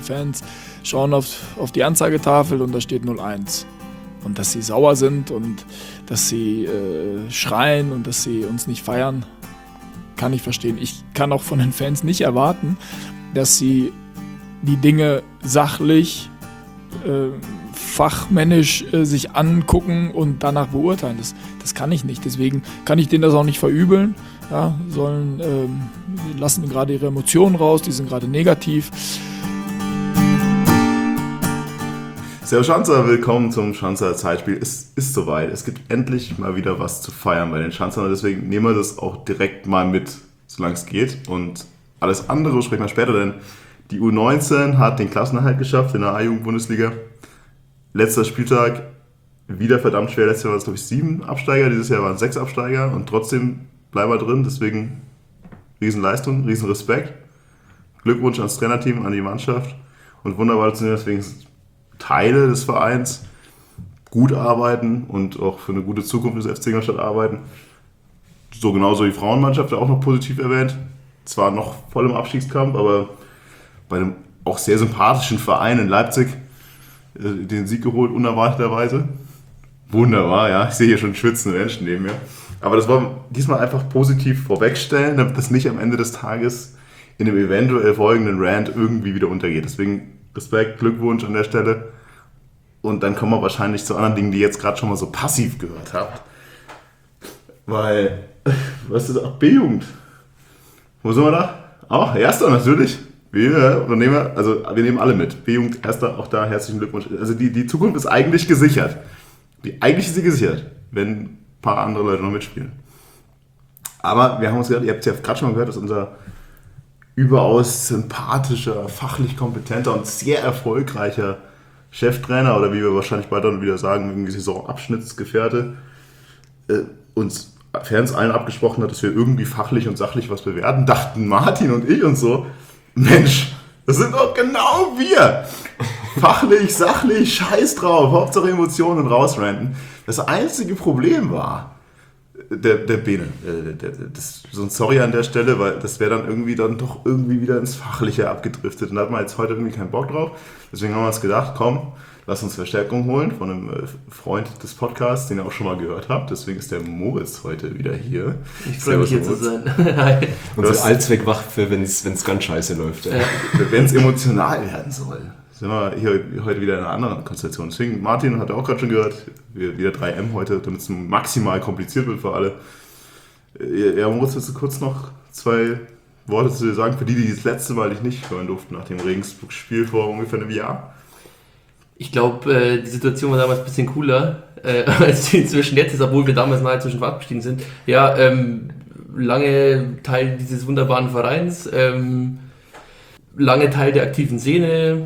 Fans schauen auf die Anzeigetafel und da steht 0-1. Und dass sie sauer sind und dass sie schreien und dass sie uns nicht feiern, kann ich verstehen. Ich kann auch von den Fans nicht erwarten, dass sie die Dinge sachlich, fachmännisch sich angucken und danach beurteilen. Das kann ich nicht. Deswegen kann ich denen das auch nicht verübeln. Ja, lassen gerade ihre Emotionen raus, die sind gerade negativ. Servus Schanzer, willkommen zum Schanzer Zeitspiel. Es ist soweit, es gibt endlich mal wieder was zu feiern bei den Schanzern und deswegen nehmen wir das auch direkt mal mit, solange es geht. Und alles andere sprechen wir später, denn die U19 hat den Klassenerhalt geschafft in der A-Jugend-Bundesliga. Letzter Spieltag, wieder verdammt schwer. Letztes Jahr waren es, glaube ich, 7 Absteiger, dieses Jahr waren es 6 Absteiger und trotzdem bleiben wir drin. Deswegen Riesenleistung, Riesenrespekt. Glückwunsch ans Trainerteam, an die Mannschaft und wunderbar zu sehen, deswegen Teile des Vereins gut arbeiten und auch für eine gute Zukunft des FC Ingolstadt arbeiten. So genauso die Frauenmannschaft, auch noch positiv erwähnt. Zwar noch voll im Abstiegskampf, aber bei einem auch sehr sympathischen Verein in Leipzig den Sieg geholt, unerwarteterweise. Wunderbar, ja. Ich sehe hier schon schwitzende Menschen neben mir. Aber das wollen wir diesmal einfach positiv vorwegstellen, damit das nicht am Ende des Tages in dem eventuell folgenden Rant irgendwie wieder untergeht. Deswegen Respekt, Glückwunsch an der Stelle. Und dann kommen wir wahrscheinlich zu anderen Dingen, die ihr jetzt gerade schon mal so passiv gehört habt. Weil, was ist auch B-Jugend? Wo sind wir da? Auch Erster natürlich. Wir nehmen alle mit. B-Jugend, Erster, auch da herzlichen Glückwunsch. Also die Zukunft ist eigentlich gesichert. Eigentlich ist sie gesichert, wenn ein paar andere Leute noch mitspielen. Aber wir haben uns gedacht, ihr habt es ja gerade schon mal gehört, dass unser überaus sympathischer, fachlich kompetenter und sehr erfolgreicher Cheftrainer, oder wie wir wahrscheinlich bald dann wieder sagen, irgendwie Saisonabschnittsgefährte, uns Fans allen abgesprochen hat, dass wir irgendwie fachlich und sachlich was bewerten, dachten Martin und ich und so, Mensch, das sind doch genau wir! Fachlich, sachlich, scheiß drauf, Hauptsache Emotionen rausranten. Das einzige Problem war, der Bene, so ein Sorry an der Stelle, weil das wäre dann irgendwie wieder ins Fachliche abgedriftet und da hat man jetzt heute irgendwie keinen Bock drauf. Deswegen haben wir uns gedacht, komm, lass uns Verstärkung holen von einem Freund des Podcasts, den ihr auch schon mal gehört habt. Deswegen ist der Moritz heute wieder hier. Ich freue mich hier zu sein. Unsere Allzweckwaffe, wenn es ganz scheiße läuft. Ja. Wenn es emotional werden soll. Sind wir hier heute wieder in einer anderen Konstellation. Deswegen, Martin hat auch gerade schon gehört, wieder 3M heute, damit es maximal kompliziert wird für alle. Ja, Moritz, willst du kurz noch 2 Worte zu dir sagen, für die das letzte Mal dich nicht hören durften nach dem Regensburg-Spiel vor ungefähr einem Jahr? Ich glaube, die Situation war damals ein bisschen cooler, als die inzwischen jetzt ist, obwohl wir damals nahe zwischen abgestiegen sind. Ja, lange Teil dieses wunderbaren Vereins, lange Teil der aktiven Szene,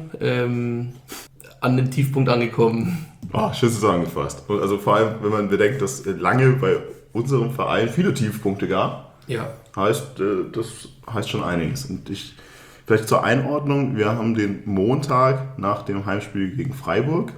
an den Tiefpunkt angekommen. Schön zusammengefasst. Also vor allem, wenn man bedenkt, dass lange bei unserem Verein viele Tiefpunkte gab, ja. Das heißt schon einiges. Und vielleicht zur Einordnung, wir haben den Montag nach dem Heimspiel gegen Freiburg,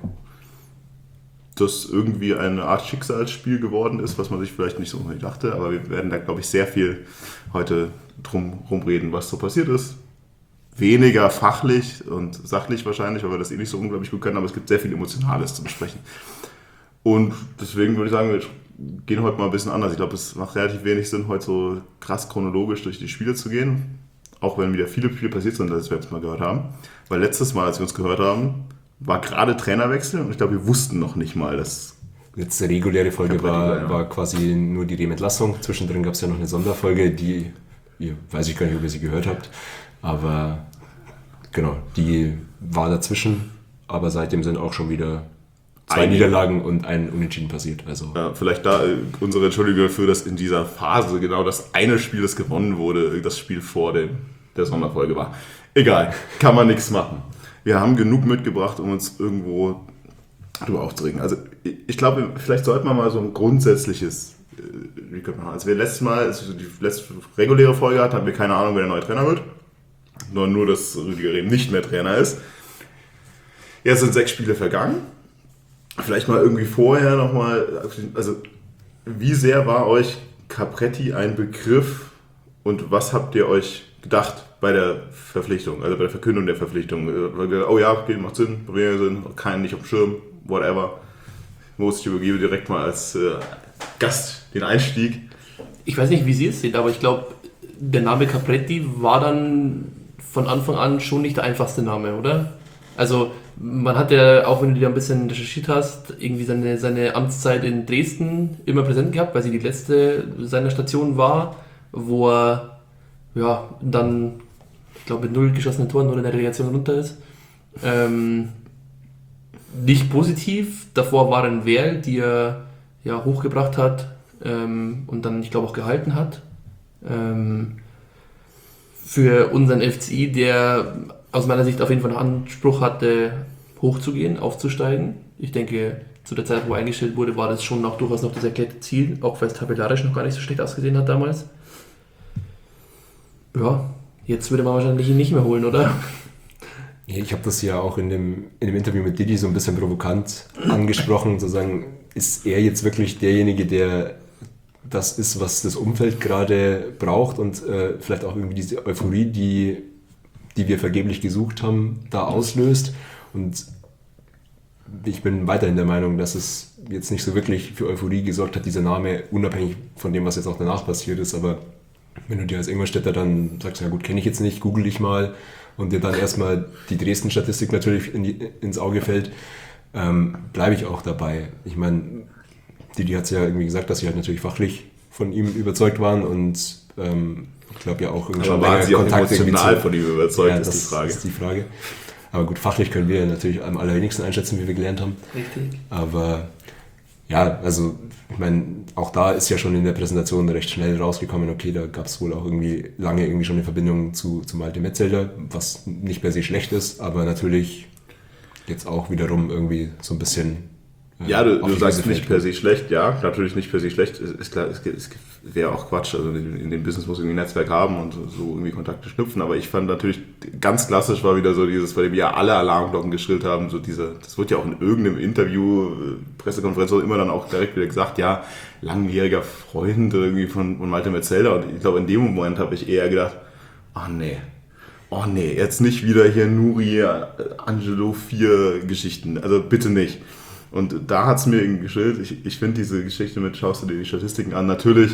das irgendwie eine Art Schicksalsspiel geworden ist, was man sich vielleicht nicht so unbedingt dachte, aber wir werden da, glaube ich, sehr viel heute drum reden, was so passiert ist. Weniger fachlich und sachlich wahrscheinlich, weil wir das nicht so unglaublich gut können, aber es gibt sehr viel Emotionales zu besprechen. Und deswegen würde ich sagen, wir gehen heute mal ein bisschen anders. Ich glaube, es macht relativ wenig Sinn, heute so krass chronologisch durch die Spiele zu gehen, auch wenn wieder viele Spiele passiert sind, als wir jetzt mal gehört haben. Weil letztes Mal, als wir uns gehört haben, war gerade Trainerwechsel und ich glaube, wir wussten noch nicht mal, dass... Jetzt die reguläre Folge war quasi nur die Entlassung. Zwischendrin gab es ja noch eine Sonderfolge, die, weiß ich gar nicht, ob ihr sie gehört habt, aber genau, die war dazwischen, aber seitdem sind auch schon wieder 2 Niederlagen und ein Unentschieden passiert. Also. Ja, vielleicht da unsere Entschuldigung dafür, dass in dieser Phase genau das eine Spiel, das gewonnen wurde, das Spiel vor der Sonderfolge war. Egal, kann man nichts machen. Wir haben genug mitgebracht, um uns irgendwo drüber aufzuregen. Also ich glaube, vielleicht sollten wir mal so ein grundsätzliches Recap machen. Als wir letztes Mal, als wir die letzte reguläre Folge hatten, hatten wir keine Ahnung, wer der neue Trainer wird. Nur dass Rüdiger Rehm nicht mehr Trainer ist. Jetzt sind 6 Spiele vergangen. Vielleicht mal irgendwie vorher nochmal, also wie sehr war euch Capretti ein Begriff und was habt ihr euch gedacht bei der Verpflichtung, also bei der Verkündung der Verpflichtung. Oh ja, okay, macht Sinn, Sinn, kein nicht auf dem Schirm, whatever. Ich übergebe direkt mal als Gast den Einstieg. Ich weiß nicht, wie Sie es sehen, aber ich glaube, der Name Capretti war dann von Anfang an schon nicht der einfachste Name, oder? Also man hat ja, auch wenn du dir ein bisschen recherchiert hast, irgendwie seine Amtszeit in Dresden immer präsent gehabt, weil sie die letzte seiner Stationen war, wo er ja dann, ich glaube, mit 0 geschossenen Toren nur in der Relegation runter ist. Nicht positiv, davor war ein Werl, die er ja hochgebracht hat und dann, ich glaube, auch gehalten hat. Für unseren FCI, der aus meiner Sicht auf jeden Fall einen Anspruch hatte, hochzugehen, aufzusteigen. Ich denke, zu der Zeit, wo er eingestellt wurde, war das schon auch durchaus noch das erklärte Ziel, auch weil es tabellarisch noch gar nicht so schlecht ausgesehen hat damals. Ja, jetzt würde man wahrscheinlich ihn nicht mehr holen, oder? Ich habe das ja auch in dem Interview mit Didi so ein bisschen provokant angesprochen, zu sagen, ist er jetzt wirklich derjenige, der das ist, was das Umfeld gerade braucht und vielleicht auch irgendwie diese Euphorie, die wir vergeblich gesucht haben, da auslöst. Und ich bin weiterhin der Meinung, dass es jetzt nicht so wirklich für Euphorie gesorgt hat, dieser Name, unabhängig von dem, was jetzt auch danach passiert ist. Aber wenn du dir als Ingolstädter dann sagst, ja gut, kenne ich jetzt nicht, google ich mal, und dir dann erstmal die Dresden-Statistik natürlich ins Auge fällt, bleibe ich auch dabei. Ich meine, Didi hat es ja irgendwie gesagt, dass sie halt natürlich fachlich von ihm überzeugt waren und ich glaube ja auch irgendwie schon waren sie auch emotional von ihm überzeugt, ja, ist die Frage. Ist die Frage. Aber gut, fachlich können wir natürlich am allerwenigsten einschätzen, wie wir gelernt haben. Richtig. Aber ja, also ich meine, auch da ist ja schon in der Präsentation recht schnell rausgekommen, okay, da gab es wohl auch lange schon eine Verbindung zu Malte Metzelder, was nicht per se schlecht ist, aber natürlich jetzt auch wiederum irgendwie so ein bisschen... Ja, du sagst nicht per se schlecht, ja, natürlich nicht per se schlecht, ist klar, es wäre auch Quatsch, also in dem Business muss irgendwie ein Netzwerk haben und so irgendwie Kontakte schnüpfen, aber ich fand natürlich, ganz klassisch war wieder so dieses, bei dem ja alle Alarmglocken geschrillt haben, so das wird ja auch in irgendeinem Interview, Pressekonferenz immer dann auch direkt wieder gesagt, ja, langjähriger Freund irgendwie von Malte Metzelder, und ich glaube, in dem Moment habe ich eher gedacht, oh nee, jetzt nicht wieder hier Nuri, Angelo 4 Geschichten, also bitte nicht. Und da hat es mir irgendwie geschildert, ich finde diese Geschichte mit, schaust du dir die Statistiken an, natürlich,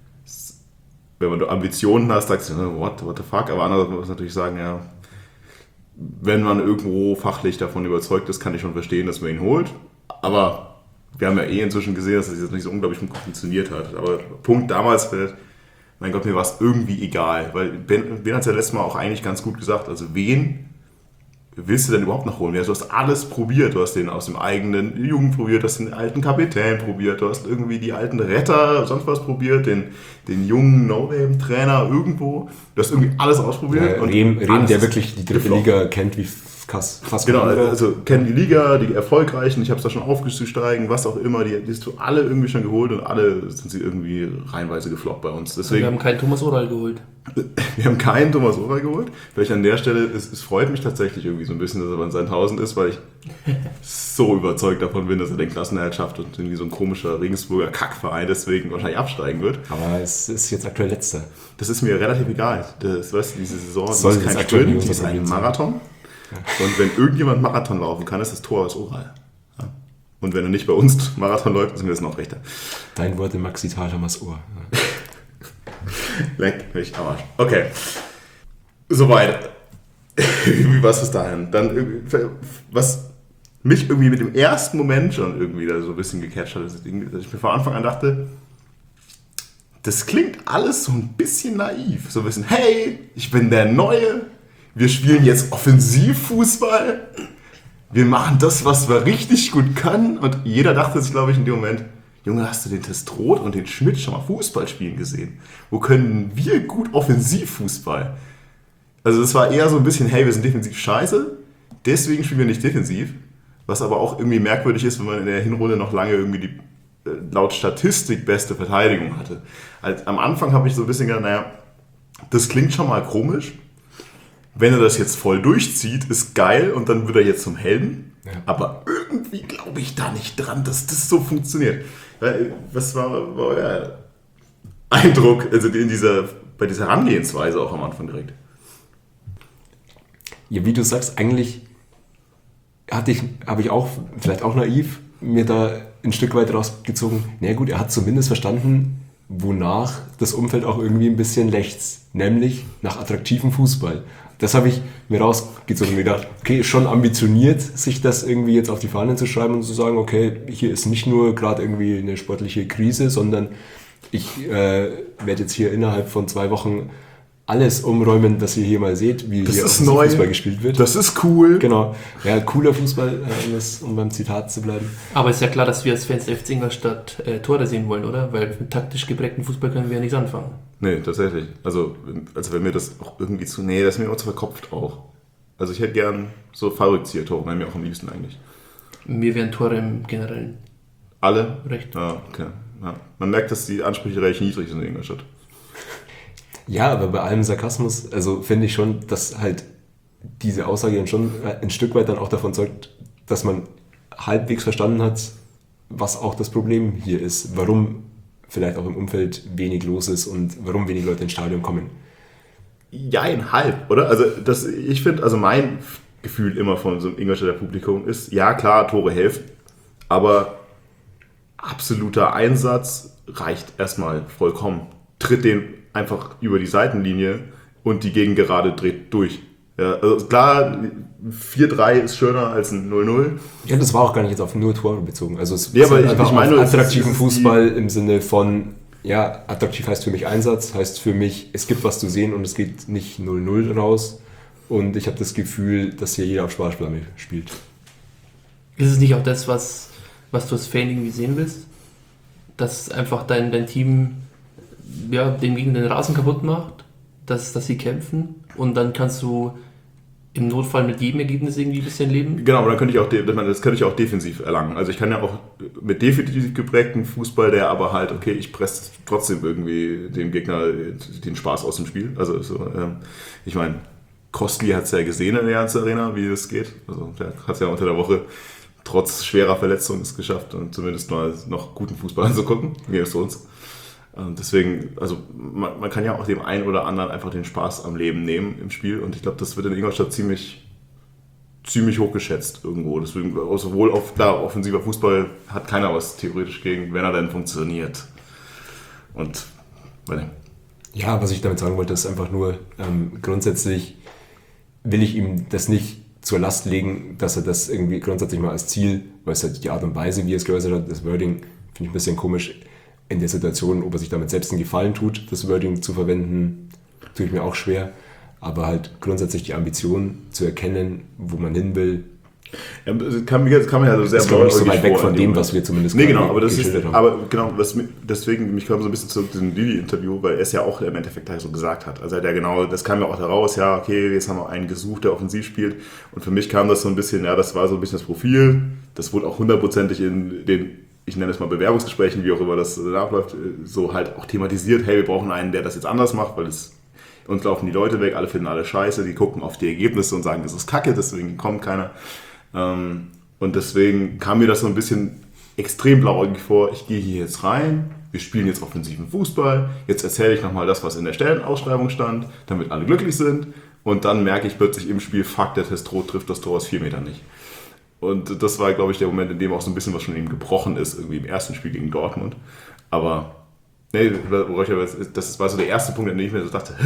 wenn du Ambitionen hast, sagst du, what the fuck, aber andererseits muss man natürlich sagen, ja, wenn man irgendwo fachlich davon überzeugt ist, kann ich schon verstehen, dass man ihn holt, aber wir haben ja inzwischen gesehen, dass das jetzt nicht so unglaublich funktioniert hat, aber Punkt damals, mein Gott, mir war es irgendwie egal, weil Ben hat es ja letztes Mal auch eigentlich ganz gut gesagt, also wen willst du denn überhaupt noch holen? Du hast alles probiert. Du hast den aus dem eigenen Jugend probiert, du hast den alten Kapitän probiert, du hast irgendwie die alten Retter, sonst was probiert, den jungen No-Name-Trainer irgendwo. Du hast irgendwie alles ausprobiert. Ja, Rehm, der wirklich die dritte Liga kennt wie fast genau, also kennen die Liga, die Erfolgreichen, ich habe es da schon aufgestiegen, was auch immer, die hast du alle irgendwie schon geholt und alle sind sie irgendwie reihenweise gefloppt bei uns. Deswegen, wir haben keinen Thomas Oral geholt. Wir haben keinen Thomas Oral geholt. Vielleicht an der Stelle, es freut mich tatsächlich irgendwie so ein bisschen, dass er bei seinen 1000 ist, weil ich so überzeugt davon bin, dass er den Klassenerhalt schafft und irgendwie so ein komischer Regensburger Kackverein deswegen wahrscheinlich absteigen wird. Aber es ist jetzt aktuell letzter. Das ist mir relativ egal. Das, weißt du, diese Saison ist kein Sprint, die ist ein Marathon. Ja. Und wenn irgendjemand Marathon laufen kann, ist das Tor aus Oral. Ja. Und wenn er nicht bei uns Marathon läuft, ist mir das noch rechter. Dein Wort im Maxi Thalhamers Ohr. Ja. Leck mich am Arsch. Okay. Soweit. Wie war es bis dahin? Dann, was mich irgendwie mit dem ersten Moment schon irgendwie da so ein bisschen gecatcht hat, dass ich mir von Anfang an dachte, das klingt alles so ein bisschen naiv. So ein bisschen, hey, ich bin der Neue. Wir spielen jetzt Offensivfußball. Wir machen das, was wir richtig gut können. Und jeder dachte sich, glaube ich, in dem Moment, Junge, hast du den Testroth und den Schmidt schon mal Fußball spielen gesehen? Wo können wir gut Offensivfußball? Also das war eher so ein bisschen, hey, wir sind defensiv scheiße, deswegen spielen wir nicht defensiv. Was aber auch irgendwie merkwürdig ist, wenn man in der Hinrunde noch lange irgendwie die laut Statistik beste Verteidigung hatte. Am Anfang habe ich so ein bisschen gedacht, naja, das klingt schon mal komisch. Wenn er das jetzt voll durchzieht, ist geil und dann wird er jetzt zum Helden. Ja. Aber irgendwie glaube ich da nicht dran, dass das so funktioniert. Was war euer Eindruck, also in dieser bei dieser Herangehensweise auch am Anfang direkt. Ja, wie du sagst, eigentlich habe ich auch, vielleicht auch naiv, mir da ein Stück weit rausgezogen, na gut, er hat zumindest verstanden, wonach das Umfeld auch irgendwie ein bisschen lechzt, nämlich nach attraktivem Fußball. Das habe ich mir rausgezogen und gedacht, okay, schon ambitioniert, sich das irgendwie jetzt auf die Fahnen zu schreiben und zu sagen, okay, hier ist nicht nur gerade irgendwie eine sportliche Krise, sondern ich werde jetzt hier innerhalb von 2 Wochen alles umräumen, dass ihr hier mal seht, wie hier Fußball gespielt wird. Das ist cool. Genau. Ja, cooler Fußball, um beim Zitat zu bleiben. Aber ist ja klar, dass wir als Fans FC Ingolstadt Tore sehen wollen, oder? Weil mit taktisch geprägten Fußball können wir ja nichts anfangen. Nee, tatsächlich. Also wenn mir das auch irgendwie das ist mir auch zu verkopft auch. Also ich hätte gern so Fallrückzieher-Tore, mir auch am liebsten eigentlich. Mir wären Tore im Generellen alle? recht. Ja, okay. Ja. Man merkt, dass die Ansprüche recht niedrig sind in Ingolstadt. Ja, aber bei allem Sarkasmus, also finde ich schon, dass halt diese Aussage dann schon ein Stück weit dann auch davon zeugt, dass man halbwegs verstanden hat, was auch das Problem hier ist, warum vielleicht auch im Umfeld wenig los ist und warum wenig Leute ins Stadion kommen. Jein, halb, oder? Also ich finde, also mein Gefühl immer von so einem Ingolstädter Publikum ist, ja klar, Tore helfen, aber absoluter Einsatz reicht erstmal vollkommen. Tritt den einfach über die Seitenlinie und die Gegengerade dreht durch. Ja, also klar, 4-3 ist schöner als ein 0-0. Ja, das war auch gar nicht jetzt auf nur Tore bezogen. Also es ja, aber ist einfach ich meine, attraktiven Fußball im Sinne von, ja, attraktiv heißt für mich Einsatz, heißt für mich, es gibt was zu sehen und es geht nicht 0-0 raus. Und ich habe das Gefühl, dass hier jeder auf Sparflamme spielt. Ist es nicht auch das, was du als Fan irgendwie sehen willst? Dass einfach dein Team dem gegen den Rasen kaputt macht, dass sie kämpfen und dann kannst du im Notfall mit jedem Ergebnis irgendwie ein bisschen leben? Genau, aber dann das könnte ich auch defensiv erlangen. Also ich kann ja auch mit defensiv geprägtem Fußball, der aber halt, okay, ich presse trotzdem irgendwie dem Gegner den Spaß aus dem Spiel. Also ich meine, Kostli hat es ja gesehen in der Allianz Arena, wie das geht. Also der hat es ja unter der Woche trotz schwerer Verletzungen es geschafft, und zumindest mal noch guten Fußball anzugucken, wie es uns. Deswegen, also man kann ja auch dem einen oder anderen einfach den Spaß am Leben nehmen im Spiel, und ich glaube, das wird in Ingolstadt ziemlich hochgeschätzt irgendwo. Deswegen, sowohl offensiver Fußball hat keiner was theoretisch gegen, wenn er denn funktioniert. Und, ja, was ich damit sagen wollte, ist einfach nur, grundsätzlich will ich ihm das nicht zur Last legen, dass er das irgendwie grundsätzlich mal als Ziel, weil es halt die Art und Weise, wie er es geäußert hat, das Wording, finde ich ein bisschen komisch, in der Situation, ob er sich damit selbst einen Gefallen tut, das Wording zu verwenden, tue ich mir auch schwer. Aber halt grundsätzlich die Ambition zu erkennen, wo man hin will. Ja, das kann man ja so sehr ist nicht so weit weg von dem, was wir zumindest deswegen, mich kam so ein bisschen zu diesem Lili-Interview, weil er es ja auch im Endeffekt halt so gesagt hat. Also das kam ja auch daraus, ja, okay, jetzt haben wir einen gesucht, der offensiv spielt. Und für mich kam das so ein bisschen, ja, das war so ein bisschen das Profil. Das wurde auch hundertprozentig in den, ich nenne es mal Bewerbungsgesprächen, wie auch immer das abläuft, so halt auch thematisiert, hey, wir brauchen einen, der das jetzt anders macht, weil uns laufen die Leute weg, alle finden alle scheiße, die gucken auf die Ergebnisse und sagen, das ist Kacke, deswegen kommt keiner. Und deswegen kam mir das so ein bisschen extrem blauäugig vor, ich gehe hier jetzt rein, wir spielen jetzt offensiven Fußball, jetzt erzähle ich nochmal das, was in der Stellenausschreibung stand, damit alle glücklich sind, und dann merke ich plötzlich im Spiel, fuck, der Testro trifft das Tor aus 4 Metern nicht. Und das war, glaube ich, der Moment, in dem auch so ein bisschen was schon eben gebrochen ist, irgendwie im ersten Spiel gegen Dortmund. Aber nee, das war so der erste Punkt, an dem ich mir so dachte,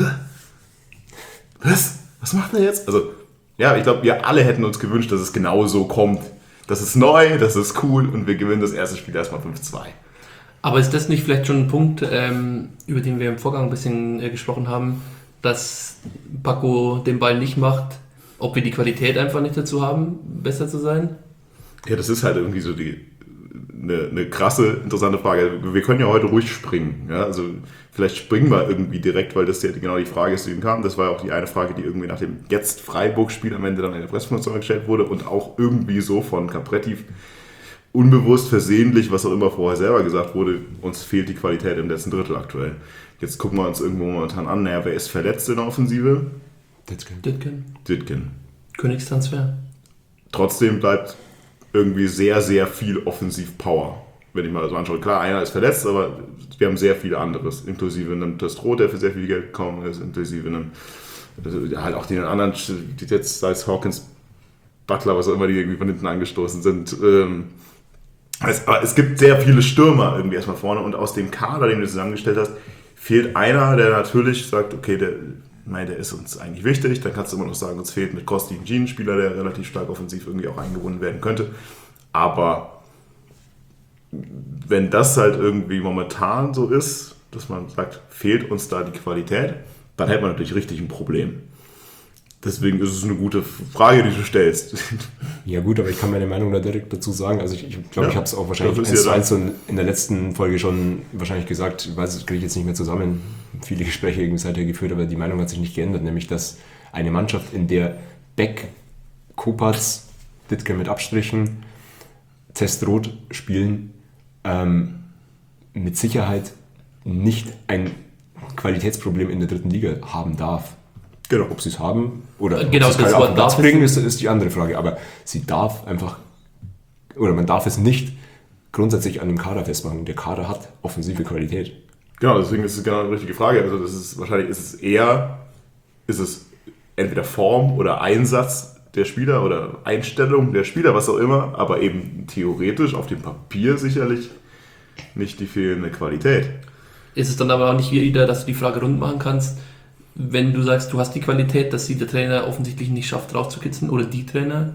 was macht er jetzt? Also, ja, ich glaube, wir alle hätten uns gewünscht, dass es genau so kommt. Das ist neu, das ist cool, und wir gewinnen das erste Spiel erstmal 5-2. Aber ist das nicht vielleicht schon ein Punkt, über den wir im Vorgang ein bisschen gesprochen haben, dass Paco den Ball nicht macht, ob wir die Qualität einfach nicht dazu haben, besser zu sein? Ja, das ist halt irgendwie so eine krasse, interessante Frage. Wir können ja heute ruhig springen. Ja? Also vielleicht springen wir irgendwie direkt, weil das ja genau die Frage ist, die ihm kam. Das war ja auch die eine Frage, die irgendwie nach dem jetzt Freiburg-Spiel am Ende dann in der Pressekonferenz gestellt wurde und auch irgendwie so von Capretti unbewusst, versehentlich, was auch immer vorher selber gesagt wurde, uns fehlt die Qualität im letzten Drittel aktuell. Jetzt gucken wir uns irgendwo momentan an, naja, wer ist verletzt in der Offensive? Ditgen. Königstransfer. Trotzdem bleibt irgendwie sehr, sehr viel Offensiv-Power wenn ich mal so anschaue, klar, einer ist verletzt, aber wir haben sehr viel anderes, inklusive einem Testro, der für sehr viel Geld gekommen ist, inklusive einem, halt auch den anderen, die jetzt, sei es Hawkins, Butler, was auch immer, die irgendwie von hinten angestoßen sind. Aber es gibt sehr viele Stürmer irgendwie erstmal vorne und aus dem Kader, den du zusammengestellt hast, fehlt einer, der natürlich sagt, okay, der ist uns eigentlich wichtig, dann kannst du immer noch sagen, uns fehlt mit Kosti ein Jean-Spieler, der relativ stark offensiv irgendwie auch eingebunden werden könnte, aber wenn das halt irgendwie momentan so ist, dass man sagt, fehlt uns da die Qualität, dann hätte man natürlich richtig ein Problem. Deswegen ist es eine gute Frage, die du stellst. Ja gut, aber ich kann meine Meinung da direkt dazu sagen. Also ich glaube, ich habe es auch wahrscheinlich in der letzten Folge schon wahrscheinlich gesagt, ich weiß, das kriege ich jetzt nicht mehr zusammen, viele Gespräche seither geführt, aber die Meinung hat sich nicht geändert, nämlich dass eine Mannschaft, in der Beck, Kopacz, Dittgen mit Abstrichen, Testrot spielen, mit Sicherheit nicht ein Qualitätsproblem in der dritten Liga haben darf. Genau. Ob sie es haben oder genau, ob sie es auf den Platz bringen, ist die andere Frage. Aber sie darf einfach, oder man darf es nicht grundsätzlich an dem Kader festmachen. Der Kader hat offensive Qualität. Genau, deswegen ist es genau die richtige Frage. Also wahrscheinlich ist es entweder Form oder Einsatz der Spieler oder Einstellung der Spieler, was auch immer, aber eben theoretisch auf dem Papier sicherlich nicht die fehlende Qualität. Ist es dann aber auch nicht wieder, dass du die Frage rund machen kannst, wenn du sagst, du hast die Qualität, dass sie der Trainer offensichtlich nicht schafft, rauszukitzeln oder die Trainer?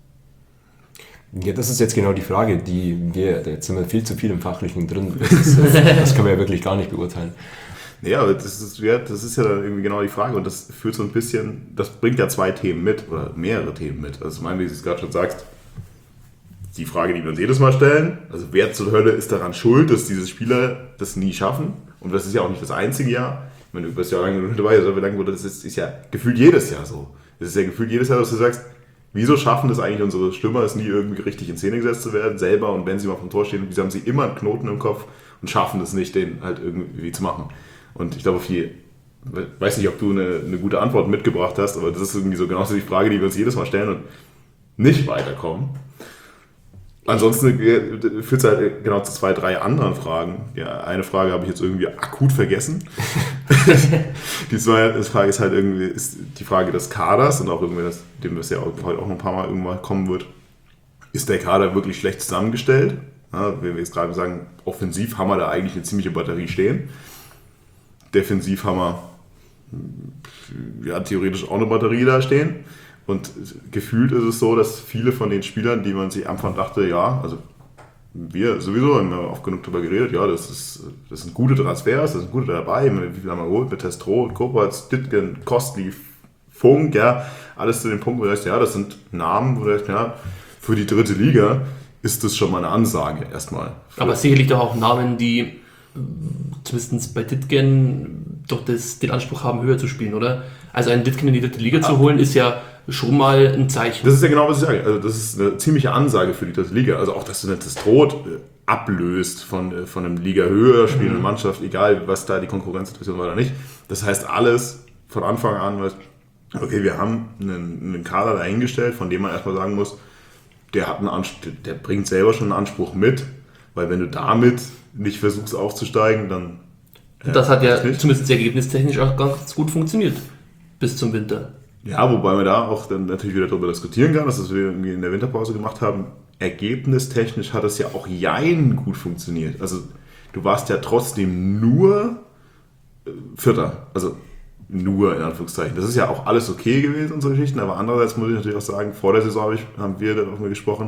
Ja, das ist jetzt genau die Frage, jetzt sind wir viel zu viel im Fachlichen drin. Das können wir ja wirklich gar nicht beurteilen. Ja, aber das ist ja dann irgendwie genau die Frage und das führt so ein bisschen, das bringt ja zwei Themen mit oder mehrere Themen mit. Also wie du es gerade schon sagst, die Frage, die wir uns jedes Mal stellen, also wer zur Hölle ist daran schuld, dass diese Spieler das nie schaffen? Und das ist ja auch nicht das einzige Jahr. Ich meine, du bist ja lange dabei, das ist ja gefühlt jedes Jahr so. Es ist ja gefühlt jedes Jahr, dass du sagst, wieso schaffen das eigentlich unsere Stürmer, es nie irgendwie richtig in Szene gesetzt zu werden, selber, und wenn sie mal vom Tor stehen, wieso haben sie immer einen Knoten im Kopf und schaffen es nicht, den halt irgendwie zu machen? Und ich glaube, weiß nicht, ob du eine gute Antwort mitgebracht hast, aber das ist irgendwie so genauso die Frage, die wir uns jedes Mal stellen und nicht weiterkommen. Ansonsten führt es halt genau zu 2, 3 anderen Fragen. Ja, eine Frage habe ich jetzt irgendwie akut vergessen. Die zweite Frage ist halt irgendwie die Frage des Kaders und auch irgendwie dem das ja heute auch noch ein paar Mal irgendwann kommen wird. Ist der Kader wirklich schlecht zusammengestellt? Ja, wenn wir jetzt gerade sagen, offensiv haben wir da eigentlich eine ziemliche Batterie stehen. Defensiv haben wir ja theoretisch auch eine Batterie da stehen. Und gefühlt ist es so, dass viele von den Spielern, die man sich am Anfang dachte, ja, also wir sowieso haben oft genug darüber geredet, ja, das sind gute Transfers, das sind gute dabei, wie viel haben wir geholt mit Testro, Kopacz, Dittgen, Kostli, Funk, ja, alles zu dem Punkt, wo du sagst, ja, das sind Namen, wo du sagst, ja, für die dritte Liga ist das schon mal eine Ansage erstmal. Aber sicherlich doch auch Namen, die zumindest bei Dittgen doch den Anspruch haben, höher zu spielen, oder? Also einen Dittgen in die dritte Liga zu holen, ist ja schon mal ein Zeichen. Das ist ja genau, was ich sage. Also das ist eine ziemliche Ansage für die dritte Liga. Also auch, dass du das Testro ablöst von einem Liga höher spielenden Mannschaft, egal was da die Konkurrenzsituation war oder nicht. Das heißt alles von Anfang an, okay, wir haben einen Kader dahingestellt, von dem man erstmal sagen muss, der bringt selber schon einen Anspruch mit, weil wenn du damit nicht versuchst aufzusteigen, dann... das hat ja zumindest ergebnistechnisch auch ganz gut funktioniert bis zum Winter. Ja, wobei man da auch dann natürlich wieder darüber diskutieren kann, dass wir irgendwie in der Winterpause gemacht haben. Ergebnistechnisch hat es ja auch gut funktioniert. Also du warst ja trotzdem nur Vierter, also nur in Anführungszeichen. Das ist ja auch alles okay gewesen, unsere Geschichten, aber andererseits muss ich natürlich auch sagen, vor der Saison haben wir darüber gesprochen,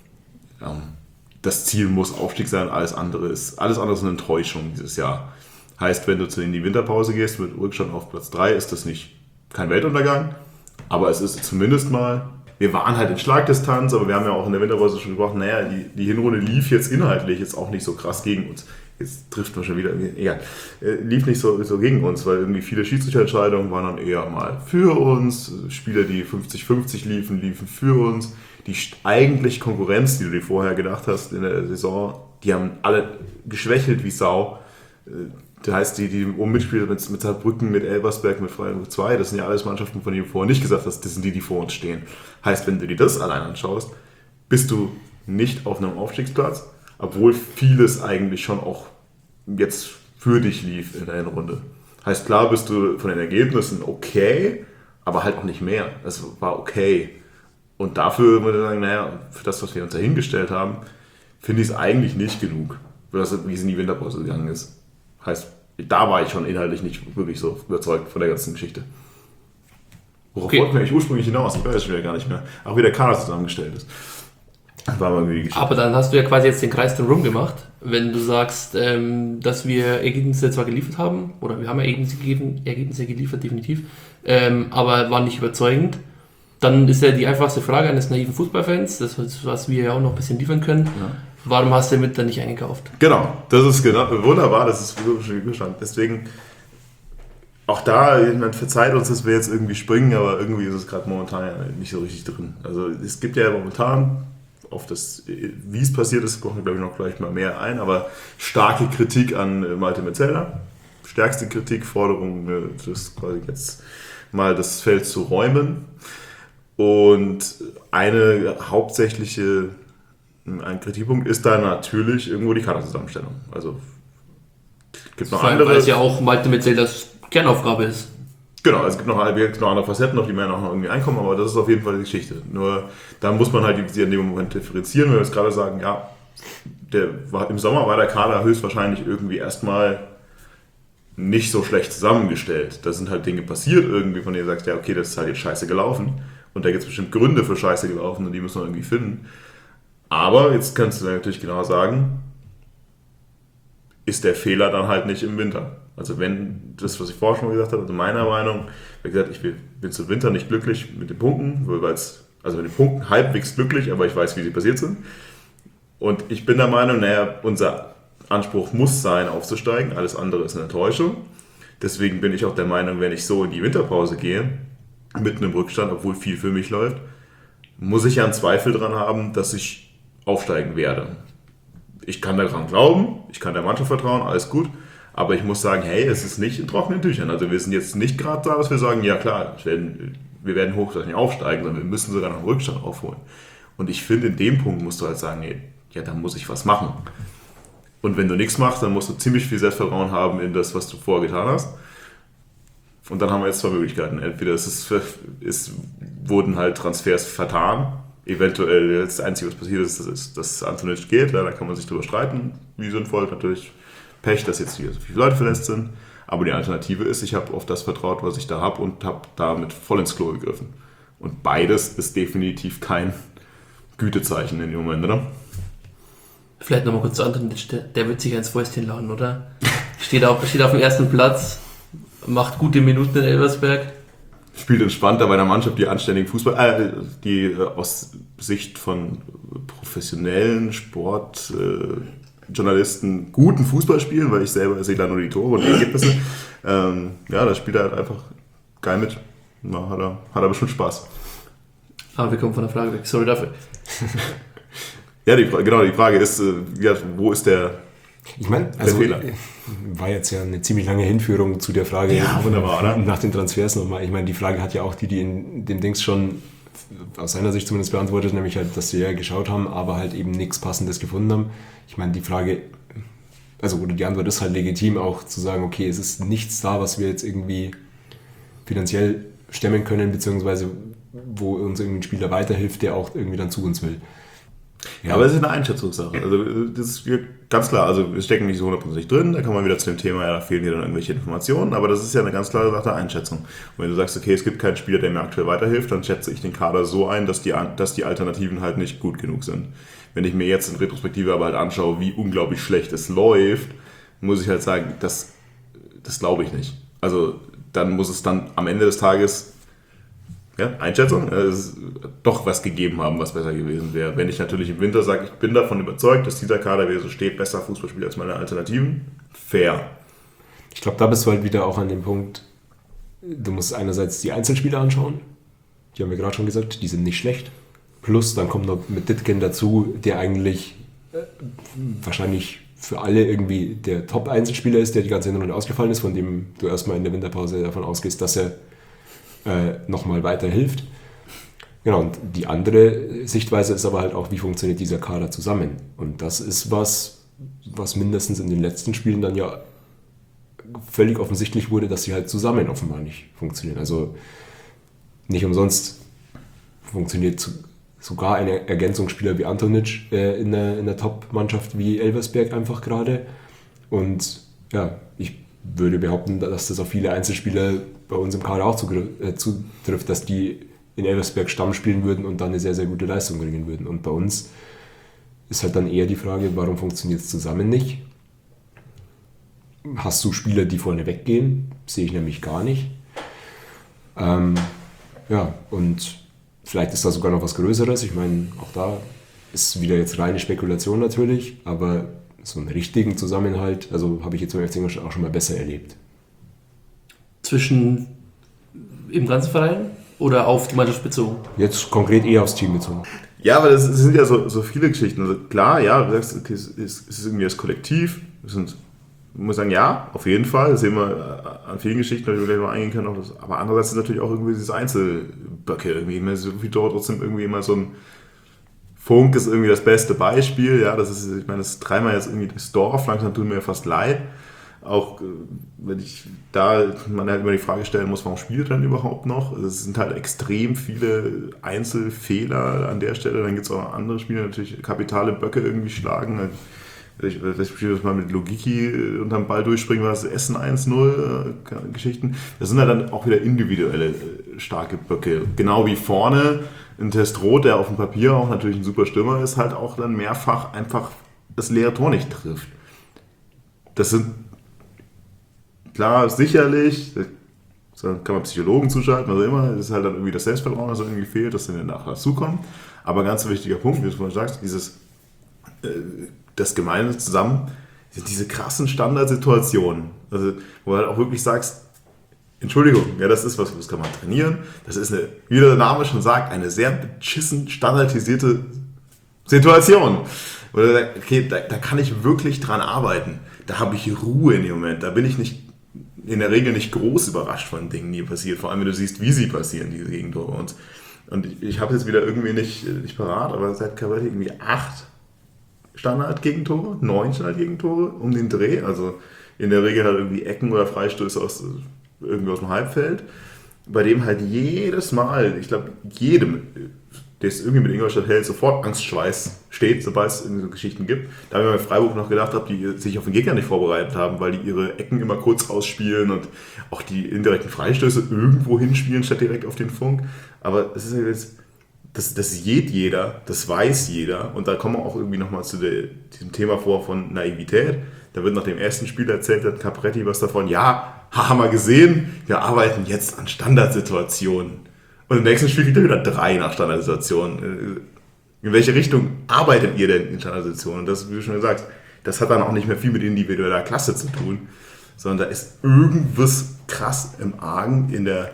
das Ziel muss Aufstieg sein, alles andere ist eine Enttäuschung dieses Jahr. Heißt, wenn du in die Winterpause gehst mit Rückstand auf Platz 3, ist das kein Weltuntergang, aber es ist zumindest mal, wir waren halt in Schlagdistanz, aber wir haben ja auch in der Winterpause schon gesprochen, naja, die Hinrunde lief jetzt inhaltlich jetzt auch nicht so krass gegen uns. Jetzt trifft man schon wieder, egal, lief nicht so gegen uns, weil irgendwie viele Schiedsrichterentscheidungen waren dann eher mal für uns, Spieler, die 50-50 liefen für uns, die eigentlich Konkurrenz, die du dir vorher gedacht hast in der Saison, die haben alle geschwächelt wie Sau. Das heißt, die mitspielen mit Saarbrücken, mit Elversberg, mit Freiburg 2, das sind ja alles Mannschaften, von denen du vorher nicht gesagt hast, das sind die vor uns stehen. Heißt, wenn du dir das allein anschaust, bist du nicht auf einem Aufstiegsplatz, obwohl vieles eigentlich schon auch jetzt für dich lief in der Hinrunde. Heißt, klar bist du von den Ergebnissen okay, aber halt auch nicht mehr. Es war okay. Und dafür würde ich sagen, naja, für das, was wir uns dahingestellt haben, finde ich es eigentlich nicht genug, wie es in die Winterpause gegangen ist. Heißt, da war ich schon inhaltlich nicht wirklich so überzeugt von der ganzen Geschichte. Worauf wollten wir eigentlich ursprünglich hinaus? Ich weiß es schon wieder gar nicht mehr. Auch wie der Kader zusammengestellt ist. Das war mal irgendwie die Geschichte. Aber dann hast du ja quasi jetzt den Kreis drum gemacht, wenn du sagst, dass wir Ergebnisse zwar geliefert haben, oder wir haben ja Ergebnisse geliefert, definitiv, aber waren nicht überzeugend. Dann ist ja die einfachste Frage eines naiven Fußballfans, das ist, was wir ja auch noch ein bisschen liefern können. Ja. Warum hast du mit dann nicht eingekauft? Genau, das ist genau wunderbar, das ist schon Gegenstand. Deswegen, auch da, man verzeiht uns, dass wir jetzt irgendwie springen, aber irgendwie ist es gerade momentan ja nicht so richtig drin. Also es gibt ja momentan, auf das, wie es passiert ist, brauchen wir glaube ich noch gleich mal mehr ein, aber starke Kritik an Malte Metzelder. Stärkste Kritik, Forderung, das quasi jetzt mal das Feld zu räumen. Und ein Kritikpunkt ist da natürlich irgendwo die Kaderzusammenstellung. Also gibt noch andere. Weil es ja auch Malte Metzelders Kernaufgabe ist. Genau, es gibt noch andere Facetten, auf die man auch noch irgendwie einkommen, aber das ist auf jeden Fall die Geschichte. Nur da muss man halt in dem Moment differenzieren, wenn wir jetzt gerade sagen, ja, im Sommer war der Kader höchstwahrscheinlich irgendwie erstmal nicht so schlecht zusammengestellt. Da sind halt Dinge passiert irgendwie, von denen du sagst, ja okay, das ist halt jetzt scheiße gelaufen. Und da gibt es bestimmt Gründe für Scheiße gelaufen und die müssen wir irgendwie finden. Aber jetzt kannst du natürlich genau sagen, ist der Fehler dann halt nicht im Winter. Also wenn das, was ich vorher schon gesagt habe, also meiner Meinung, wie gesagt, ich bin zum Winter nicht glücklich mit den Punkten, also mit den Punkten halbwegs glücklich, aber ich weiß, wie sie passiert sind. Und ich bin der Meinung, naja, unser Anspruch muss sein, aufzusteigen, alles andere ist eine Enttäuschung. Deswegen bin ich auch der Meinung, wenn ich so in die Winterpause gehe, mitten im Rückstand, obwohl viel für mich läuft, muss ich ja einen Zweifel dran haben, dass ich aufsteigen werde. Ich kann daran glauben, ich kann der Mannschaft vertrauen, alles gut, aber ich muss sagen, hey, es ist nicht in trockenen Tüchern. Also wir sind jetzt nicht gerade da, dass wir sagen, ja klar, wir werden hochgradig aufsteigen, sondern wir müssen sogar noch einen Rückstand aufholen. Und ich finde, in dem Punkt musst du halt sagen, hey, ja, da muss ich was machen. Und wenn du nichts machst, dann musst du ziemlich viel Selbstvertrauen haben in das, was du vorher getan hast. Und dann haben wir jetzt zwei Möglichkeiten. Entweder wurden halt Transfers vertan. Eventuell das Einzige, was passiert ist, dass Antonic geht. Da kann man sich drüber streiten, wie sinnvoll. Natürlich Pech, dass jetzt wieder so viele Leute verletzt sind. Aber die Alternative ist, ich habe auf das vertraut, was ich da habe und habe damit voll ins Klo gegriffen. Und beides ist definitiv kein Gütezeichen in dem Moment, oder? Vielleicht nochmal kurz zu Antonic. Der wird sich ans Fäustchen lachen, oder? Steht auf dem ersten Platz. Macht gute Minuten in Elversberg. Spielt entspannter bei einer Mannschaft, die anständigen Fußball, die aus Sicht von professionellen Sportjournalisten guten Fußball spielen, weil ich selber sehe da nur die Tore und die Ergebnisse. Da spielt er halt einfach geil mit. Na, hat er bestimmt Spaß. Aber wir kommen von der Frage weg. Sorry dafür. Ja, die Frage ist, wo ist der Ich meine, also war jetzt ja eine ziemlich lange Hinführung zu der Frage, ja, wunderbar, oder? Nach den Transfers nochmal. Ich meine, die Frage hat ja auch die in dem Dings schon aus seiner Sicht zumindest beantwortet, nämlich halt, dass sie ja geschaut haben, aber halt eben nichts Passendes gefunden haben. Ich meine, die Frage, oder die Antwort ist halt legitim, auch zu sagen, okay, es ist nichts da, was wir jetzt irgendwie finanziell stemmen können, beziehungsweise wo uns irgendwie ein Spieler weiterhilft, der auch irgendwie dann zu uns will. Ja, aber es ist eine Einschätzungssache. Also das ist ganz klar, also wir stecken nicht so 100% drin, da kann man wieder zu dem Thema, ja, da fehlen hier dann irgendwelche Informationen, aber das ist ja eine ganz klare Sache der Einschätzung. Und wenn du sagst, okay, es gibt keinen Spieler, der mir aktuell weiterhilft, dann schätze ich den Kader so ein, dass die Alternativen halt nicht gut genug sind. Wenn ich mir jetzt in Retrospektive aber halt anschaue, wie unglaublich schlecht es läuft, muss ich halt sagen, das glaube ich nicht. Also dann muss es dann am Ende des Tages, ja, Einschätzung, doch was gegeben haben, was besser gewesen wäre. Wenn ich natürlich im Winter sage, ich bin davon überzeugt, dass dieser Kader, wie er so steht, besser Fußball spielt als meine Alternativen, fair. Ich glaube, da bist du halt wieder auch an dem Punkt, du musst einerseits die Einzelspieler anschauen, die haben wir gerade schon gesagt, die sind nicht schlecht. Plus, dann kommt noch mit Dittgen dazu, der eigentlich wahrscheinlich für alle irgendwie der Top-Einzelspieler ist, der die ganze Hinrunde ausgefallen ist, von dem du erstmal in der Winterpause davon ausgehst, dass er nochmal weiterhilft. Genau, und die andere Sichtweise ist aber halt auch, wie funktioniert dieser Kader zusammen. Und das ist was mindestens in den letzten Spielen dann ja völlig offensichtlich wurde, dass sie halt zusammen offenbar nicht funktionieren. Also nicht umsonst funktioniert sogar ein Ergänzungsspieler wie Antonic in der Top-Mannschaft wie Elversberg einfach gerade. Und ja, ich würde behaupten, dass das auf viele Einzelspieler bei uns im Kader auch zutrifft, dass die in Elversberg Stamm spielen würden und dann eine sehr, sehr gute Leistung bringen würden. Und bei uns ist halt dann eher die Frage, warum funktioniert es zusammen nicht? Hast du Spieler, die vorne weggehen? Sehe ich nämlich gar nicht. Ja, und vielleicht ist da sogar noch was Größeres. Ich meine, auch da ist wieder jetzt reine Spekulation natürlich, aber so einen richtigen Zusammenhalt, also habe ich jetzt beim FC Ingolstadt auch schon mal besser erlebt. Zwischen im ganzen Verein oder auf die Mannschaft bezogen? Jetzt konkret eher aufs Team bezogen. Ja, aber das sind ja so viele Geschichten. Also klar, ja, du sagst, okay, es ist irgendwie das Kollektiv. Ich muss sagen, ja, auf jeden Fall. Das sehen wir an vielen Geschichten, da wir gleich mal eingehen können. Aber andererseits ist natürlich auch irgendwie dieses Einzelböcke. Irgendwie so wie dort trotzdem irgendwie immer so ein Funk ist irgendwie das beste Beispiel. Ja, das ist, ich meine, das treiben wir jetzt irgendwie durchs Dorf. Langsam tut mir fast leid. Auch wenn man halt immer die Frage stellen muss, warum spielt er denn überhaupt noch? Es sind halt extrem viele Einzelfehler an der Stelle. Dann gibt es auch andere Spieler, die natürlich kapitale Böcke irgendwie schlagen. Das Spiel, das mal mit Logiki unterm Ball durchspringen, war das Essen 1-0 Geschichten. Das sind ja dann auch wieder individuelle starke Böcke. Genau wie vorne ein Testroth, der auf dem Papier auch natürlich ein super Stürmer ist, halt auch dann mehrfach einfach das leere Tor nicht trifft. Das sind klar, sicherlich, da kann man Psychologen zuschalten, was auch immer, das ist halt dann irgendwie das Selbstvertrauen, das irgendwie fehlt, das dann nachher dazukommt. Aber ein ganz wichtiger Punkt, wie du vorhin sagst, das Gemeine zusammen, diese krassen Standardsituationen, also, wo du halt auch wirklich sagst, Entschuldigung, ja, das ist was, das kann man trainieren, das ist wie der Name schon sagt, eine sehr beschissen standardisierte Situation. Oder okay, da kann ich wirklich dran arbeiten, da habe ich Ruhe in dem Moment, da bin ich in der Regel nicht groß überrascht von Dingen, die passieren, vor allem wenn du siehst, wie sie passieren, diese Gegentore. Und ich habe jetzt wieder irgendwie nicht parat, aber seit Cavalli irgendwie 8 Standard-Gegentore, 9 Standard-Gegentore um den Dreh, also in der Regel halt irgendwie Ecken oder Freistöße irgendwie aus dem Halbfeld, bei dem halt jedes Mal, ich glaube jedem, der es irgendwie mit Ingolstadt hält, sofort Angstschweiß steht, sobald es in so Geschichten gibt. Da habe ich bei Freiburg noch gedacht, die sich auf den Gegner nicht vorbereitet haben, weil die ihre Ecken immer kurz ausspielen und auch die indirekten Freistöße irgendwo hinspielen, statt direkt auf den Funk. Aber es ist jetzt, das sieht jeder, das weiß jeder. Und da kommen wir auch irgendwie nochmal zu diesem Thema vor von Naivität. Da wird nach dem ersten Spiel erzählt, hat Capretti was davon, ja, haben wir gesehen, wir arbeiten jetzt an Standardsituationen. Und im nächsten Spiel kriegt er wieder 3 nach Standardsituationen. In welche Richtung arbeitet ihr denn in Standardsituationen? Und das, wie du schon gesagt hast, das hat dann auch nicht mehr viel mit individueller Klasse zu tun, sondern da ist irgendwas krass im Argen in der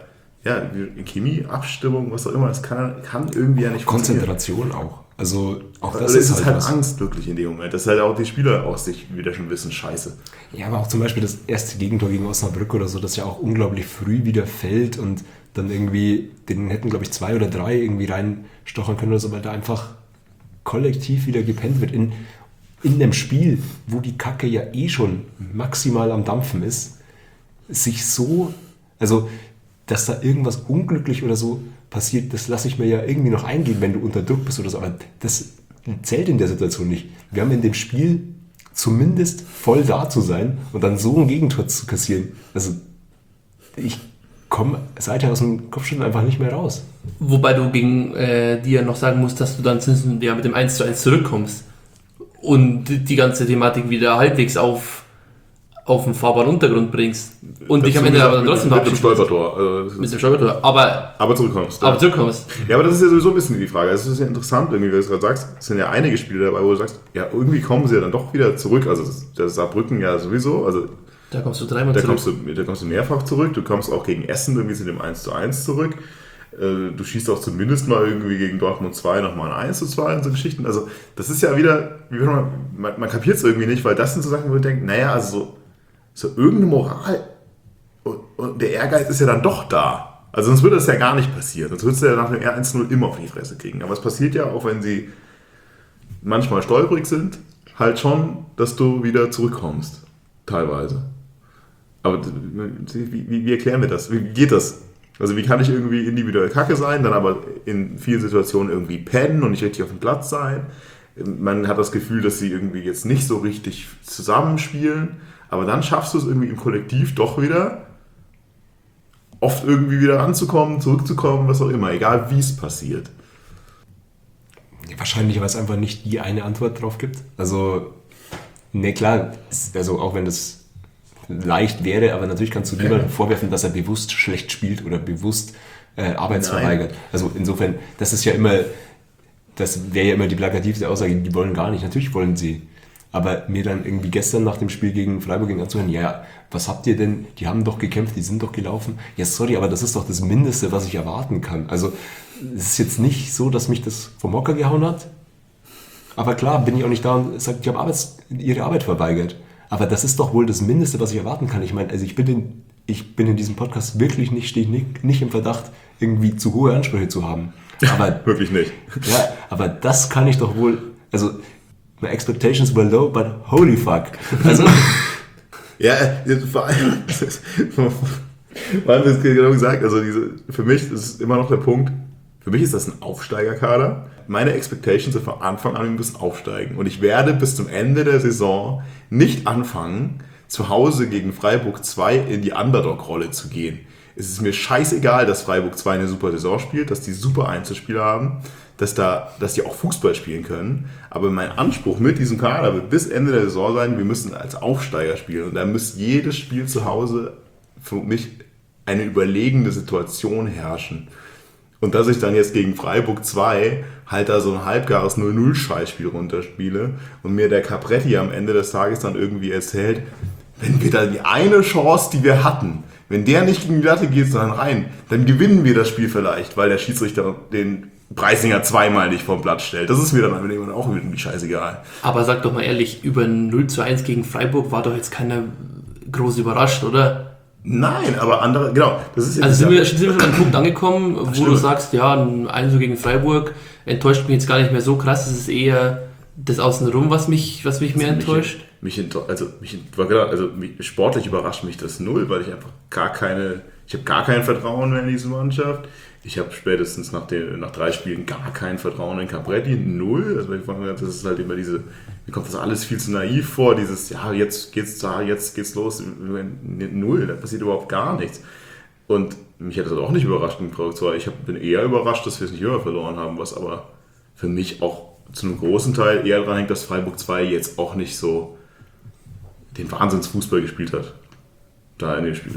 in Chemie, Abstimmung, was auch immer. Das kann irgendwie ja nicht Konzentration auch. Also auch das also ist halt was. Angst wirklich in dem Moment. Das ist halt auch die Spieler aus sich wieder schon wissen, scheiße. Ja, aber auch zum Beispiel das erste Gegentor gegen Osnabrück oder so, das ja auch unglaublich früh wieder fällt und dann irgendwie, den hätten glaube ich 2 oder 3 irgendwie reinstochern können oder so, weil da einfach kollektiv wieder gepennt wird. In einem Spiel, wo die Kacke ja eh schon maximal am Dampfen ist, sich so, also dass da irgendwas unglücklich oder so passiert, das lasse ich mir ja irgendwie noch eingehen, wenn du unter Druck bist oder so, aber das zählt in der Situation nicht. Wir haben in dem Spiel zumindest voll da zu sein und dann so ein Gegentor zu kassieren. Also ich komme seither aus dem Kopfschütteln einfach nicht mehr raus. Wobei du gegen die ja noch sagen musst, dass du dann mit dem 1:1 zurückkommst und die ganze Thematik wieder halbwegs auf den fahrbaren Untergrund bringst und dich am Ende aber trotzdem mit dem Stolpertor. Mit dem Stolpertor. Aber zurückkommst. Ja, aber das ist ja sowieso ein bisschen die Frage. Es ist ja interessant, irgendwie, wie du es gerade sagst. Es sind ja einige Spiele dabei, wo du sagst, ja, irgendwie kommen sie ja dann doch wieder zurück. Also das Saarbrücken ja sowieso. Also da kommst du dreimal zurück. Da kommst du mehrfach zurück. Du kommst auch gegen Essen irgendwie zu dem 1:1 zurück. Du schießt auch zumindest mal irgendwie gegen Dortmund 2 nochmal ein 1:2 und so Geschichten. Also das ist ja wieder, man kapiert es irgendwie nicht, weil das sind so Sachen, wo du denkst, naja, also so irgendeine Moral und der Ehrgeiz ist ja dann doch da. Also sonst würde das ja gar nicht passieren. Sonst würdest du ja nach dem 1-0 immer auf die Fresse kriegen. Aber es passiert ja, auch wenn sie manchmal stolperig sind, halt schon, dass du wieder zurückkommst. Teilweise. Aber wie erklären wir das? Wie geht das? Also wie kann ich irgendwie individuell kacke sein, dann aber in vielen Situationen irgendwie pennen und nicht richtig auf dem Platz sein? Man hat das Gefühl, dass sie irgendwie jetzt nicht so richtig zusammenspielen, aber dann schaffst du es irgendwie im Kollektiv doch wieder, oft irgendwie wieder ranzukommen, zurückzukommen, was auch immer, egal wie es passiert. Wahrscheinlich, weil es einfach nicht die eine Antwort drauf gibt. Also, ne klar, also auch wenn das leicht wäre, aber natürlich kannst du niemandem vorwerfen, dass er bewusst schlecht spielt oder bewusst arbeitsverweigert. Also insofern, das ist ja immer, das wäre ja immer die plakativste Aussage, die wollen gar nicht. Natürlich wollen sie. Aber mir dann irgendwie gestern nach dem Spiel gegen Freiburg anzuhören, ja, was habt ihr denn? Die haben doch gekämpft, die sind doch gelaufen. Ja, sorry, aber das ist doch das Mindeste, was ich erwarten kann. Also es ist jetzt nicht so, dass mich das vom Hocker gehauen hat. Aber klar, bin ich auch nicht da und sage, die haben ihre Arbeit verweigert. Aber das ist doch wohl das Mindeste, was ich erwarten kann. Ich meine, also ich bin in diesem Podcast wirklich stehe nicht im Verdacht, irgendwie zu hohe Ansprüche zu haben. Aber wirklich nicht. Ja, aber das kann ich doch wohl, also my expectations were low, but holy fuck. Also ja, vor allem das genau gesagt, also für mich ist es immer noch der Punkt, für mich ist das ein Aufsteigerkader. Meine Expectations sind von Anfang an ein bisschen aufsteigen. Und ich werde bis zum Ende der Saison nicht anfangen, zu Hause gegen Freiburg 2 in die Underdog-Rolle zu gehen. Es ist mir scheißegal, dass Freiburg 2 eine super Saison spielt, dass die super Einzelspieler haben, dass die auch Fußball spielen können. Aber mein Anspruch mit diesem Kader wird bis Ende der Saison sein, wir müssen als Aufsteiger spielen. Und da muss jedes Spiel zu Hause für mich eine überlegene Situation herrschen. Und dass ich dann jetzt gegen Freiburg 2 halt da so ein halbgares 0-0-Scheißspiel runterspiele und mir der Capretti am Ende des Tages dann irgendwie erzählt, wenn wir da die eine Chance, die wir hatten, wenn der nicht gegen die Latte geht, sondern rein, dann gewinnen wir das Spiel vielleicht, weil der Schiedsrichter den Preisinger zweimal nicht vom Platz stellt. Das ist mir dann auch irgendwie scheißegal. Aber sag doch mal ehrlich, über 0-1 gegen Freiburg war doch jetzt keiner groß überrascht, oder? Nein, aber andere, genau. Das ist also sind wir schon an einem Punkt angekommen, wo du sagst, ja, ein 1 gegen Freiburg enttäuscht mich jetzt gar nicht mehr so krass, es ist eher das Außenrum, was mich mehr enttäuscht. Sportlich überrascht mich das null, weil ich einfach gar kein Vertrauen mehr in diese Mannschaft. Ich habe spätestens nach 3 Spielen gar kein Vertrauen in Capretti, null. Also das ist halt immer mir kommt das alles viel zu naiv vor, jetzt geht's los, null, da passiert überhaupt gar nichts. Und mich hat das auch nicht überrascht in Freiburg 2. Ich bin eher überrascht, dass wir es nicht höher verloren haben, was aber für mich auch zu einem großen Teil eher daran hängt, dass Freiburg 2 jetzt auch nicht so den Wahnsinnsfußball gespielt hat. Da in dem Spiel.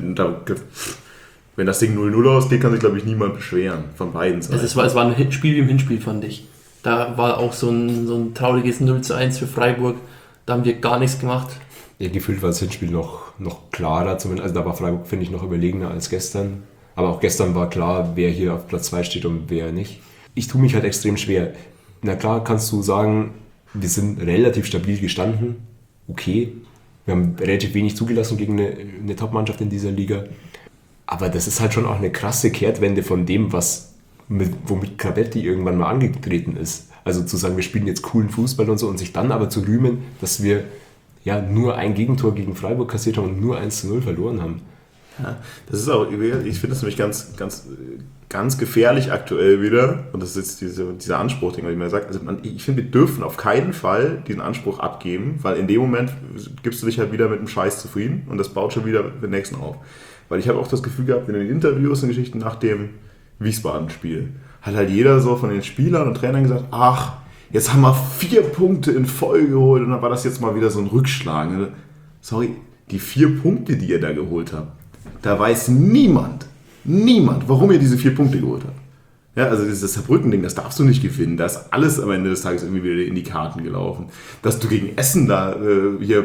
Wenn das Ding 0-0 ausgeht, kann sich, glaube ich, niemand beschweren. Von beiden Seiten. Also es war ein Spiel wie im Hinspiel, fand ich. Da war auch so ein trauriges 0-1 für Freiburg. Da haben wir gar nichts gemacht. Ja, gefühlt war das Hinspiel noch klarer. Zumindest. Also da war Freiburg, finde ich, noch überlegener als gestern. Aber auch gestern war klar, wer hier auf Platz 2 steht und wer nicht. Ich tue mich halt extrem schwer. Na klar kannst du sagen, wir sind relativ stabil gestanden. Okay. Wir haben relativ wenig zugelassen gegen eine Top-Mannschaft in dieser Liga. Aber das ist halt schon auch eine krasse Kehrtwende von dem, womit Capretti irgendwann mal angetreten ist. Also zu sagen, wir spielen jetzt coolen Fußball und so und sich dann aber zu rühmen, dass wir ja nur ein Gegentor gegen Freiburg kassiert haben und nur 1-0 verloren haben. Ja, das ist auch, ich finde das nämlich ganz, ganz, ganz gefährlich aktuell wieder. Und das ist jetzt dieser Anspruch, den man immer sagt. Also ich finde, wir dürfen auf keinen Fall diesen Anspruch abgeben, weil in dem Moment gibst du dich halt wieder mit dem Scheiß zufrieden und das baut schon wieder den nächsten auf. Weil ich habe auch das Gefühl gehabt, in den Interviews und Geschichten nach dem Wiesbaden-Spiel hat halt jeder so von den Spielern und Trainern gesagt, ach, jetzt haben wir 4 Punkte in Folge geholt und dann war das jetzt mal wieder so ein Rückschlag. Sorry, die 4 Punkte, die ihr da geholt habt, da weiß niemand, warum ihr diese 4 Punkte geholt habt. Ja, also dieses Saarbrücken-Ding, das darfst du nicht gewinnen. Da ist alles am Ende des Tages irgendwie wieder in die Karten gelaufen. Dass du gegen Essen da hier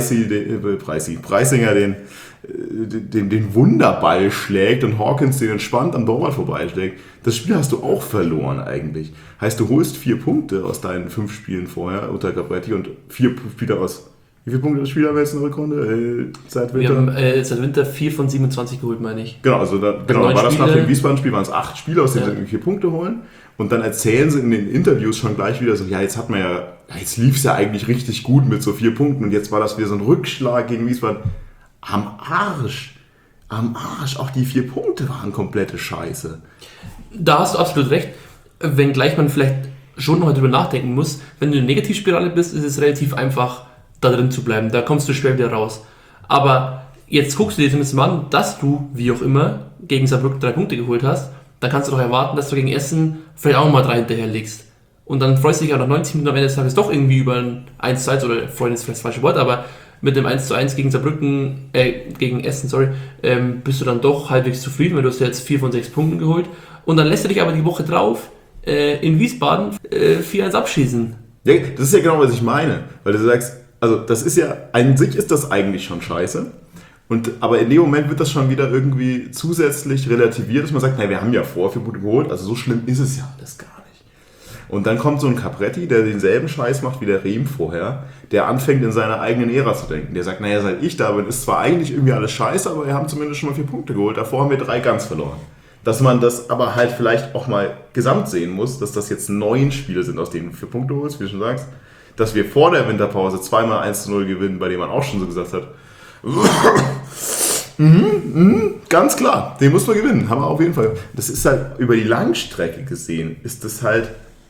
Preisinger den Wunderball schlägt und Hawkins den entspannt am Torwart vorbeischlägt, das Spiel hast du auch verloren eigentlich. Heißt, du holst 4 Punkte aus deinen 5 Spielen vorher unter Capretti und 4 Spieler aus Wie viele Punkte das Spiel haben wir jetzt in der Rückrunde? Seit Wir Winter? haben seit Winter 4 von 27 geholt, meine ich. Genau, also war das nach dem Wiesbaden-Spiel, waren es 8 Spiele, aus denen sie 4 Punkte holen. Und dann erzählen sie in den Interviews schon gleich wieder so, jetzt lief es ja eigentlich richtig gut mit so 4 Punkten und jetzt war das wieder so ein Rückschlag gegen Wiesbaden. Am Arsch. Auch die 4 Punkte waren komplette Scheiße. Da hast du absolut recht. Wenngleich man vielleicht schon noch drüber nachdenken muss, wenn du in der Negativspirale bist, ist es relativ einfach, da drin zu bleiben. Da kommst du schwer wieder raus. Aber jetzt guckst du dir zumindest mal an, dass du, wie auch immer, gegen Saarbrücken 3 Punkte geholt hast. Dann kannst du doch erwarten, dass du gegen Essen vielleicht auch nochmal 3 hinterherlegst. Und dann freust du dich auch nach 90 Minuten am Ende des Tages doch irgendwie über ein 1:1 oder Freunde ist vielleicht das falsche Wort, aber mit dem 1:1 gegen Saarbrücken, gegen Essen, bist du dann doch halbwegs zufrieden, weil du hast ja jetzt 4 von 6 Punkten geholt. Und dann lässt du dich aber die Woche drauf in Wiesbaden 4:1 abschießen. Ja, das ist ja genau, was ich meine. Weil du sagst, also das ist ja, an sich ist das eigentlich schon scheiße. Aber in dem Moment wird das schon wieder irgendwie zusätzlich relativiert, dass man sagt, wir haben ja 4 Punkte geholt, also so schlimm ist es ja alles gar nicht. Und dann kommt so ein Capretti, der denselben Scheiß macht wie der Rehm vorher, der anfängt in seiner eigenen Ära zu denken. Der sagt, seit ich da bin, ist zwar eigentlich irgendwie alles scheiße, aber wir haben zumindest schon mal 4 Punkte geholt, davor haben wir 3 ganz verloren. Dass man das aber halt vielleicht auch mal gesamt sehen muss, dass das jetzt 9 Spiele sind, aus denen du 4 Punkte holst, wie du schon sagst, dass wir vor der Winterpause 2-mal 1:0 gewinnen, bei dem man auch schon so gesagt hat, ganz klar, den muss man gewinnen, haben wir auf jeden Fall. Das ist halt, über die Langstrecke gesehen, ist das halt,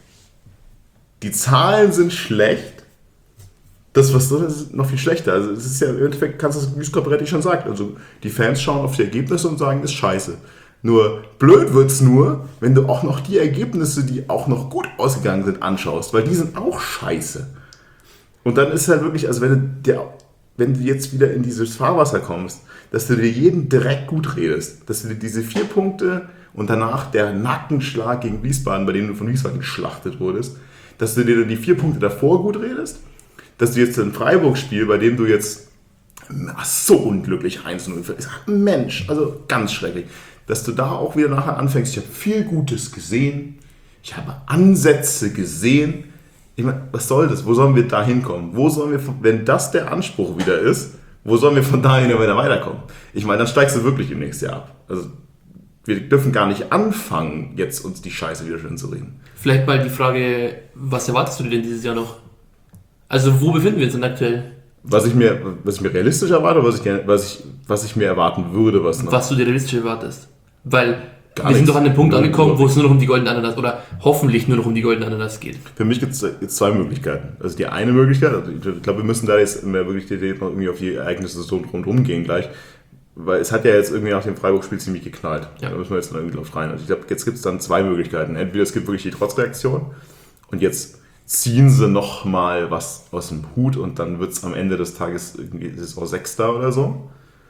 die Zahlen sind schlecht, das ist noch viel schlechter. Also es ist ja, im Endeffekt kannst du das, wie Scoperetti schon sagt, also die Fans schauen auf die Ergebnisse und sagen, das ist scheiße. Nur blöd wird's nur, wenn du auch noch die Ergebnisse, die auch noch gut ausgegangen sind, anschaust, weil die sind auch scheiße. Und dann ist halt wirklich, also wenn du jetzt wieder in dieses Fahrwasser kommst, dass du dir jeden direkt gut redest, dass du dir diese 4 Punkte und danach der Nackenschlag gegen Wiesbaden, bei dem du von Wiesbaden geschlachtet wurdest, dass du dir die 4 Punkte davor gut redest, dass du jetzt ein Freiburg-Spiel, bei dem du jetzt so unglücklich 1:0 verlierst, Mensch, also ganz schrecklich, dass du da auch wieder nachher anfängst, ich habe viel Gutes gesehen, ich habe Ansätze gesehen. Ich meine, was soll das? Wo sollen wir da hinkommen? Wo sollen wir, wenn das der Anspruch wieder ist, wo sollen wir von dahin wieder weiterkommen? Ich meine, dann steigst du wirklich im nächsten Jahr ab. Also wir dürfen gar nicht anfangen, jetzt uns die Scheiße wieder schön zu reden. Vielleicht mal die Frage, was erwartest du denn dieses Jahr noch? Also wo befinden wir uns denn aktuell? Was ich mir realistisch erwarte, was ich mir erwarten würde, was du dir realistisch erwartest. Weil wir sind doch an dem Punkt angekommen, wo es nur noch um die goldene Ananas oder hoffentlich nur noch um die goldene Ananas geht. Für mich gibt es jetzt 2 Möglichkeiten. Also die eine Möglichkeit, also ich glaube, wir müssen da jetzt mehr wirklich noch irgendwie auf die Ereignisse so rundherum gehen gleich, weil es hat ja jetzt irgendwie nach dem Freiburg-Spiel ziemlich geknallt. Ja. Da müssen wir jetzt noch irgendwie drauf rein. Also ich glaube, jetzt gibt es dann 2 Möglichkeiten. Entweder es gibt wirklich die Trotzreaktion und jetzt ziehen sie nochmal was aus dem Hut und dann wird es am Ende des Tages irgendwie Saison 6. oder so.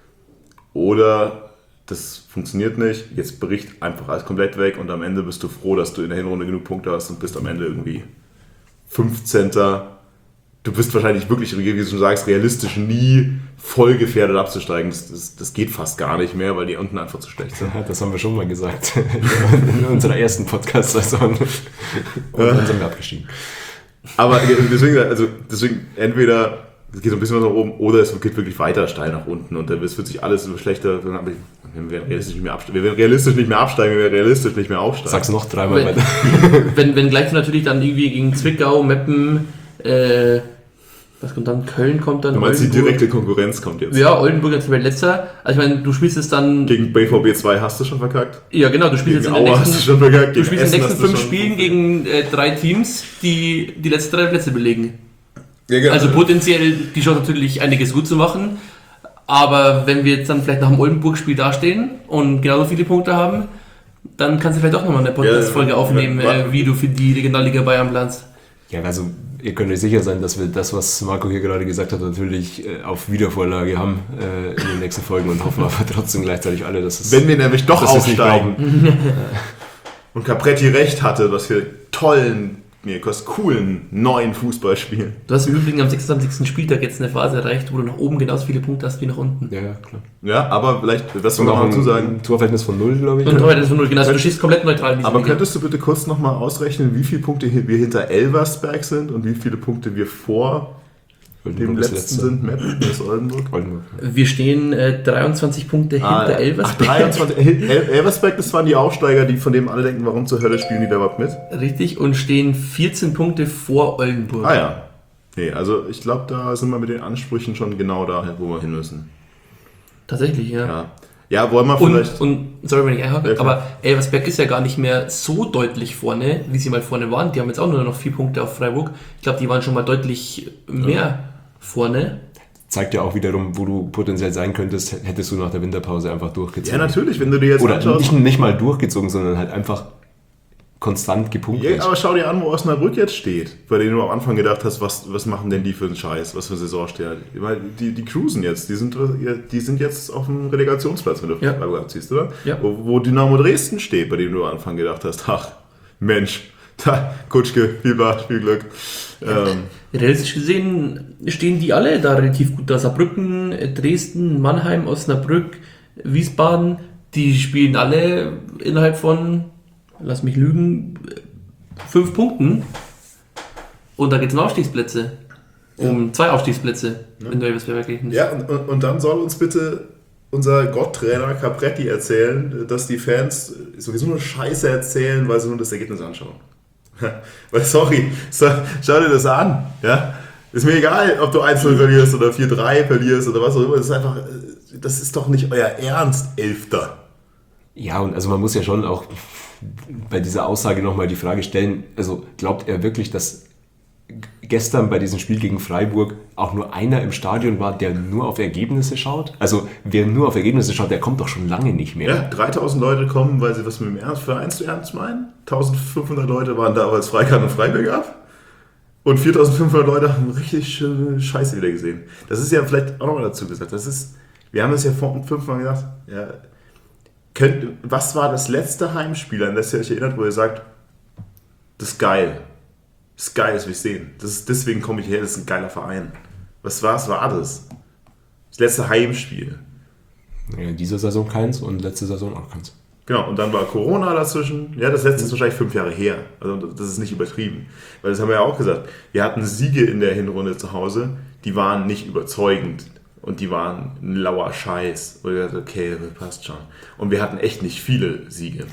Oder das funktioniert nicht, jetzt bricht einfach alles komplett weg und am Ende bist du froh, dass du in der Hinrunde genug Punkte hast und bist am Ende irgendwie 15. Du bist wahrscheinlich wirklich, wie du schon sagst, realistisch nie voll gefährdet abzusteigen. Das geht fast gar nicht mehr, weil die unten einfach zu schlecht sind. Das haben wir schon mal gesagt in unserer ersten Podcast-Saison. Und dann sind wir abgestiegen. Aber deswegen entweder es geht so ein bisschen nach oben oder es geht wirklich weiter steil nach unten und dann wird sich alles so schlechter. Wir werden realistisch nicht mehr absteigen, wir werden realistisch nicht mehr aufsteigen. Sag's noch 3-mal weiter. Wenn gleich du natürlich dann irgendwie gegen Zwickau, Meppen, was kommt dann? Köln kommt dann. Du meinst, die direkte Konkurrenz kommt jetzt? Ja, Oldenburg als letzter. Also ich meine, du spielst es dann... Gegen BVB 2 hast du schon verkackt? Ja, genau. Du spielst gegen jetzt in den nächsten 5 Spielen gegen 3 Teams, die letzten 3 Plätze belegen. Ja, genau. Also potenziell die Chance natürlich einiges gut zu machen. Aber wenn wir jetzt dann vielleicht nach dem Oldenburg-Spiel dastehen und genauso viele Punkte haben, dann kannst du vielleicht auch nochmal eine Podcast-Folge aufnehmen, wie du für die Regionalliga Bayern planst. Ja, also ihr könnt euch sicher sein, dass wir das, was Marco hier gerade gesagt hat, natürlich auf Wiedervorlage haben in den nächsten Folgen und hoffen aber trotzdem gleichzeitig alle, dass es... Wenn wir nämlich doch aufsteigen und Capretti recht hatte, dass wir coolen neuen Fußball spielen. Du hast im Übrigen am 26. Spieltag jetzt eine Phase erreicht, wo du nach oben genauso viele Punkte hast wie nach unten. Ja, klar. Ja, aber vielleicht, das muss man noch dazu sagen. Ein Torverhältnis von 0, glaube ich. Ein Torverhältnis von 0, genau. Also du schießt komplett neutral in diese Aber Liga. Könntest du bitte kurz nochmal ausrechnen, wie viele Punkte wir hinter Elversberg sind und wie viele Punkte wir vor Dem letzten sind Meppen, das ist Oldenburg. Wir stehen 23 Punkte hinter Elversberg. 23. Elversberg, das waren die Aufsteiger, von denen alle denken, warum zur Hölle spielen die da überhaupt mit? Richtig, und stehen 14 Punkte vor Oldenburg. Ah ja. Nee, also ich glaube, da sind wir mit den Ansprüchen schon genau da, wo wir hin müssen. Tatsächlich, ja. Ja, wollen wir vielleicht... Und sorry, wenn ich einhake, aber Elversberg ist ja gar nicht mehr so deutlich vorne, wie sie mal vorne waren. Die haben jetzt auch nur noch 4 Punkte auf Freiburg. Ich glaube, die waren schon mal deutlich mehr vorne. Zeigt ja auch wiederum, wo du potenziell sein könntest, hättest du nach der Winterpause einfach durchgezogen. Ja, natürlich, wenn du dir jetzt anschaust... nicht mal durchgezogen, sondern halt einfach konstant gepunktet. Ja, aber schau dir an, wo Osnabrück jetzt steht, bei denen du am Anfang gedacht hast, was machen denn die für einen Scheiß, was für eine Saison steht. Die cruisen jetzt, die sind jetzt auf dem Relegationsplatz, wenn du Freiburg abziehst, oder? Ja. Wo Dynamo Dresden steht, bei dem du am Anfang gedacht hast, ach, Mensch, Kutschke, viel Spaß, viel Glück. Realistisch gesehen stehen die alle da relativ gut da. Saarbrücken, Dresden, Mannheim, Osnabrück, Wiesbaden, die spielen alle innerhalb von, lass mich lügen, 5 Punkten. Und da geht es um Aufstiegsplätze. Um 2 Aufstiegsplätze, wenn du Elversberg rechnest. Ja, und dann soll uns bitte unser Gotttrainer Capretti erzählen, dass die Fans sowieso nur Scheiße erzählen, weil sie nur das Ergebnis anschauen. Weil, sorry, schau dir das an. Ja? Ist mir egal, ob du 1-0 verlierst oder 4-3 verlierst oder was auch immer. Das ist doch nicht euer Ernst, Elfter. Ja, und also man muss ja schon auch bei dieser Aussage nochmal die Frage stellen, also glaubt er wirklich, dass gestern bei diesem Spiel gegen Freiburg auch nur einer im Stadion war, der nur auf Ergebnisse schaut? Also wer nur auf Ergebnisse schaut, der kommt doch schon lange nicht mehr. Ja, 3000 Leute kommen, weil sie was mit dem Verein ernst meinen. 1500 Leute waren da, weil es Freikarten und Freibier gab. Und 4500 Leute haben richtig schöne Scheiße wieder gesehen. Das ist ja vielleicht auch nochmal dazu gesagt. Wir haben das ja vor 5 Mal gesagt. Ja, was war das letzte Heimspiel, an das ihr euch erinnert, wo ihr sagt, das ist geil. Das ist geil, das will ich sehen. Deswegen komme ich her, das ist ein geiler Verein. Was war das? Das letzte Heimspiel. Ja, in dieser Saison keins und letzte Saison auch keins. Genau, und dann war Corona dazwischen. Ja, das letzte ist wahrscheinlich 5 Jahre her. Also das ist nicht übertrieben. Weil das haben wir ja auch gesagt. Wir hatten Siege in der Hinrunde zu Hause, die waren nicht überzeugend. Und die waren ein lauer Scheiß. Und wir dachten, okay, passt schon. Und wir hatten echt nicht viele Siege.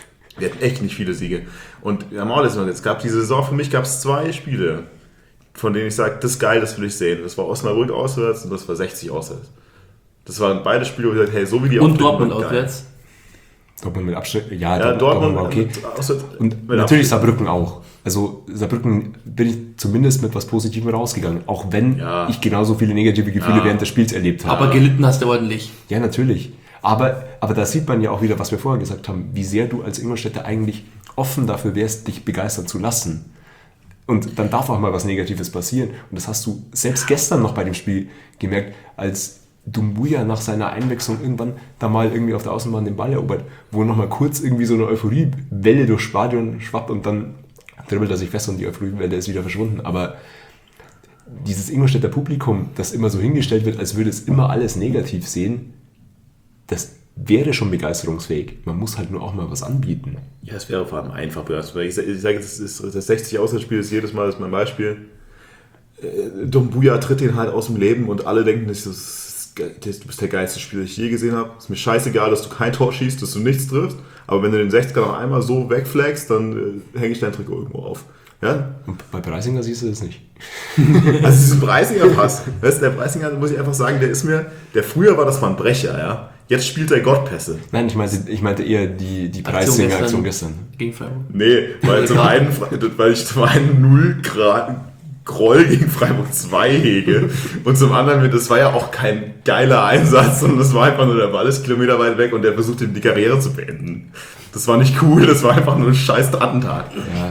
Und wir haben auch letztes Mal, es gab diese Saison, für mich gab es 2 Spiele, von denen ich sage, das ist geil, das will ich sehen. Das war Osnabrück auswärts und das war 60 auswärts. Das waren beide Spiele, wo ich gesagt, hey, so wie die und Dortmund auswärts. Dortmund mit Abstand, Dortmund war okay. Und natürlich Saarbrücken auch. Also Saarbrücken bin ich zumindest mit was Positivem rausgegangen, auch wenn ich genauso viele negative Gefühle während des Spiels erlebt habe. Aber gelitten hast du ordentlich. Ja, natürlich. Aber da sieht man ja auch wieder, was wir vorher gesagt haben, wie sehr du als Ingolstädter eigentlich offen dafür wärst, dich begeistern zu lassen. Und dann darf auch mal was Negatives passieren. Und das hast du selbst gestern noch bei dem Spiel gemerkt, als Doumbouya nach seiner Einwechslung irgendwann da mal irgendwie auf der Außenbahn den Ball erobert, wo nochmal kurz irgendwie so eine Euphoriewelle durchs Stadion schwappt und dann dribbelt er sich fest und die Euphoriewelle ist wieder verschwunden. Aber dieses Ingolstädter Publikum, das immer so hingestellt wird, als würde es immer alles negativ sehen, das wäre schon begeisterungsfähig. Man muss halt nur auch mal was anbieten. Ja, es wäre vor allem einfach. Ich sage, das 60 Auswärtsspiel ist jedes Mal, das ist mein Beispiel. Doumbouya tritt den halt aus dem Leben und alle denken, du bist der geilste Spieler, den ich je gesehen habe. Ist mir scheißegal, dass du kein Tor schießt, dass du nichts triffst. Aber wenn du den 60er noch einmal so wegflagst, dann hänge ich dein Trikot irgendwo auf. Ja? Und bei Preisinger siehst du das nicht. Also diesen Preisinger Pass. Weißt du, der Preisinger, muss ich einfach sagen, der früher war das mal ein Brecher, ja. Jetzt spielt er Gottpässe. Nein, ich meinte eher die Preisinger-Aktion gestern. Gegen Freiburg. Nee, weil ich zum einen 0 Grad Groll gegen Freiburg 2 hege und zum anderen, das war ja auch kein geiler Einsatz, sondern das war einfach nur, der Ball ist kilometerweit weg und der versucht, die Karriere zu beenden. Das war nicht cool, das war einfach nur ein scheiß Attentat. Ja.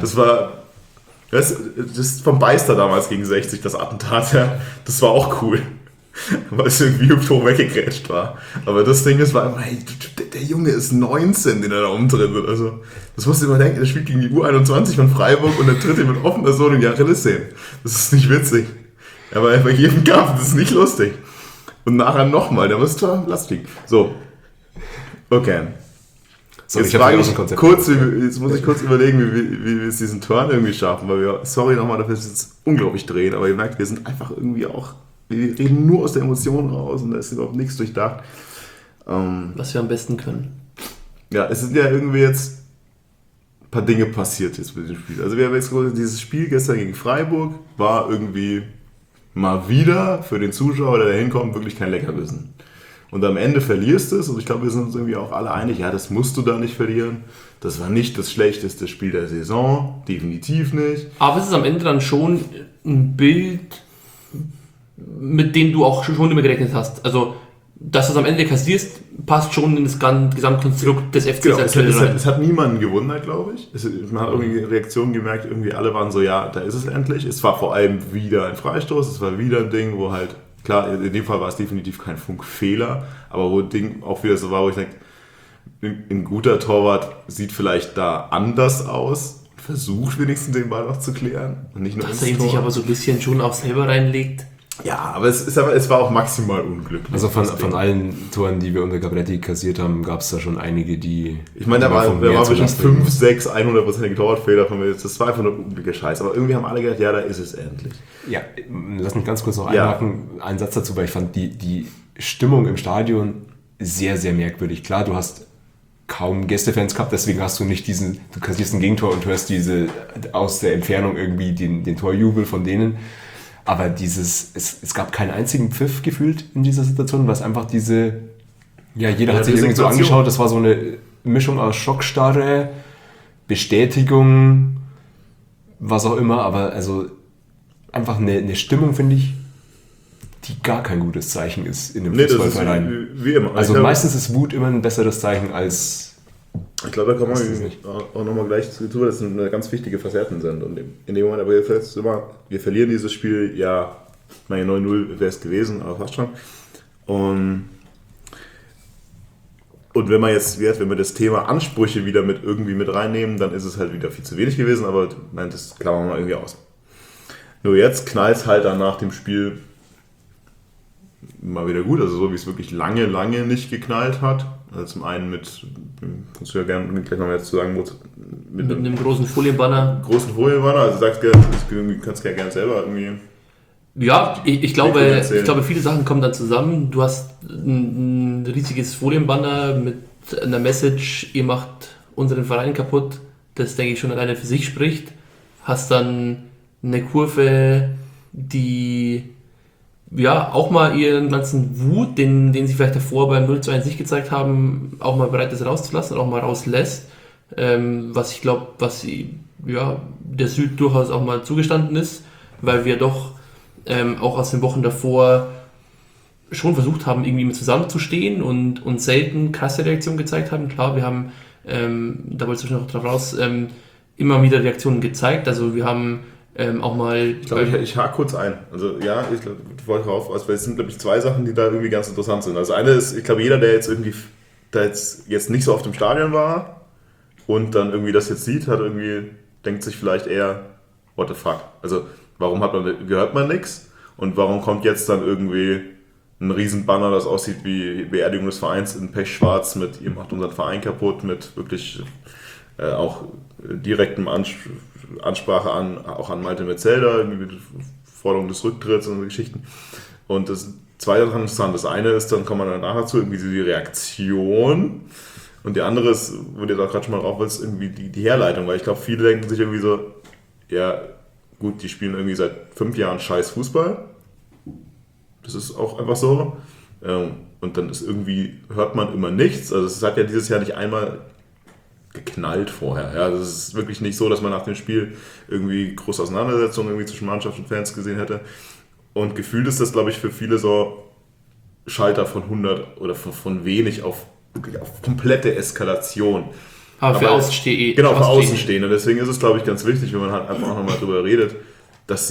Das ist vom Beister damals gegen 60, das Attentat, ja. Das war auch cool. Weil es irgendwie hoch weggegrätscht war. Aber das Ding ist, war hey, der Junge ist 19, den er da umtritt. Also, das musst du immer denken, der spielt gegen die U21 von Freiburg und der tritt ihn mit offener Sohle in die Achillessehne. Das ist nicht witzig. Aber bei jedem Kampf, das ist nicht lustig. Und nachher nochmal, der muss lass fliegen. So. Okay. Jetzt muss ich kurz überlegen, wie wir es diesen Turn irgendwie schaffen, weil wir, sorry nochmal, dafür ist es unglaublich drehen, aber ihr merkt, wir sind einfach irgendwie auch, wir reden nur aus der Emotion raus und da ist überhaupt nichts durchdacht. Was wir am besten können. Ja, es sind ja irgendwie jetzt ein paar Dinge passiert jetzt mit dem Spiel. Also wir haben jetzt dieses Spiel gestern gegen Freiburg war irgendwie mal wieder für den Zuschauer, der da hinkommt, wirklich kein Leckerbissen. Und am Ende verlierst du es und ich glaube, wir sind uns irgendwie auch alle einig, ja, das musst du da nicht verlieren. Das war nicht das schlechteste Spiel der Saison, definitiv nicht. Aber es ist am Ende dann schon ein Bild, mit dem du auch schon immer gerechnet hast. Also, dass du es am Ende kassierst, passt schon in das Gesamtkonstrukt des FC. Genau, es hat niemanden gewundert, glaube ich. Man hat irgendwie Reaktionen gemerkt, irgendwie alle waren so, ja, da ist es endlich. Es war vor allem wieder ein Freistoß, es war wieder ein Ding, wo halt, klar, in dem Fall war es definitiv kein Funkfehler, aber wo das Ding auch wieder so war, wo ich denke, ein guter Torwart sieht vielleicht da anders aus, versucht wenigstens den Ball noch zu klären und nicht nur dass er ihn sich aber so ein bisschen schon auch selber reinlegt. Ja, aber es war auch maximal unglücklich. Also von allen Toren, die wir unter Gabretti kassiert haben, gab es da schon einige, die... Ich meine, da war bestimmt 5, 6, 100%ige Torwartfehler von mir. Das war einfach nur unglücklicher Scheiß. Aber irgendwie haben alle gedacht, ja, da ist es endlich. Ja, lass mich ganz kurz noch einhaken. Einen Satz dazu, weil ich fand die Stimmung im Stadion sehr, sehr merkwürdig. Klar, du hast kaum Gästefans gehabt, deswegen hast du nicht du kassierst ein Gegentor und hörst aus der Entfernung irgendwie den Torjubel von denen. Aber es gab keinen einzigen Pfiff gefühlt in dieser Situation, weil es einfach jeder hat sich irgendwie so angeschaut, das war so eine Mischung aus Schockstarre, Bestätigung, was auch immer, aber also einfach eine Stimmung, finde ich, die gar kein gutes Zeichen ist in einem Fußballverein. Wie immer. Also meistens ist Wut immer ein besseres Zeichen als... Ich glaube, da kommen wir auch nochmal gleich zu, das ist eine ganz wichtige Facetten sind. Und in dem Moment, aber wir verlieren dieses Spiel, ja, 9-0 wäre es gewesen, aber fast schon. Und wenn wir das Thema Ansprüche wieder irgendwie mit reinnehmen, dann ist es halt wieder viel zu wenig gewesen, aber nein, das klammern wir mal irgendwie aus. Nur jetzt knallt es halt dann nach dem Spiel mal wieder gut, also so wie es wirklich lange, lange nicht geknallt hat. Also zum einen kannst du ja gerne gleich noch mehr zu sagen, mit einem großen Folienbanner. Also du kannst ja gerne selber irgendwie... Ja, ich glaube, viele Sachen kommen dann zusammen. Du hast ein riesiges Folienbanner mit einer Message, ihr macht unseren Verein kaputt, das denke ich schon alleine für sich spricht. Hast dann eine Kurve, die auch mal ihren ganzen Wut, den sie vielleicht davor beim 0-1 nicht gezeigt haben, auch mal bereit ist rauszulassen und auch mal rauslässt. Was ich glaube, der Süd durchaus auch mal zugestanden ist, weil wir doch auch aus den Wochen davor schon versucht haben, irgendwie mit zusammenzustehen und selten krasse Reaktionen gezeigt haben. Klar, wir haben, da wollte ich noch drauf raus, immer wieder Reaktionen gezeigt. Also wir haben auch mal... Ich glaube, ich hake kurz ein. Also ja, ich wollte drauf, also es sind, glaube ich, zwei Sachen, die da irgendwie ganz interessant sind. Also eine ist, ich glaube, jeder, der jetzt irgendwie jetzt nicht so oft im Stadion war und dann irgendwie das jetzt sieht, denkt sich vielleicht eher, what the fuck? Also warum gehört man nichts? Und warum kommt jetzt dann irgendwie ein Riesenbanner, das aussieht wie Beerdigung des Vereins in Pechschwarz mit ihr macht unseren Verein kaputt, mit wirklich auch direktem Ansprache auch an Malte Metzelder, irgendwie mit Forderung des Rücktritts und so Geschichten. Und das zweite daran interessant. Das eine ist, dann kommt man dann nachher zu, irgendwie die Reaktion. Und die andere ist, wo du da gerade schon mal drauf willst, irgendwie die Herleitung. Weil ich glaube, viele denken sich irgendwie so, ja gut, die spielen irgendwie seit 5 Jahren scheiß Fußball. Das ist auch einfach so. Und dann hört man immer nichts. Also es hat ja dieses Jahr nicht einmal geknallt vorher. Ja, das ist wirklich nicht so, dass man nach dem Spiel irgendwie große Auseinandersetzungen irgendwie zwischen Mannschaft und Fans gesehen hätte. Und gefühlt ist das, glaube ich, für viele so Schalter von 100 oder von wenig auf komplette Eskalation. Aber für Außenstehende. Genau, für Außenstehende. Und deswegen ist es, glaube ich, ganz wichtig, wenn man halt einfach auch nochmal drüber redet, dass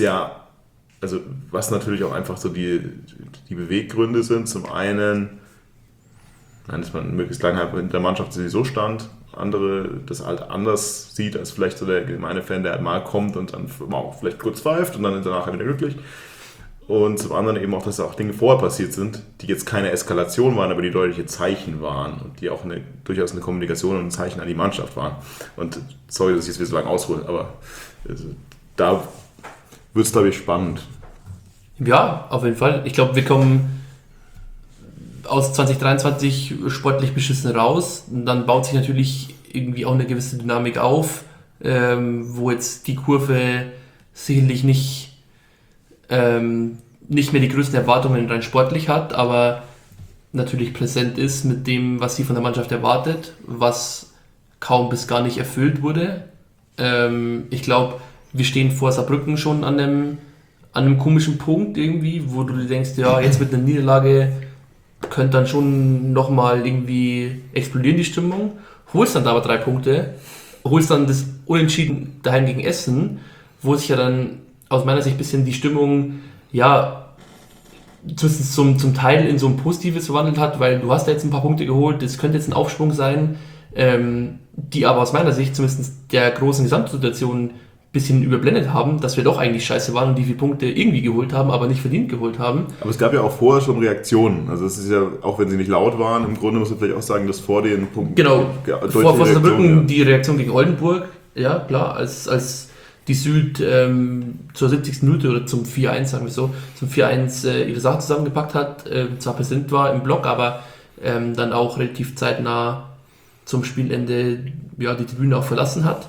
was natürlich auch einfach so die Beweggründe sind. Zum einen, dass man möglichst lange halt mit der Mannschaft sowieso stand, andere das halt anders sieht als vielleicht so der gemeine Fan, der halt mal kommt und dann auch vielleicht kurz pfeift und dann danach wieder glücklich. Und zum anderen eben auch, dass auch Dinge vorher passiert sind, die jetzt keine Eskalation waren, aber die deutliche Zeichen waren und die auch durchaus eine Kommunikation und ein Zeichen an die Mannschaft waren. Und sorry, dass ich jetzt wieder so lange aushole, aber da wird es, glaube ich, spannend. Ja, auf jeden Fall. Ich glaube, wir kommen aus 2023 sportlich beschissen raus. Und dann baut sich natürlich irgendwie auch eine gewisse Dynamik auf, wo jetzt die Kurve sicherlich nicht mehr die größten Erwartungen rein sportlich hat, aber natürlich präsent ist mit dem, was sie von der Mannschaft erwartet, was kaum bis gar nicht erfüllt wurde. Ich glaube, wir stehen vor Saarbrücken schon an einem komischen Punkt irgendwie, wo du dir denkst, ja, jetzt mit einer Niederlage könnte dann schon nochmal irgendwie explodieren die Stimmung. Holst dann aber 3 Punkte, holst dann das Unentschieden daheim gegen Essen, wo sich ja dann aus meiner Sicht ein bisschen die Stimmung, ja, zumindest zum Teil in so ein Positives verwandelt hat, weil du hast ja jetzt ein paar Punkte geholt, das könnte jetzt ein Aufschwung sein, die aber aus meiner Sicht zumindest der großen Gesamtsituation ein bisschen überblendet haben, dass wir doch eigentlich scheiße waren und die 4 Punkte irgendwie geholt haben, aber nicht verdient geholt haben. Aber es gab ja auch vorher schon Reaktionen. Also es ist ja, auch wenn sie nicht laut waren, im Grunde muss man vielleicht auch sagen, dass vor den Punkten... Genau, vor Saarbrücken ja. Die Reaktion gegen Oldenburg, ja klar, als die Süd zur 70. Minute oder zum 4-1, sagen wir so, zum 4-1 ihre Sachen zusammengepackt hat, zwar präsent war im Block, aber dann auch relativ zeitnah zum Spielende ja, die Tribüne auch verlassen hat.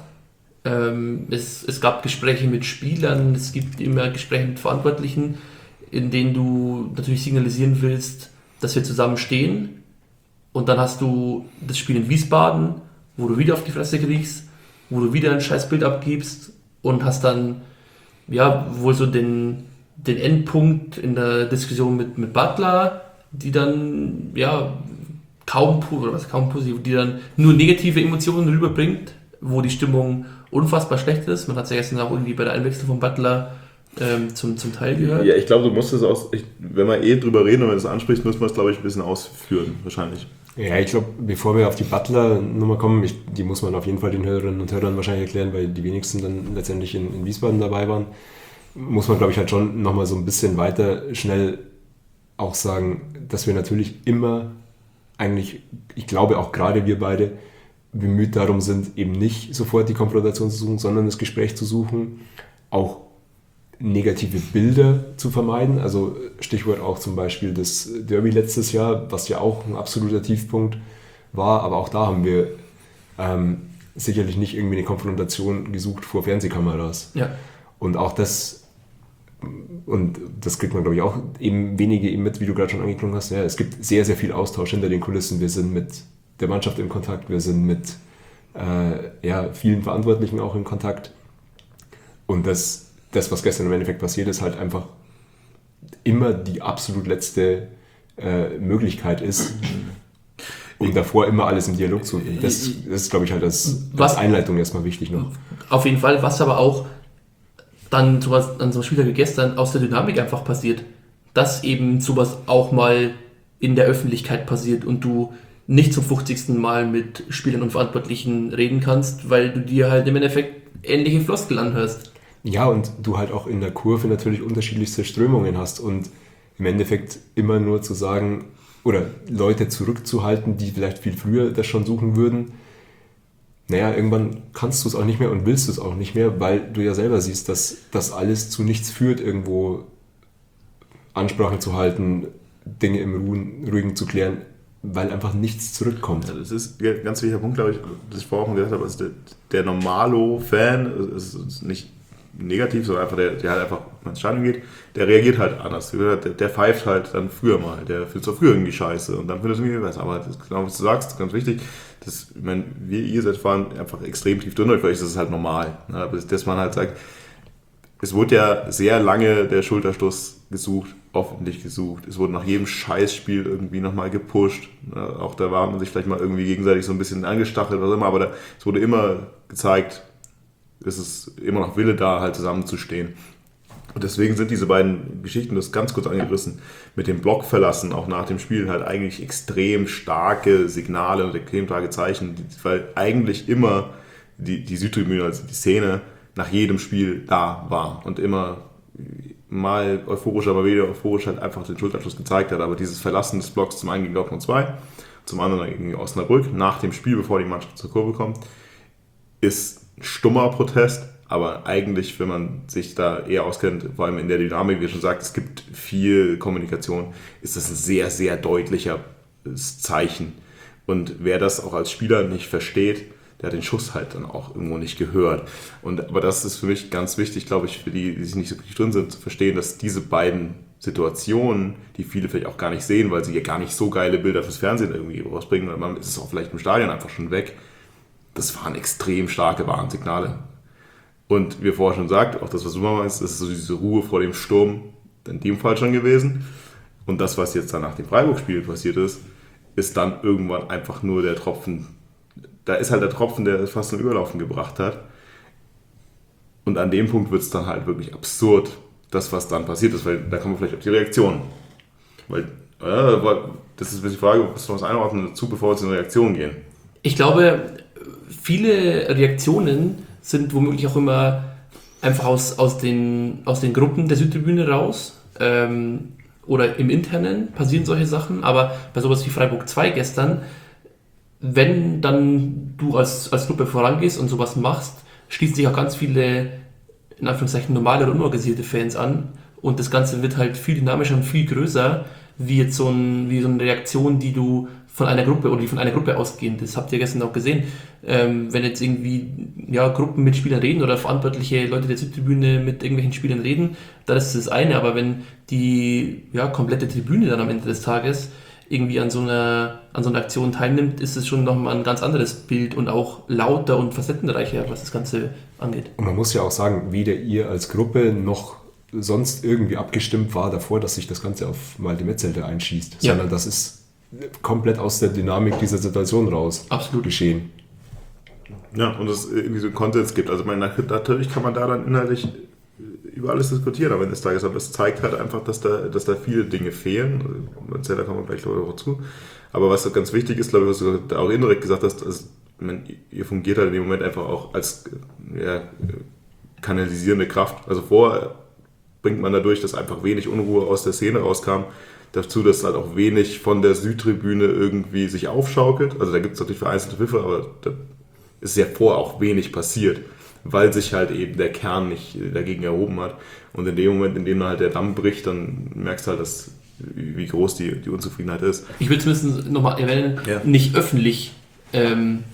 Es gab Gespräche mit Spielern, es gibt immer Gespräche mit Verantwortlichen, in denen du natürlich signalisieren willst, dass wir zusammen stehen. Und dann hast du das Spiel in Wiesbaden, wo du wieder auf die Fresse kriegst, wo du wieder ein scheiß Bild abgibst und hast dann ja wohl so den Endpunkt in der Diskussion mit Butler, die dann ja kaum positiv, die dann nur negative Emotionen rüberbringt, wo die Stimmung unfassbar schlecht ist. Man hat es ja gestern auch irgendwie bei der Einwechslung von Butler zum Teil gehört. Ja, ich glaube, du musst es auch, wenn wir drüber reden und wenn du es ansprichst, müssen wir es, glaube ich, ein bisschen ausführen, wahrscheinlich. Ja, ich glaube, bevor wir auf die Butler-Nummer kommen, die muss man auf jeden Fall den Hörerinnen und Hörern wahrscheinlich erklären, weil die wenigsten dann letztendlich in Wiesbaden dabei waren, muss man, glaube ich, halt schon nochmal so ein bisschen weiter schnell auch sagen, dass wir natürlich immer eigentlich, ich glaube auch gerade wir beide, bemüht darum sind, eben nicht sofort die Konfrontation zu suchen, sondern das Gespräch zu suchen, auch negative Bilder zu vermeiden. Also Stichwort auch zum Beispiel das Derby letztes Jahr, was ja auch ein absoluter Tiefpunkt war, aber auch da haben wir sicherlich nicht irgendwie eine Konfrontation gesucht vor Fernsehkameras. Ja. Und auch das kriegt man, glaube ich, auch eben wenige eben mit, wie du gerade schon angeklungen hast. Ja, es gibt sehr, sehr viel Austausch hinter den Kulissen. Wir sind mit der Mannschaft in Kontakt, wir sind mit vielen Verantwortlichen auch in Kontakt. Und das, was gestern im Endeffekt passiert ist, halt einfach immer die absolut letzte Möglichkeit ist, um davor immer alles im Dialog zu finden. Das ist, glaube ich, halt als Einleitung erstmal wichtig noch. Auf jeden Fall, was aber auch dann sowas an so einem Spieltag wie gestern aus der Dynamik einfach passiert, dass eben sowas auch mal in der Öffentlichkeit passiert und du nicht zum 50. Mal mit Spielern und Verantwortlichen reden kannst, weil du dir halt im Endeffekt ähnliche Floskeln anhörst. Ja, und du halt auch in der Kurve natürlich unterschiedlichste Strömungen hast und im Endeffekt immer nur zu sagen oder Leute zurückzuhalten, die vielleicht viel früher das schon suchen würden. Naja, irgendwann kannst du es auch nicht mehr und willst du es auch nicht mehr, weil du ja selber siehst, dass das alles zu nichts führt, irgendwo Ansprachen zu halten, Dinge im Ruhigen zu klären, weil einfach nichts zurückkommt. Ja, das ist ein ganz wichtiger Punkt, glaube ich, das ich vorher auch gesagt habe. Also der Normalo-Fan ist nicht negativ, sondern einfach der halt einfach ins Stadion geht, der reagiert halt anders. Der pfeift halt dann früher mal, der findet es auch früher irgendwie scheiße und dann findet es irgendwie besser. Aber das ist genau, was du sagst, ganz wichtig. Ich meine, ihr seid waren einfach extrem tief drin, und für euch ist es halt normal. Ne? Dass man halt sagt, es wurde ja sehr lange der Schulterstoß gesucht, öffentlich gesucht. Es wurde nach jedem Scheißspiel irgendwie nochmal gepusht. Auch da war man sich vielleicht mal irgendwie gegenseitig so ein bisschen angestachelt, was immer, aber es wurde immer gezeigt, es ist immer noch Wille da, halt zusammenzustehen. Und deswegen sind diese beiden Geschichten, das ganz kurz angerissen, mit dem Block verlassen, auch nach dem Spiel halt eigentlich extrem starke Signale und extrem starke Zeichen, weil eigentlich immer die Südtribüne, also die Szene, nach jedem Spiel da war und immer mal euphorisch, aber weniger euphorisch halt einfach den Schulterschluss gezeigt hat. Aber dieses Verlassen des Blocks zum einen gegen Dortmund 2, zum anderen gegen Osnabrück, nach dem Spiel, bevor die Mannschaft zur Kurve kommt, ist ein stummer Protest. Aber eigentlich, wenn man sich da eher auskennt, vor allem in der Dynamik, wie schon sagt, es gibt viel Kommunikation, ist das ein sehr, sehr deutliches Zeichen. Und wer das auch als Spieler nicht versteht, der hat den Schuss halt dann auch irgendwo nicht gehört. Aber das ist für mich ganz wichtig, glaube ich, für die sich nicht so richtig drin sind, zu verstehen, dass diese beiden Situationen, die viele vielleicht auch gar nicht sehen, weil sie ja gar nicht so geile Bilder fürs Fernsehen irgendwie rausbringen, oder man ist es auch vielleicht im Stadion einfach schon weg, das waren extrem starke Warnsignale. Und wie ihr vorher schon sagt, auch das, was du mal meinst, das ist so diese Ruhe vor dem Sturm in dem Fall schon gewesen. Und das, was jetzt dann nach dem Freiburg-Spiel passiert ist dann irgendwann einfach nur der Tropfen. Da ist halt der Tropfen, der fast zum Überlaufen gebracht hat. Und an dem Punkt wird es dann halt wirklich absurd, das, was dann passiert ist, weil da kommen wir vielleicht auf die Reaktion. Weil das ist die Frage, was wir was einordnen dazu, bevor wir zu den Reaktionen gehen. Ich glaube, viele Reaktionen sind womöglich auch immer einfach aus den Gruppen der Südtribüne raus oder im Internen passieren solche Sachen, aber bei sowas wie Freiburg 2 gestern, wenn dann du als Gruppe vorangehst und sowas machst, schließen sich auch ganz viele, in Anführungszeichen, normale oder unorganisierte Fans an und das Ganze wird halt viel dynamischer und viel größer, wie jetzt so eine Reaktion, die du von einer Gruppe oder die von einer Gruppe ausgehen. Das habt ihr gestern auch gesehen. Wenn jetzt irgendwie Gruppen mit Spielern reden oder verantwortliche Leute der Südtribüne mit irgendwelchen Spielern reden, dann ist das eine. Aber wenn die komplette Tribüne dann am Ende des Tages irgendwie an so einer Aktion teilnimmt, ist es schon nochmal ein ganz anderes Bild und auch lauter und facettenreicher, was das Ganze angeht. Und man muss ja auch sagen, weder ihr als Gruppe noch sonst irgendwie abgestimmt war davor, dass sich das Ganze auf Malte Metzelder einschießt, sondern das ist komplett aus der Dynamik dieser Situation raus geschehen. Ja, und es irgendwie so einen Konsens gibt. Also natürlich kann man da dann inhaltlich über alles diskutieren, aber es zeigt halt einfach, dass da viele Dinge fehlen. Da kommen wir gleich noch zu. Aber was ganz wichtig ist, glaube ich, was du da auch indirekt gesagt hast, ihr fungiert halt in dem Moment einfach auch als kanalisierende Kraft. Also vorher bringt man dadurch, dass einfach wenig Unruhe aus der Szene rauskam, dazu, dass halt auch wenig von der Südtribüne irgendwie sich aufschaukelt. Also da gibt es natürlich vereinzelte Pfiffe, aber da ist ja vorher auch wenig passiert, weil sich halt eben der Kern nicht dagegen erhoben hat. Und in dem Moment, in dem halt der Damm bricht, dann merkst du halt, wie groß die Unzufriedenheit ist. Ich will zumindest nochmal erwähnen, nicht öffentlich gegen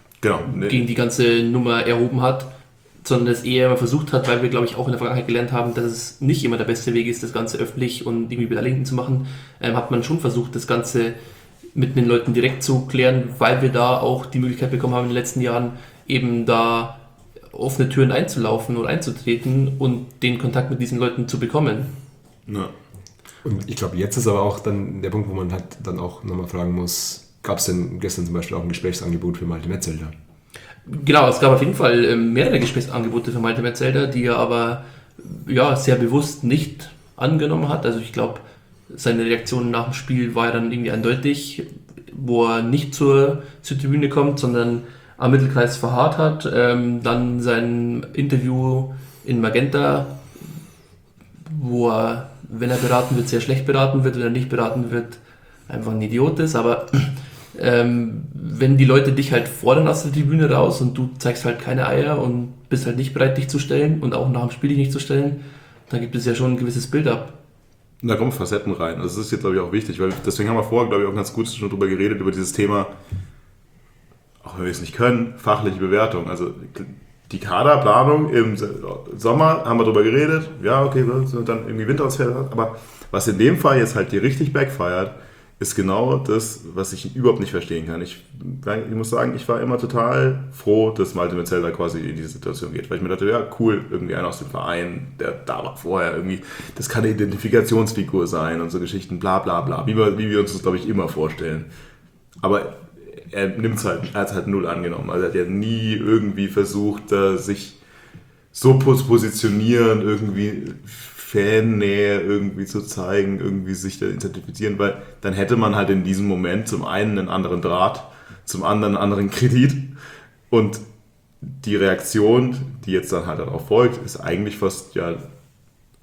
die ganze Nummer erhoben hat, sondern es eher immer versucht hat, weil wir, glaube ich, auch in der Vergangenheit gelernt haben, dass es nicht immer der beste Weg ist, das Ganze öffentlich und irgendwie Beteiligten zu machen, hat man schon versucht, das Ganze mit den Leuten direkt zu klären, weil wir da auch die Möglichkeit bekommen haben, in den letzten Jahren eben da offene Türen einzulaufen und einzutreten und den Kontakt mit diesen Leuten zu bekommen. Ja. Und ich glaube, jetzt ist aber auch dann der Punkt, wo man halt dann auch nochmal fragen muss, gab es denn gestern zum Beispiel auch ein Gesprächsangebot für Malte Metzelder? Genau, es gab auf jeden Fall mehrere Gesprächsangebote für Malte Metzelder, die er aber sehr bewusst nicht angenommen hat. Also ich glaube, seine Reaktion nach dem Spiel war ja dann irgendwie eindeutig, wo er nicht zur Tribüne kommt, sondern am Mittelkreis verharrt hat. Dann sein Interview in Magenta, wo er, wenn er beraten wird, sehr schlecht beraten wird, wenn er nicht beraten wird, einfach ein Idiot ist. Aber wenn die Leute dich halt fordern aus der Tribüne raus und du zeigst halt keine Eier und bist halt nicht bereit, dich zu stellen und auch nach dem Spiel dich nicht zu stellen, dann gibt es ja schon ein gewisses Bild ab. Und da kommen Facetten rein. Also das ist jetzt, glaube ich, auch wichtig, weil deswegen haben wir vorher, glaube ich, auch ganz gut schon drüber geredet, über dieses Thema, auch wenn wir es nicht können, fachliche Bewertung. Also die Kaderplanung im Sommer haben wir drüber geredet, ja, okay, dann irgendwie Winterausfälle, aber was in dem Fall jetzt halt hier richtig backfired, ist genau das, was ich überhaupt nicht verstehen kann. Ich muss sagen, ich war immer total froh, dass Malte Metzelder quasi in diese Situation geht, weil ich mir dachte, ja cool, irgendwie einer aus dem Verein, der da war vorher irgendwie, das kann eine Identifikationsfigur sein und so Geschichten, bla bla bla, wie wir uns das, glaube ich, immer vorstellen. Aber er hat es halt null angenommen. Also er hat ja nie irgendwie versucht, sich so zu positionieren, irgendwie Fannähe irgendwie zu zeigen, irgendwie sich da identifizieren, weil dann hätte man halt in diesem Moment zum einen einen anderen Draht, zum anderen einen anderen Kredit und die Reaktion, die jetzt dann halt darauf folgt, ist eigentlich fast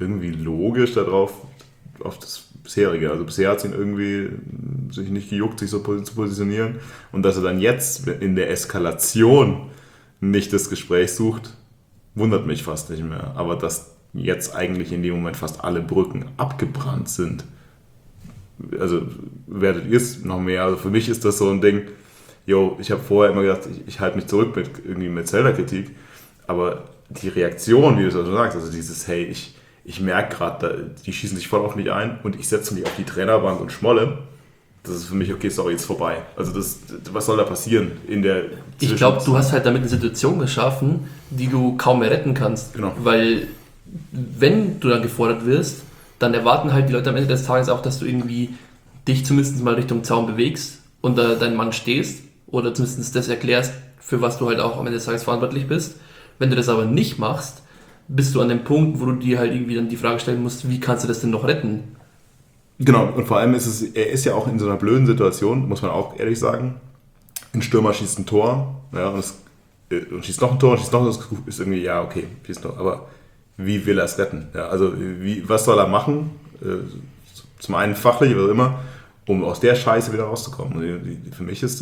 irgendwie logisch darauf, auf das bisherige. Also bisher hat es ihn irgendwie sich nicht gejuckt, sich so zu positionieren. Und dass er dann jetzt in der Eskalation nicht das Gespräch sucht, wundert mich fast nicht mehr. Aber dass jetzt eigentlich in dem Moment fast alle Brücken abgebrannt sind, also werdet ihr es noch mehr. Also für mich ist das so ein Ding, ich habe vorher immer gedacht, ich halte mich zurück mit Zelda-Kritik, aber die Reaktion, wie du es schon sagst, also dieses, hey, ich merke gerade, die schießen sich voll auf mich ein und ich setze mich auf die Trainerbank und schmolle. Das ist für mich, okay, ist auch jetzt vorbei. Also was soll da passieren in der Ich glaube, du hast halt damit eine Situation geschaffen, die du kaum mehr retten kannst. Genau. Weil wenn du dann gefordert wirst, dann erwarten halt die Leute am Ende des Tages auch, dass du irgendwie dich zumindest mal Richtung Zaun bewegst und da dein Mann stehst oder zumindest das erklärst, für was du halt auch am Ende des Tages verantwortlich bist. Wenn du das aber nicht machst, bist du an dem Punkt, wo du dir halt irgendwie dann die Frage stellen musst, wie kannst du das denn noch retten? Genau, und vor allem er ist ja auch in so einer blöden Situation, muss man auch ehrlich sagen. Ein Stürmer schießt ein Tor, ja, und schießt noch ein Tor, schießt noch, das ist irgendwie, ja, okay, schießt noch, aber wie will er es retten? Ja, also was soll er machen? Zum einen fachlich, was auch immer, um aus der Scheiße wieder rauszukommen. Und für mich ist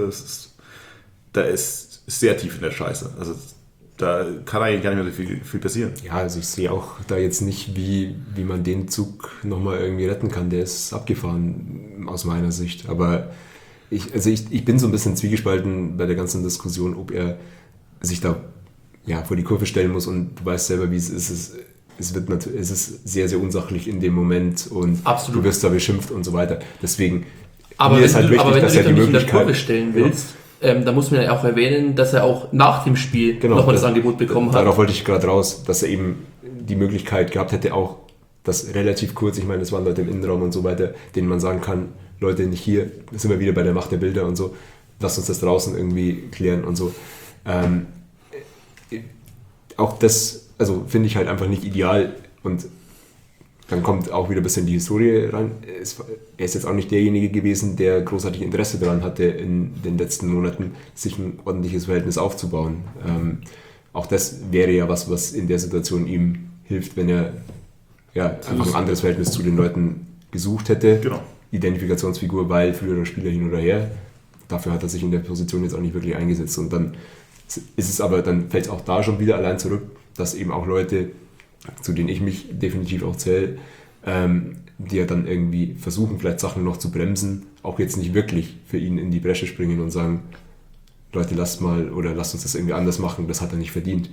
da ist sehr tief in der Scheiße. Also da kann eigentlich gar nicht mehr so viel passieren. Ja, also ich sehe auch da jetzt nicht, wie man den Zug nochmal irgendwie retten kann. Der ist abgefahren aus meiner Sicht. Aber ich bin so ein bisschen zwiegespalten bei der ganzen Diskussion, ob er sich da vor die Kurve stellen muss, und du weißt selber, wie es ist. Es ist sehr, sehr unsachlich in dem Moment und Absolut. Du wirst da beschimpft und so weiter. Deswegen aber mir ist halt wichtig, wenn dass du er dich die nicht in der Möglichkeit Kurve stellen willst, da muss man ja auch erwähnen, dass er auch nach dem Spiel nochmal das Angebot bekommen hat. Darauf wollte ich gerade raus, dass er eben die Möglichkeit gehabt hätte, auch das relativ kurz, ich meine, es waren Leute im Innenraum und so weiter, denen man sagen kann, Leute, nicht hier, da sind wir wieder bei der Macht der Bilder und so, lasst uns das draußen irgendwie klären und so. Auch das, also finde ich halt einfach nicht ideal, und dann kommt auch wieder ein bisschen die Historie rein. Er ist jetzt auch nicht derjenige gewesen, der großartig Interesse daran hatte, in den letzten Monaten sich ein ordentliches Verhältnis aufzubauen. Auch das wäre ja was in der Situation ihm hilft, wenn er einfach ein anderes Verhältnis zu den Leuten gesucht hätte. Genau. Identifikationsfigur, weil früherer Spieler hin oder her. Dafür hat er sich in der Position jetzt auch nicht wirklich eingesetzt. Und dann dann fällt es auch da schon wieder allein zurück, dass eben auch Leute, zu denen ich mich definitiv auch zähle, die ja dann irgendwie versuchen, vielleicht Sachen noch zu bremsen, auch jetzt nicht wirklich für ihn in die Bresche springen und sagen, Leute, lasst uns das irgendwie anders machen, das hat er nicht verdient.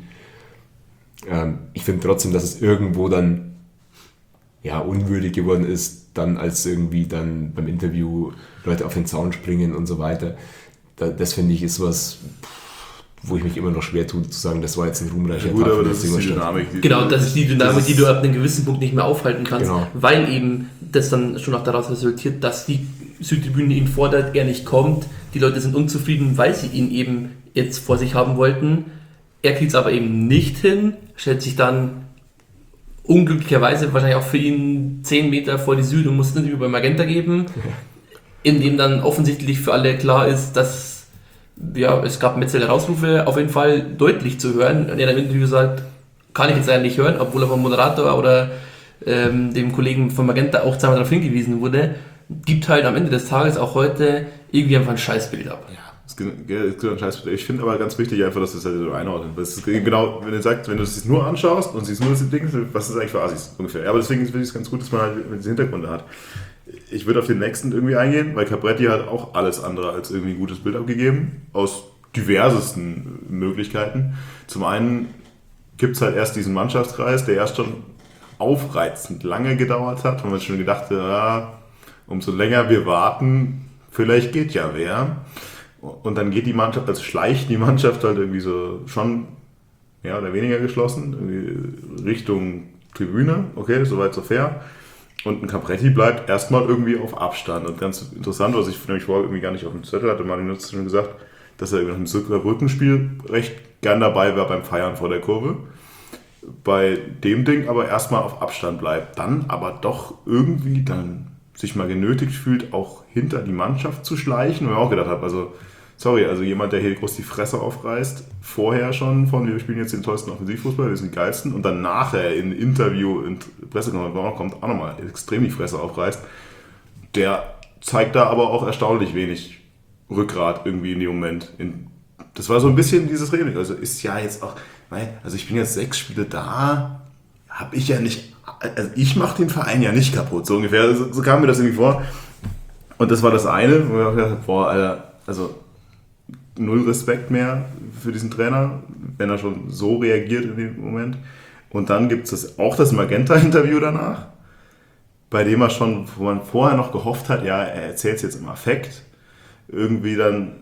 Ich finde trotzdem, dass es irgendwo dann unwürdig geworden ist, dann als irgendwie dann beim Interview Leute auf den Zaun springen und so weiter. Das finde ich ist was, wo ich mich immer noch schwer tue, zu sagen, das war jetzt ein ruhmreicher Tag. Gut, aber das ist die Dynamik. Genau, das ist die Dynamik, die du ab einem gewissen Punkt nicht mehr aufhalten kannst, Genau. weil eben das dann schon auch daraus resultiert, dass die Südtribüne ihn fordert, er nicht kommt, die Leute sind unzufrieden, weil sie ihn eben jetzt vor sich haben wollten. Er kriegt es aber eben nicht hin, stellt sich dann unglücklicherweise wahrscheinlich auch für ihn 10 Meter vor die Süd und muss nicht über Magenta geben, in dem dann offensichtlich für alle klar ist, dass es gab Metzeler Rausrufe auf jeden Fall deutlich zu hören. Und er hat im Interview gesagt, kann ich jetzt eigentlich nicht hören, obwohl er vom Moderator oder dem Kollegen von Magenta auch zweimal darauf hingewiesen wurde, gibt halt am Ende des Tages auch heute irgendwie einfach ein Scheißbild ab. Ja, es gibt ein Scheißbild. Ich finde aber ganz wichtig einfach, dass du es halt so einordnen. Das ist genau, wenn du es nur anschaust und siehst nur das Ding, was ist eigentlich für Assis ungefähr. Ja, aber deswegen finde ich es ganz gut, dass man halt diese Hintergründe hat. Ich würde auf den nächsten irgendwie eingehen, weil Cabretti hat auch alles andere als irgendwie ein gutes Bild abgegeben, aus diversesten Möglichkeiten. Zum einen gibt es halt erst diesen Mannschaftskreis, der erst schon aufreizend lange gedauert hat, wo man schon gedacht hat, umso länger wir warten, vielleicht geht ja wer. Und dann geht die Mannschaft, also schleicht die Mannschaft halt irgendwie so schon mehr oder weniger geschlossen, irgendwie Richtung Tribüne, okay, soweit so fair. Und ein Cabretti bleibt erstmal irgendwie auf Abstand. Und ganz interessant, was ich nämlich vorher irgendwie gar nicht auf dem Zettel hatte, Martin hat es schon gesagt, dass er im Rückenspiel recht gern dabei war beim Feiern vor der Kurve. Bei dem Ding aber erstmal auf Abstand bleibt. Dann aber doch irgendwie dann sich mal genötigt fühlt, auch hinter die Mannschaft zu schleichen. Und ich auch gedacht habe, also sorry, also jemand, der hier groß die Fresse aufreißt, vorher schon von, wir spielen jetzt den tollsten Offensivfußball, wir sind die geilsten, und dann nachher in Interview, in Pressekonferenz kommt, auch nochmal extrem die Fresse aufreißt, der zeigt da aber auch erstaunlich wenig Rückgrat irgendwie in dem Moment. Das war so ein bisschen dieses Reden. Also ist ja jetzt auch, also ich bin jetzt 6 Spiele da, habe ich ja nicht, also ich mache den Verein ja nicht kaputt, so ungefähr. So kam mir das irgendwie vor. Und das war das eine, wo ich dachte, boah, Alter, also null Respekt mehr für diesen Trainer, wenn er schon so reagiert in dem Moment. Und dann gibt es auch das Magenta-Interview danach, bei dem er schon, wo man vorher noch gehofft hat, ja, er erzählt es jetzt im Affekt, irgendwie dann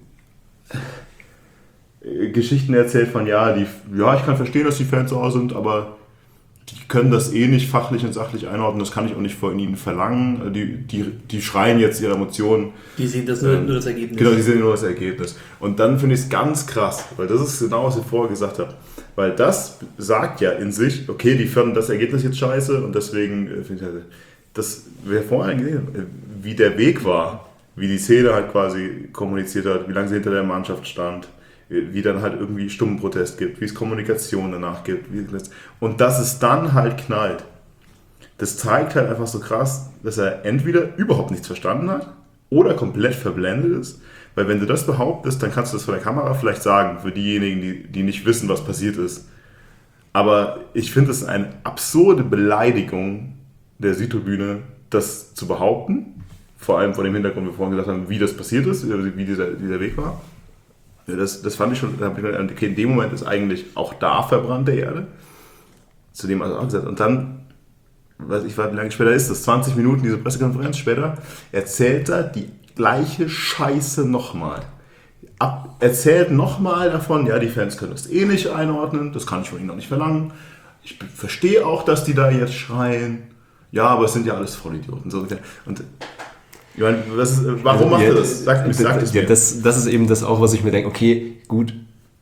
Geschichten erzählt von, ja, ich kann verstehen, dass die Fans sauer sind, aber die können das eh nicht fachlich und sachlich einordnen, das kann ich auch nicht von ihnen verlangen. Die schreien jetzt ihre Emotionen. Die sehen das nur das Ergebnis. Genau, die sehen nur das Ergebnis. Und dann finde ich es ganz krass, weil das ist genau, was ich vorher gesagt habe. Weil das sagt ja in sich, okay, die fanden das Ergebnis jetzt scheiße und deswegen finde ich, das wäre vorher gesehen, wie der Weg war, wie die Szene halt quasi kommuniziert hat, wie lange sie hinter der Mannschaft stand, wie dann halt irgendwie Stummenprotest gibt, wie es Kommunikation danach gibt. Und dass es dann halt knallt, das zeigt halt einfach so krass, dass er entweder überhaupt nichts verstanden hat oder komplett verblendet ist. Weil wenn du das behauptest, dann kannst du das vor der Kamera vielleicht sagen, für diejenigen, die nicht wissen, was passiert ist. Aber ich finde es eine absurde Beleidigung der Südtribüne, das zu behaupten. Vor allem vor dem Hintergrund, wie wir vorhin gesagt haben, wie das passiert ist, wie dieser Weg war. Ja, das fand ich schon, okay, in dem Moment ist eigentlich auch da verbrannte Erde. Zu dem also auch gesagt. Und dann, weiß ich, wie lange später ist das? 20 Minuten diese Pressekonferenz später, erzählt er die gleiche Scheiße nochmal. Erzählt nochmal davon, ja, die Fans können das eh nicht einordnen, das kann ich von ihnen noch nicht verlangen. Ich verstehe auch, dass die da jetzt schreien. Ja, aber es sind ja alles Vollidioten. Und ich meine, warum macht er das? Sagt es mir. Das ist eben das auch, was ich mir denke, okay, gut,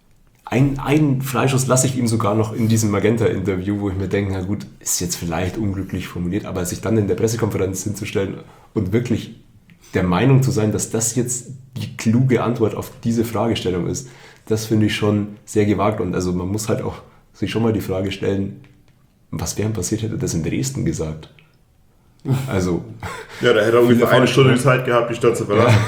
einen Freischuss lasse ich ihm sogar noch in diesem Magenta-Interview, wo ich mir denke, na gut, ist jetzt vielleicht unglücklich formuliert, aber sich dann in der Pressekonferenz hinzustellen und wirklich der Meinung zu sein, dass das jetzt die kluge Antwort auf diese Fragestellung ist, das finde ich schon sehr gewagt. Und also man muss halt auch sich schon mal die Frage stellen, was wäre passiert, hätte das in Dresden gesagt? Also... Ja, da hätte er ungefähr eine Stunde Zeit gehabt, die Stadt zu verlassen.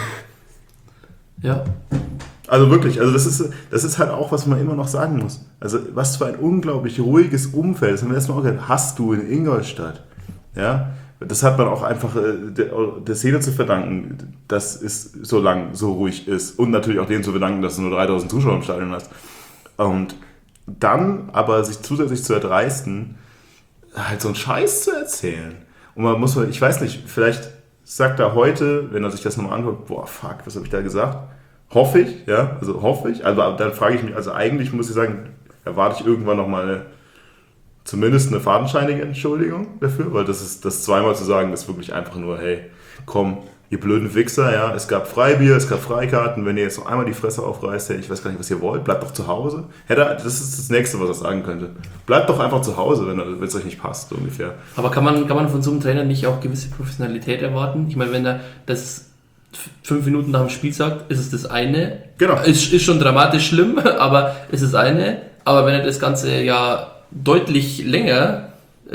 Ja. Also wirklich, also das ist halt auch, was man immer noch sagen muss. Also was für ein unglaublich ruhiges Umfeld, das haben wir erstmal auch gehört, hast du in Ingolstadt. Ja, das hat man auch einfach der Szene zu verdanken, dass es so lang so ruhig ist. Und natürlich auch denen zu verdanken, dass du nur 3000 Zuschauer im Stadion hast. Und dann aber sich zusätzlich zu erdreisten, halt so einen Scheiß zu erzählen. Und man muss, ich weiß nicht, vielleicht sagt er heute, wenn er sich das nochmal anguckt, boah, fuck, was habe ich da gesagt? Hoffe ich, ja, also hoffe ich. Also dann frage ich mich, also eigentlich muss ich sagen, erwarte ich irgendwann nochmal zumindest eine fadenscheinige Entschuldigung dafür, weil das zweimal zu sagen, ist wirklich einfach nur, hey, komm, ihr blöden Wichser, ja, es gab Freibier, es gab Freikarten, wenn ihr jetzt noch einmal die Fresse aufreißt, hey, ich weiß gar nicht, was ihr wollt, bleibt doch zu Hause. Das ist das Nächste, was er sagen könnte. Bleibt doch einfach zu Hause, wenn es euch nicht passt, so ungefähr. Aber kann man von so einem Trainer nicht auch gewisse Professionalität erwarten? Ich meine, wenn er das 5 Minuten nach dem Spiel sagt, ist es das eine. Genau. Ist schon dramatisch schlimm, aber ist es eine. Aber wenn er das Ganze ja deutlich länger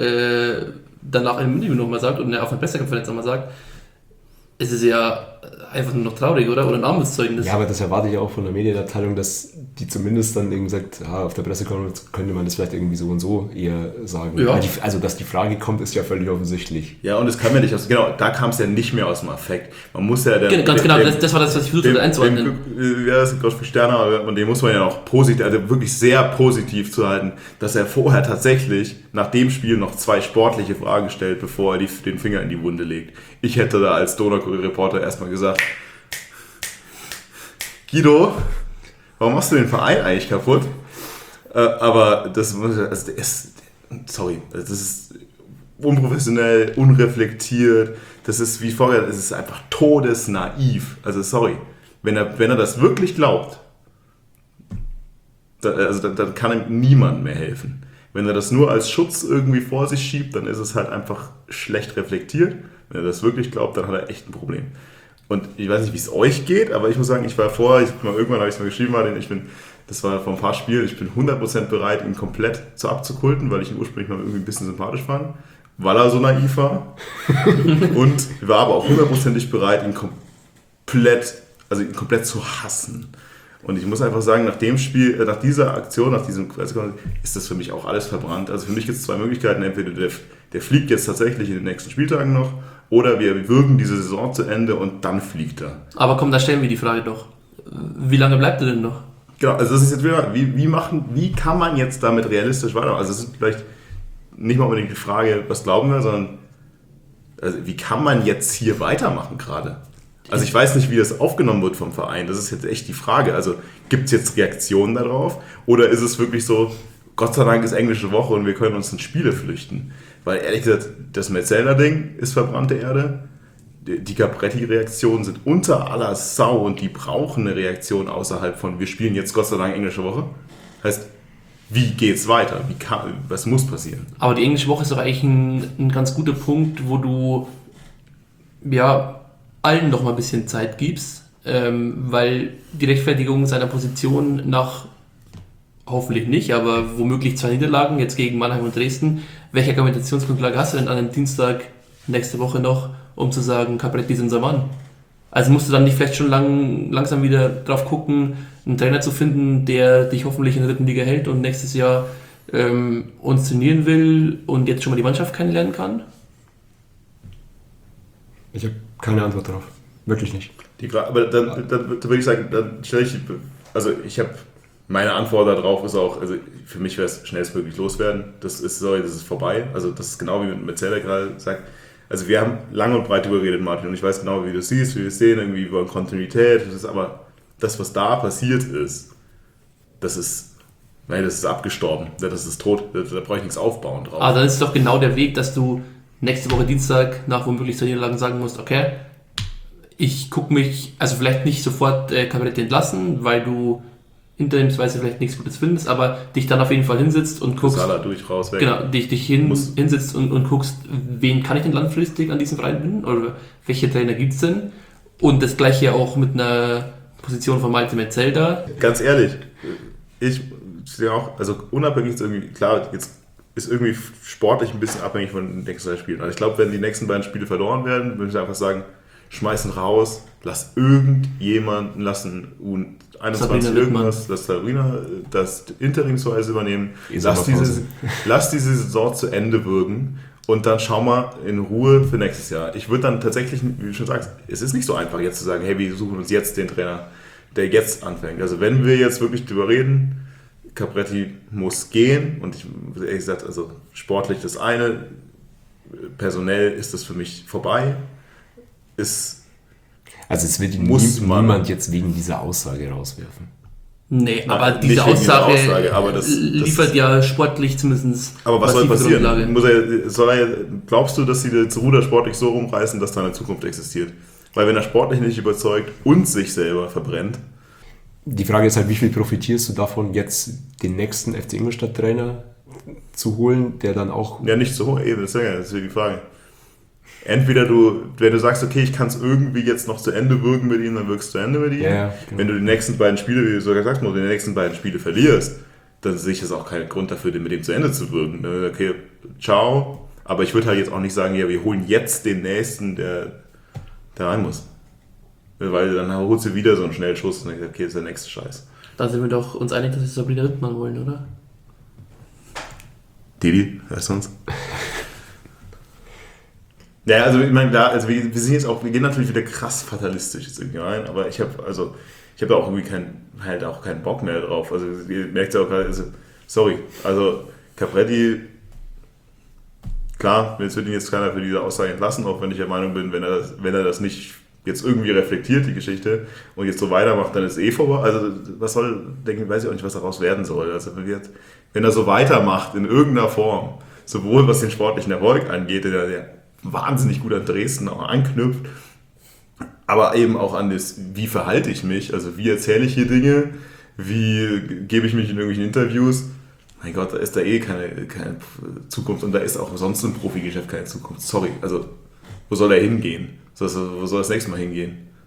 danach im Interview nochmal sagt und auf einer Pressekonferenz nochmal sagt, ist es ja einfach nur noch traurig, oder? Oder ein Armutszeugnis. Ja, aber das erwarte ich auch von der Medienabteilung, dass die zumindest dann eben sagt, auf der Pressekonferenz könnte man das vielleicht irgendwie so und so eher sagen. Ja. Also, dass die Frage kommt, ist ja völlig offensichtlich. Ja, und es kam ja nicht aus, genau, da kam es ja nicht mehr aus dem Affekt. Man muss ja... Ganz genau, das war das, was ich versucht habe einzuordnen. Ja, das ist Gottfried Sterner, und den muss man ja auch positiv, also wirklich sehr positiv zu halten, dass er vorher tatsächlich nach dem Spiel noch 2 sportliche Fragen stellt, bevor er den Finger in die Wunde legt. Ich hätte da als Donaukurier-Reporter erstmal gesagt, Guido, warum machst du den Verein eigentlich kaputt? Aber das ist unprofessionell, unreflektiert, das ist wie vorher, es ist einfach todesnaiv. Also sorry, wenn er das wirklich glaubt, dann kann ihm niemand mehr helfen. Wenn er das nur als Schutz irgendwie vor sich schiebt, dann ist es halt einfach schlecht reflektiert. Wenn er das wirklich glaubt, dann hat er echt ein Problem. Und ich weiß nicht, wie es euch geht, aber ich muss sagen, irgendwann habe ich es mal geschrieben, das war vor ein paar Spielen, ich bin 100% bereit, ihn komplett abzukulten, weil ich ihn ursprünglich mal irgendwie ein bisschen sympathisch fand, weil er so naiv war. Und ich war aber auch 100%ig bereit, ihn komplett zu hassen. Und ich muss einfach sagen, nach dem Spiel, nach dieser Aktion, nach diesem ist das für mich auch alles verbrannt. Also für mich gibt es zwei Möglichkeiten. Entweder der fliegt jetzt tatsächlich in den nächsten Spieltagen noch, oder wir würgen diese Saison zu Ende und dann fliegt er. Aber komm, da stellen wir die Frage doch. Wie lange bleibt er denn noch? Genau, also das ist jetzt wieder, wie kann man jetzt damit realistisch weitermachen? Also es ist vielleicht nicht mal unbedingt die Frage, was glauben wir, sondern also wie kann man jetzt hier weitermachen gerade? Also ich weiß nicht, wie das aufgenommen wird vom Verein. Das ist jetzt echt die Frage. Also gibt es jetzt Reaktionen darauf? Oder ist es wirklich so, Gott sei Dank ist englische Woche und wir können uns in Spiele flüchten? Weil ehrlich gesagt, das Metzelder-Ding ist verbrannte Erde. Die Capretti-Reaktionen sind unter aller Sau und die brauchen eine Reaktion außerhalb von wir spielen jetzt Gott sei Dank englische Woche. Heißt, wie geht's weiter? Was muss passieren? Aber die englische Woche ist doch eigentlich ein ganz guter Punkt, wo du allen noch mal ein bisschen Zeit gibst, weil die Rechtfertigung seiner Position nach hoffentlich nicht, aber womöglich 2 Niederlagen, jetzt gegen Mannheim und Dresden, welche Argumentationsgrundlage hast du denn an einem Dienstag nächste Woche noch, um zu sagen, Capretti ist unser Mann? Also musst du dann nicht vielleicht schon langsam wieder drauf gucken, einen Trainer zu finden, der dich hoffentlich in der 3. Liga hält und nächstes Jahr uns trainieren will und jetzt schon mal die Mannschaft kennenlernen kann? Ich habe keine Antwort darauf. Wirklich nicht. Aber dann würde ich sagen, ich habe meine Antwort darauf ist auch, also für mich wäre es schnellstmöglich loswerden. Das ist vorbei. Also das ist genau wie mit Zeller gerade sagt. Also wir haben lang und breit darüber geredet, Martin, und ich weiß genau, wie du es siehst, wie wir es sehen, irgendwie über Kontinuität. Aber das, was da passiert ist, das ist abgestorben. Das ist tot. Da brauche ich nichts aufbauen drauf. Aber dann ist es doch genau der Weg, dass du nächste Woche Dienstag nach womöglich 2 Niederlagen sagen musst, okay, ich gucke mich, also vielleicht nicht sofort Capretti entlassen, weil du interimsweise vielleicht nichts Gutes findest, aber dich dann auf jeden Fall hinsetzt und guckst, weg. Genau, dich hinsetzt und guckst, wen kann ich denn langfristig an diesem Verein binden oder welche Trainer gibt es denn? Und das gleiche auch mit einer Position von Malte Metzelder. Ganz ehrlich, ich sehe auch, also unabhängig ist irgendwie, klar, jetzt ist irgendwie sportlich ein bisschen abhängig von den nächsten 2 Spielen. Also ich glaube, wenn die nächsten beiden Spiele verloren werden, würde ich einfach sagen, schmeißen raus, lass irgendjemanden, U21 irgendwas, lass Sabrina das interimsweise übernehmen, lass diese Saison zu Ende würgen und dann schau mal in Ruhe für nächstes Jahr. Ich würde dann tatsächlich, wie du schon sagst, es ist nicht so einfach jetzt zu sagen, hey, wir suchen uns jetzt den Trainer, der jetzt anfängt. Also wenn wir jetzt wirklich drüber reden, Capretti muss gehen und ich ehrlich gesagt, also sportlich das eine, personell ist das für mich vorbei. Also es wird niemand jetzt wegen dieser Aussage rauswerfen. Nee, aber diese Aussage aber das liefert ja sportlich zumindest. Aber was soll passieren? Glaubst du, dass sie das Ruder sportlich so rumreißen, dass da eine Zukunft existiert? Weil wenn er sportlich nicht überzeugt und sich selber verbrennt. Die Frage ist halt, wie viel profitierst du davon, jetzt den nächsten FC Ingolstadt-Trainer zu holen, der dann auch... Ja, nicht zu holen, eben, das ist ja die Frage. Entweder wenn du sagst, okay, ich kann es irgendwie jetzt noch zu Ende wirken mit ihm, dann wirkst du zu Ende mit ihm. Ja, genau. Wenn du die nächsten beiden Spiele, wie du sogar sagst, die nächsten beiden Spiele verlierst, dann sehe ich das auch keinen Grund dafür, mit dem zu Ende zu wirken. Okay, ciao. Aber ich würde halt jetzt auch nicht sagen, ja, wir holen jetzt den nächsten, der rein muss. Weil dann holst du wieder so einen Schnellschuss und dann sagst, okay, das ist der nächste Scheiß. Da sind wir doch uns einig, dass wir Sabrina Rittmann wollen, oder? Didi, hörst du uns? Ja, also ich meine, wir sind jetzt auch, wir gehen natürlich wieder krass fatalistisch jetzt irgendwie rein, aber ich habe da auch irgendwie keinen Bock mehr drauf. Also ihr merkt ja auch gerade, also Capretti, klar, jetzt wird ihn jetzt keiner für diese Aussage entlassen, auch wenn ich der Meinung bin, wenn er das nicht jetzt irgendwie reflektiert, die Geschichte, und jetzt so weitermacht, dann ist vorbei. Also weiß ich auch nicht, was daraus werden soll. Also wenn er so weitermacht in irgendeiner Form, sowohl was den sportlichen Erfolg angeht, der wahnsinnig gut an Dresden auch anknüpft, aber eben auch an das, wie verhalte ich mich, also wie erzähle ich hier Dinge, wie gebe ich mich in irgendwelchen Interviews. Mein Gott, da ist da keine Zukunft und da ist auch sonst im Profigeschäft keine Zukunft. Sorry, also wo soll er hingehen? Wo soll das nächste Mal hingehen?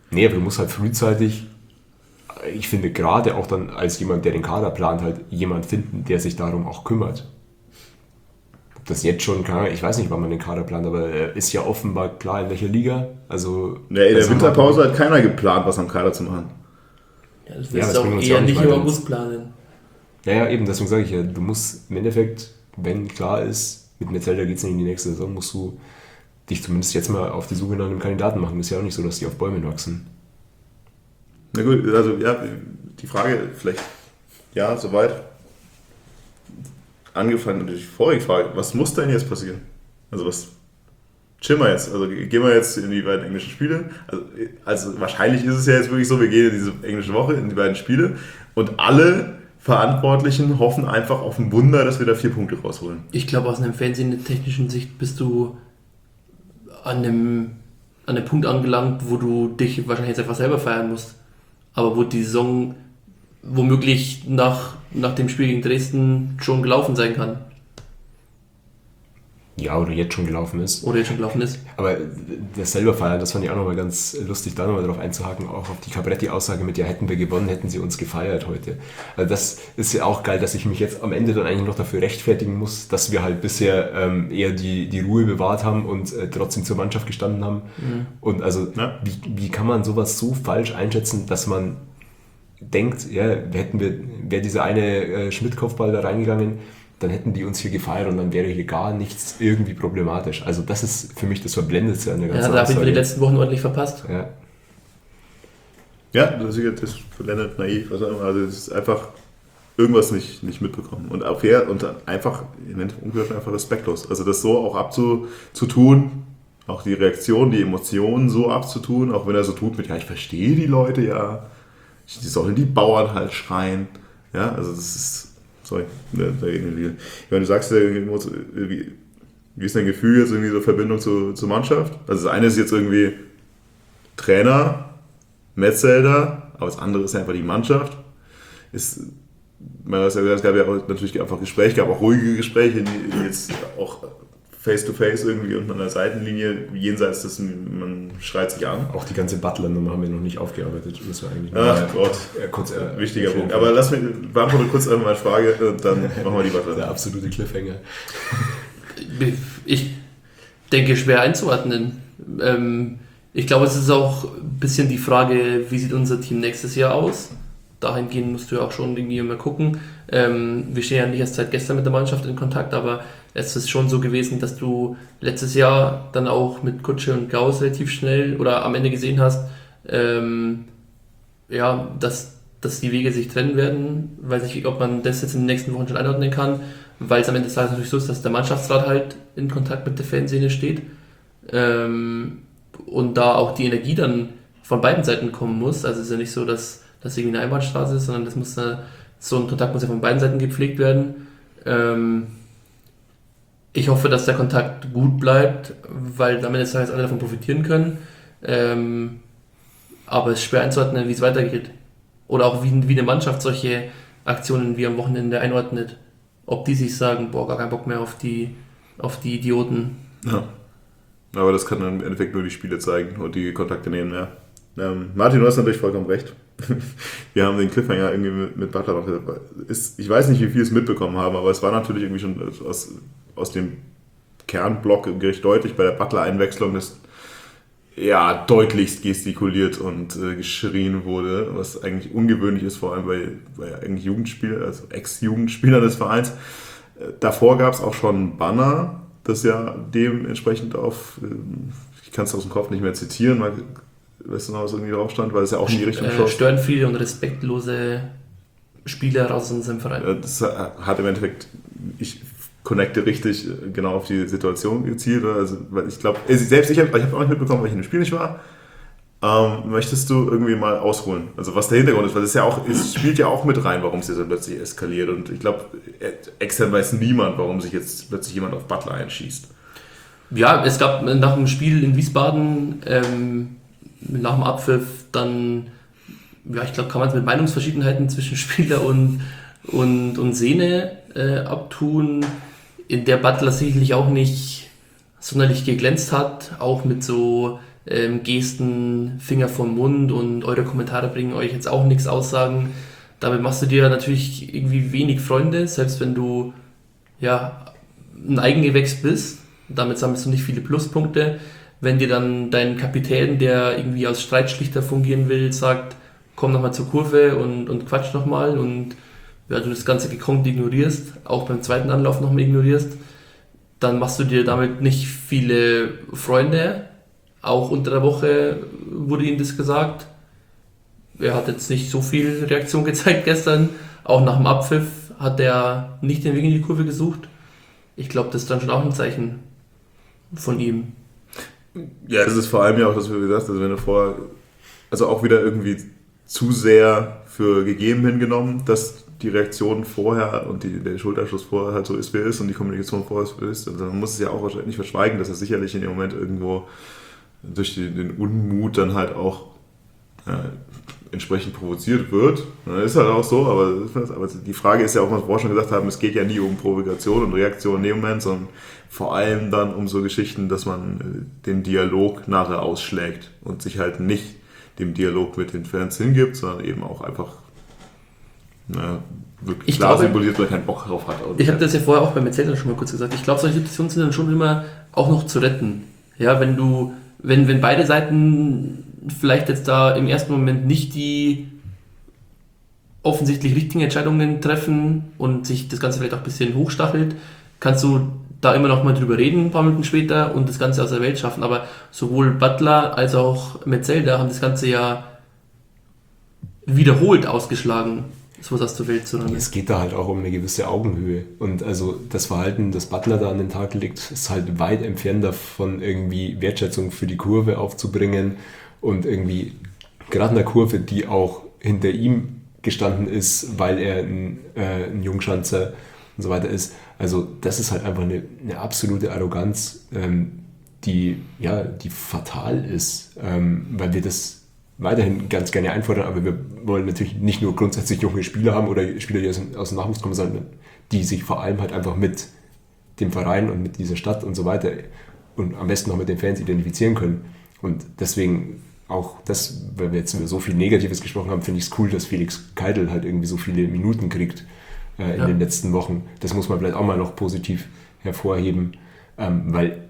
Nee, aber du musst halt frühzeitig, ich finde gerade auch dann als jemand, der den Kader plant, halt jemand finden, der sich darum auch kümmert. Ob das jetzt schon, ich weiß nicht, wann man den Kader plant, aber ist ja offenbar klar, in welcher Liga. Also, Ja, in der Winterpause hat keiner geplant, was am Kader zu machen. Ja, das Ja, wirst das du auch bringt uns eher ja auch nicht nicht im weiter. August planen. Ja, eben, deswegen sage ich ja, du musst im Endeffekt, wenn klar ist, mit Metzelder geht es nicht in die nächste Saison, musst du dich zumindest jetzt mal auf die Suche nach einem Kandidaten machen. Ist ja auch nicht so, dass die auf Bäumen wachsen. Na gut, also ja, die Frage vielleicht, ja, soweit. Angefangen durch die vorige Frage, was muss denn jetzt passieren? Also was chillen wir jetzt? Also gehen wir jetzt in die beiden englischen Spiele? Also wahrscheinlich ist es ja jetzt wirklich so, wir gehen in diese englische Woche, in die beiden Spiele und alle Verantwortlichen hoffen einfach auf ein Wunder, dass wir da 4 Punkte rausholen. Ich glaube, aus einer fernsehtechnischen Sicht bist du an einem Punkt angelangt, wo du dich wahrscheinlich jetzt einfach selber feiern musst. Aber wo die Saison womöglich nach dem Spiel gegen Dresden schon gelaufen sein kann. Ja, oder jetzt schon gelaufen ist. Oder jetzt schon gelaufen ist. Aber das selber feiern, das fand ich auch nochmal ganz lustig, da nochmal drauf einzuhaken, auch auf die Cabretti-Aussage mit, ja, hätten wir gewonnen, hätten sie uns gefeiert heute. Also das ist ja auch geil, dass ich mich jetzt am Ende dann eigentlich noch dafür rechtfertigen muss, dass wir halt bisher eher die Ruhe bewahrt haben und trotzdem zur Mannschaft gestanden haben. Mhm. Und also, ja. Wie kann man sowas so falsch einschätzen, dass man denkt, ja, wäre dieser eine Schmidt-Kopfball da reingegangen, dann hätten die uns hier gefeiert und dann wäre hier gar nichts irgendwie problematisch. Also das ist für mich das Verblendetste an der ganzen Aussage. Ja, da haben wir die letzten Wochen ordentlich verpasst. Ja, das ist verblendet, naiv, was auch immer. Also es ist einfach irgendwas nicht mitbekommen. Und auch und einfach, einfach respektlos. Also das so auch abzutun, auch die Reaktion, die Emotionen so abzutun, auch wenn er so tut mit, ja, ich verstehe die Leute ja, die sollen die Bauern halt schreien. Ja, also das ist... Sorry, ich meine, du sagst ja, wie ist dein Gefühl jetzt irgendwie so Verbindung zur Mannschaft? Also das eine ist jetzt irgendwie Trainer, Metzelder, aber das andere ist einfach die Mannschaft. Es gab ja auch natürlich einfach Gespräche, gab auch ruhige Gespräche, die jetzt auch face-to-face irgendwie und an der Seitenlinie, jenseits des, man schreit sich an. Auch die ganze Butler-Nummer haben wir noch nicht aufgearbeitet. Das war eigentlich kurz, wichtiger Punkt. Aber lass mich beantworte kurz einmal meine Frage, dann machen wir die Butler. Der absolute Cliffhanger. Ich denke, schwer einzuordnen. Ich glaube, es ist auch ein bisschen die Frage, wie sieht unser Team nächstes Jahr aus? Dahingehend musst du ja auch schon irgendwie mal gucken. Wir stehen ja nicht erst seit gestern mit der Mannschaft in Kontakt, aber es ist schon so gewesen, dass du letztes Jahr dann auch mit Kutsche und Gauss relativ schnell oder am Ende gesehen hast, dass die Wege sich trennen werden. Weiß nicht, ob man das jetzt in den nächsten Wochen schon einordnen kann, weil es am Ende des Tages natürlich so ist, dass der Mannschaftsrat halt in Kontakt mit der Fanszene steht und da auch die Energie dann von beiden Seiten kommen muss. Also es ist ja nicht so, dass das irgendwie eine Einbahnstraße ist, sondern so ein Kontakt muss ja von beiden Seiten gepflegt werden. Ich hoffe, dass der Kontakt gut bleibt, weil am Ende des Tages alle davon profitieren können. Aber es ist schwer einzuordnen, wie es weitergeht. Oder auch wie eine Mannschaft solche Aktionen wie am Wochenende einordnet. Ob die sich sagen, boah, gar keinen Bock mehr auf die Idioten. Ja. Aber das kann dann im Endeffekt nur die Spiele zeigen und die Kontakte nehmen, ja. Martin, du hast natürlich vollkommen recht. Wir haben den Cliffhanger irgendwie mit Butler noch gesagt. Ich weiß nicht, wie viel es mitbekommen haben, aber es war natürlich irgendwie schon aus dem Kernblock recht deutlich bei der Butler-Einwechslung, dass ja deutlichst gestikuliert und geschrien wurde, was eigentlich ungewöhnlich ist, vor allem bei eigentlich Jugendspielern, also Ex-Jugendspielern des Vereins. Davor gab es auch schon ein Banner, das ja dementsprechend ich kann es aus dem Kopf nicht mehr zitieren, weil weißt du noch, was irgendwie drauf stand, weil es ja auch in die Richtung schoss. Stören viele und respektlose Spieler aus unserem Verein. Das hat im Endeffekt, ich connecte richtig genau auf die Situation gezielt. Also, weil ich glaube, selbst ich habe auch nicht mitbekommen, weil ich in dem Spiel nicht war. Möchtest du irgendwie mal ausholen? Also was der Hintergrund ist, weil es spielt ja auch mit rein, warum es jetzt dann plötzlich eskaliert. Und ich glaube, extern weiß niemand, warum sich jetzt plötzlich jemand auf Butler einschießt. Ja, es gab nach dem Spiel in Wiesbaden nach dem Abpfiff dann, ja, ich glaube, kann man es mit Meinungsverschiedenheiten zwischen Spieler und Szene abtun, in der Butler sicherlich auch nicht sonderlich geglänzt hat, auch mit so Gesten, Finger vom Mund und eure Kommentare bringen euch jetzt auch nichts aussagen. Damit machst du dir natürlich irgendwie wenig Freunde, selbst wenn du ja ein Eigengewächs bist. Damit sammelst du nicht viele Pluspunkte. Wenn dir dann dein Kapitän, der irgendwie als Streitschlichter fungieren will, sagt, komm nochmal zur Kurve und quatsch nochmal und ja, du das ganze gekonnt ignorierst, auch beim zweiten Anlauf nochmal ignorierst, dann machst du dir damit nicht viele Freunde. Auch unter der Woche wurde ihm das gesagt. Er hat jetzt nicht so viel Reaktion gezeigt gestern. Auch nach dem Abpfiff hat er nicht den Weg in die Kurve gesucht. Ich glaube, das ist dann schon auch ein Zeichen von ihm. Ja, es ist vor allem ja auch, dass wir gesagt haben, also wenn du vorher, also auch wieder irgendwie zu sehr für gegeben hingenommen, dass die Reaktion vorher und der Schulterschluss vorher halt so ist, wie er ist und die Kommunikation vorher ist, wie er ist. Also man muss es ja auch wahrscheinlich nicht verschweigen, dass er sicherlich in dem Moment irgendwo durch den Unmut dann halt auch entsprechend provoziert wird. Das ist halt auch so, aber die Frage ist ja auch, was wir vorher schon gesagt haben, es geht ja nie um Provokation und Reaktion in dem Moment, sondern vor allem dann um so Geschichten, dass man den Dialog nachher ausschlägt und sich halt nicht dem Dialog mit den Fans hingibt, sondern eben auch einfach wirklich klar symboliert, weil er keinen Bock drauf hat. Ich habe das ja vorher auch beim Erzähler schon mal kurz gesagt. Ich glaube, solche Situationen sind dann schon immer auch noch zu retten. Ja, wenn beide Seiten vielleicht jetzt da im ersten Moment nicht die offensichtlich richtigen Entscheidungen treffen und sich das Ganze vielleicht auch ein bisschen hochstachelt, kannst du da immer noch mal drüber reden, ein paar Minuten später, und das Ganze aus der Welt schaffen. Aber sowohl Butler als auch Metzelder haben das Ganze ja wiederholt ausgeschlagen, sowas aus der Welt zu räumen. Es geht da halt auch um eine gewisse Augenhöhe. Und also das Verhalten, das Butler da an den Tag legt, ist halt weit entfernt davon, irgendwie Wertschätzung für die Kurve aufzubringen und irgendwie gerade in der Kurve, die auch hinter ihm gestanden ist, weil er ein Jungschanzer und so weiter ist. Also das ist halt einfach eine absolute Arroganz, die fatal ist, weil wir das weiterhin ganz gerne einfordern, aber wir wollen natürlich nicht nur grundsätzlich junge Spieler haben oder Spieler, die aus dem Nachwuchs kommen, sondern die sich vor allem halt einfach mit dem Verein und mit dieser Stadt und so weiter und am besten noch mit den Fans identifizieren können. Und deswegen auch das, weil wir jetzt über so viel Negatives gesprochen haben, finde ich es cool, dass Felix Keidl halt irgendwie so viele Minuten kriegt in den letzten Wochen. Das muss man vielleicht auch mal noch positiv hervorheben, weil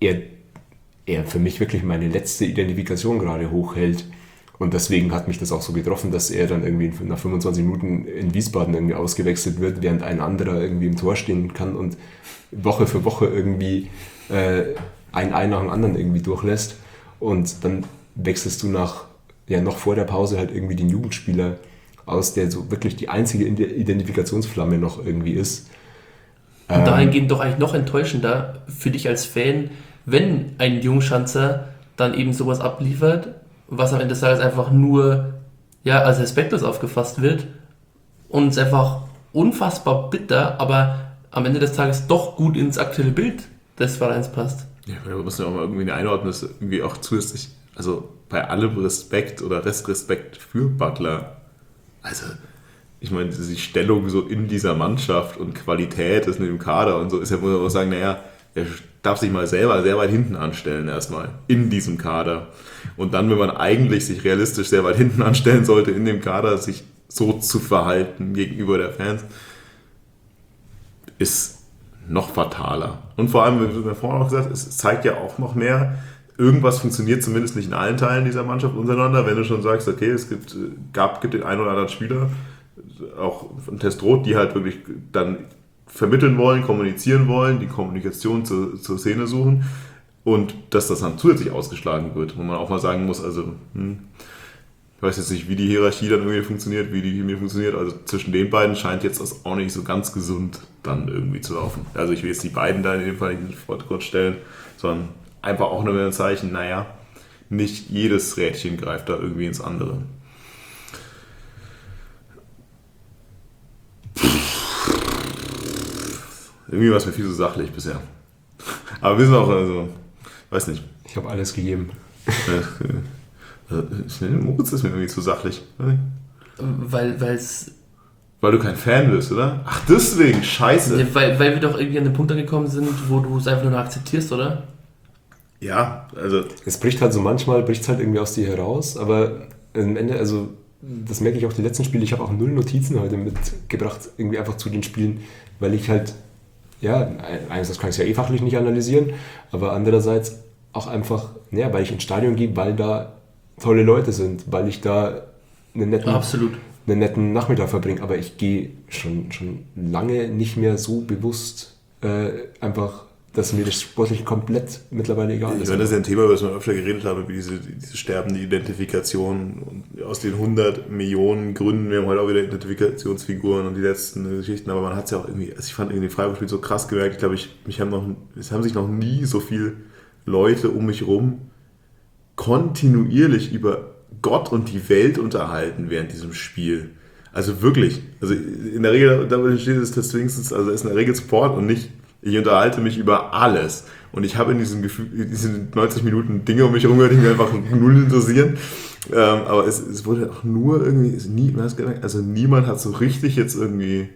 er für mich wirklich meine letzte Identifikation gerade hochhält. Und deswegen hat mich das auch so getroffen, dass er dann irgendwie nach 25 Minuten in Wiesbaden irgendwie ausgewechselt wird, während ein anderer irgendwie im Tor stehen kann und Woche für Woche irgendwie ein nach dem anderen irgendwie durchlässt. Und dann wechselst du noch vor der Pause halt irgendwie den Jugendspieler aus, der so wirklich die einzige Identifikationsflamme noch irgendwie ist. Und dahingehend doch eigentlich noch enttäuschender für dich als Fan, wenn ein Jungschanzer dann eben sowas abliefert, was am Ende des Tages einfach nur als respektlos aufgefasst wird und es einfach unfassbar bitter, aber am Ende des Tages doch gut ins aktuelle Bild des Vereins passt. Ja, da muss man auch mal irgendwie einordnen, dass irgendwie auch zusätzlich, also bei allem Respekt oder Restrespekt für Butler, also ich meine, die Stellung so in dieser Mannschaft und Qualität ist in dem Kader und so, ist ja, muss man auch sagen, er darf sich mal selber sehr weit hinten anstellen erstmal in diesem Kader. Und dann, wenn man eigentlich sich realistisch sehr weit hinten anstellen sollte in dem Kader, sich so zu verhalten gegenüber der Fans, ist noch fataler. Und vor allem, wie wir vorhin auch gesagt, es zeigt ja auch noch mehr, irgendwas funktioniert zumindest nicht in allen Teilen dieser Mannschaft untereinander. Wenn du schon sagst, okay, es gibt den einen oder anderen Spieler, auch von Testrot, die halt wirklich dann vermitteln wollen, kommunizieren wollen, die Kommunikation zur Szene suchen und dass das dann zusätzlich ausgeschlagen wird, wo man auch mal sagen muss, also ich weiß jetzt nicht, wie die Hierarchie dann irgendwie funktioniert, wie die Chemie funktioniert, also zwischen den beiden scheint jetzt das auch nicht so ganz gesund dann irgendwie zu laufen. Also ich will jetzt die beiden da in dem Fall nicht in den Vordergrund stellen, sondern einfach auch nur ein Zeichen, naja, nicht jedes Rädchen greift da irgendwie ins andere. Irgendwie war es mir viel zu sachlich bisher. Aber wir sind auch, also, weiß nicht. Ich habe alles gegeben. Moritz ist mir irgendwie zu sachlich. Weil du kein Fan bist, oder? Ach, deswegen, scheiße. Weil wir doch irgendwie an den Punkt angekommen sind, wo du es einfach nur noch akzeptierst, oder? Ja, also... Es bricht halt so manchmal, bricht halt irgendwie aus dir heraus, aber am Ende, also das merke ich auch die letzten Spiele, ich habe auch 0 Notizen heute mitgebracht, irgendwie einfach zu den Spielen, weil ich halt, ja, einerseits kann ich es ja fachlich nicht analysieren, aber andererseits auch einfach, ja, weil ich ins Stadion gehe, weil da tolle Leute sind, weil ich da einen netten Nachmittag verbringe, aber ich gehe schon lange nicht mehr so bewusst einfach, dass mir das sportlich komplett mittlerweile egal ist. Ich meine, das ist ja ein Thema, über das wir öfter geredet haben, wie diese sterbende Identifikation und aus den 100 Millionen Gründen, wir haben heute auch wieder Identifikationsfiguren und die letzten Geschichten, aber man hat es ja auch irgendwie, also ich fand irgendwie den Freiburg-Spiel so krass gemerkt, ich glaube, es haben sich noch nie so viele Leute um mich rum kontinuierlich über Gott und die Welt unterhalten während diesem Spiel. Also wirklich, also in der Regel, da steht es wenigstens, also ist in der Regel Sport und nicht ich unterhalte mich über alles. Und ich habe in diesem Gefühl, diesen 90 Minuten Dinge um mich herum gehört, die mich einfach null interessieren. Aber es wurde auch nur irgendwie, also niemand hat so richtig jetzt irgendwie,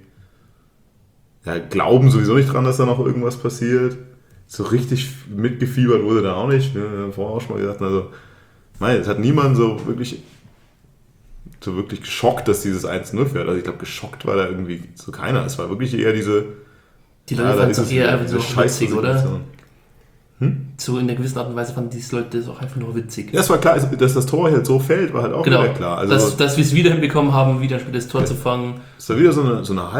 ja, glauben sowieso nicht dran, dass da noch irgendwas passiert. So richtig mitgefiebert wurde da auch nicht. Wir haben vorher auch schon mal gesagt, also, es hat niemand so wirklich geschockt, dass dieses 1-0 fährt. Also ich glaube, geschockt war da irgendwie so keiner. Es war wirklich eher die Leute fanden es eher einfach so witzig, oder? So in einer gewissen Art und Weise fanden diese Leute das auch einfach nur witzig. Ja, es war klar, dass das Tor halt so fällt, war halt auch wieder klar. Also, dass wir es wieder hinbekommen haben, wieder das Tor zu fangen. Es war wieder so eine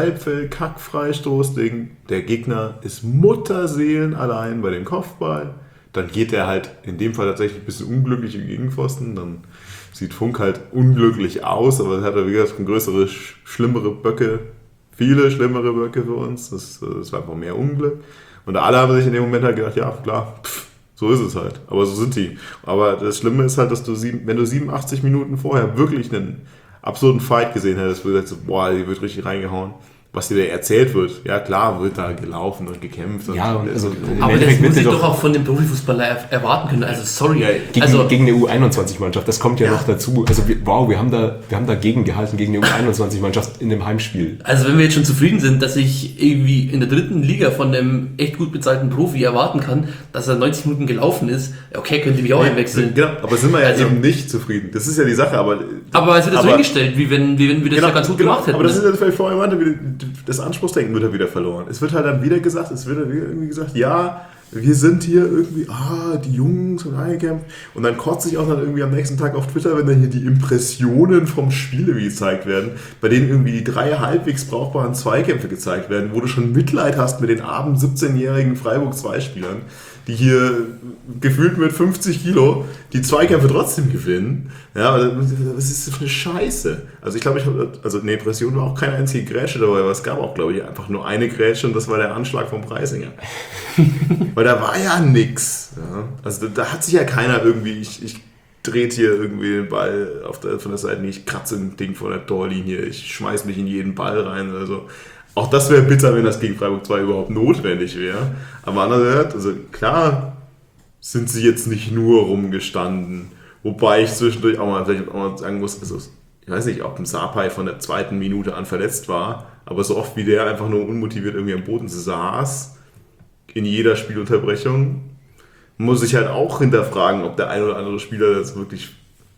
Halbfeld-Kack-Freistoß-Ding. Der Gegner ist Mutterseelen allein bei dem Kopfball. Dann geht er halt in dem Fall tatsächlich ein bisschen unglücklich im Gegenpfosten. Dann sieht Funk halt unglücklich aus, aber es hat wie gesagt größere, schlimmere Böcke. Viele schlimmere Böcke für uns. Das war einfach mehr Unglück. Und alle haben sich in dem Moment halt gedacht, ja klar, so ist es halt. Aber so sind die. Aber das Schlimme ist halt, dass wenn du 87 Minuten vorher wirklich einen absurden Fight gesehen hättest, wo du sagst, boah, die wird richtig reingehauen. Was dir da erzählt wird, ja klar, wird da gelaufen und gekämpft. Ja, aber das muss ich doch auch von dem Profifußballer erwarten können. Also sorry. Ja, gegen eine U21-Mannschaft, das kommt ja noch dazu. Also wir haben da gegengehalten gegen eine U21-Mannschaft in einem Heimspiel. Also wenn wir jetzt schon zufrieden sind, dass ich irgendwie in der 3. Liga von einem echt gut bezahlten Profi erwarten kann, dass er 90 Minuten gelaufen ist, okay, könnte mich auch einwechseln. Genau, aber sind wir ja eben nicht zufrieden. Das ist ja die Sache. Aber es wird so hingestellt, wie wenn wir das ja ganz gut gemacht hätten. Aber das ist ja vielleicht vorher das Anspruchsdenken wird ja wieder verloren. Es wird halt dann wieder gesagt, irgendwie gesagt, ja, wir sind hier irgendwie, die Jungs und eingekämpft. Und dann kotze ich auch dann irgendwie am nächsten Tag auf Twitter, wenn dann hier die Impressionen vom Spiele gezeigt werden, bei denen irgendwie die 3 halbwegs brauchbaren Zweikämpfe gezeigt werden, wo du schon Mitleid hast mit den armen 17-jährigen Freiburg 2-Spielern, die hier gefühlt mit 50 Kilo die Zweikämpfe trotzdem gewinnen. Ja, was ist das für eine Scheiße? Also ich glaube, eine Impression war auch keine einzige Grätsche dabei, aber es gab auch, glaube ich, einfach nur eine Grätsche und das war der Anschlag vom Preisinger. Weil da war ja nix. Ja? Also da hat sich ja keiner irgendwie, ich dreht hier irgendwie den Ball von der Seite, ich kratze ein Ding vor der Torlinie, ich schmeiß mich in jeden Ball rein oder so. Auch das wäre bitter, wenn das gegen Freiburg 2 überhaupt notwendig wäre. Aber andererseits, also klar sind sie jetzt nicht nur rumgestanden. Wobei ich zwischendurch vielleicht auch mal sagen muss, also ich weiß nicht, ob ein Sapai von der 2. Minute an verletzt war, aber so oft wie der einfach nur unmotiviert irgendwie am Boden saß, in jeder Spielunterbrechung, muss ich halt auch hinterfragen, ob der ein oder andere Spieler das wirklich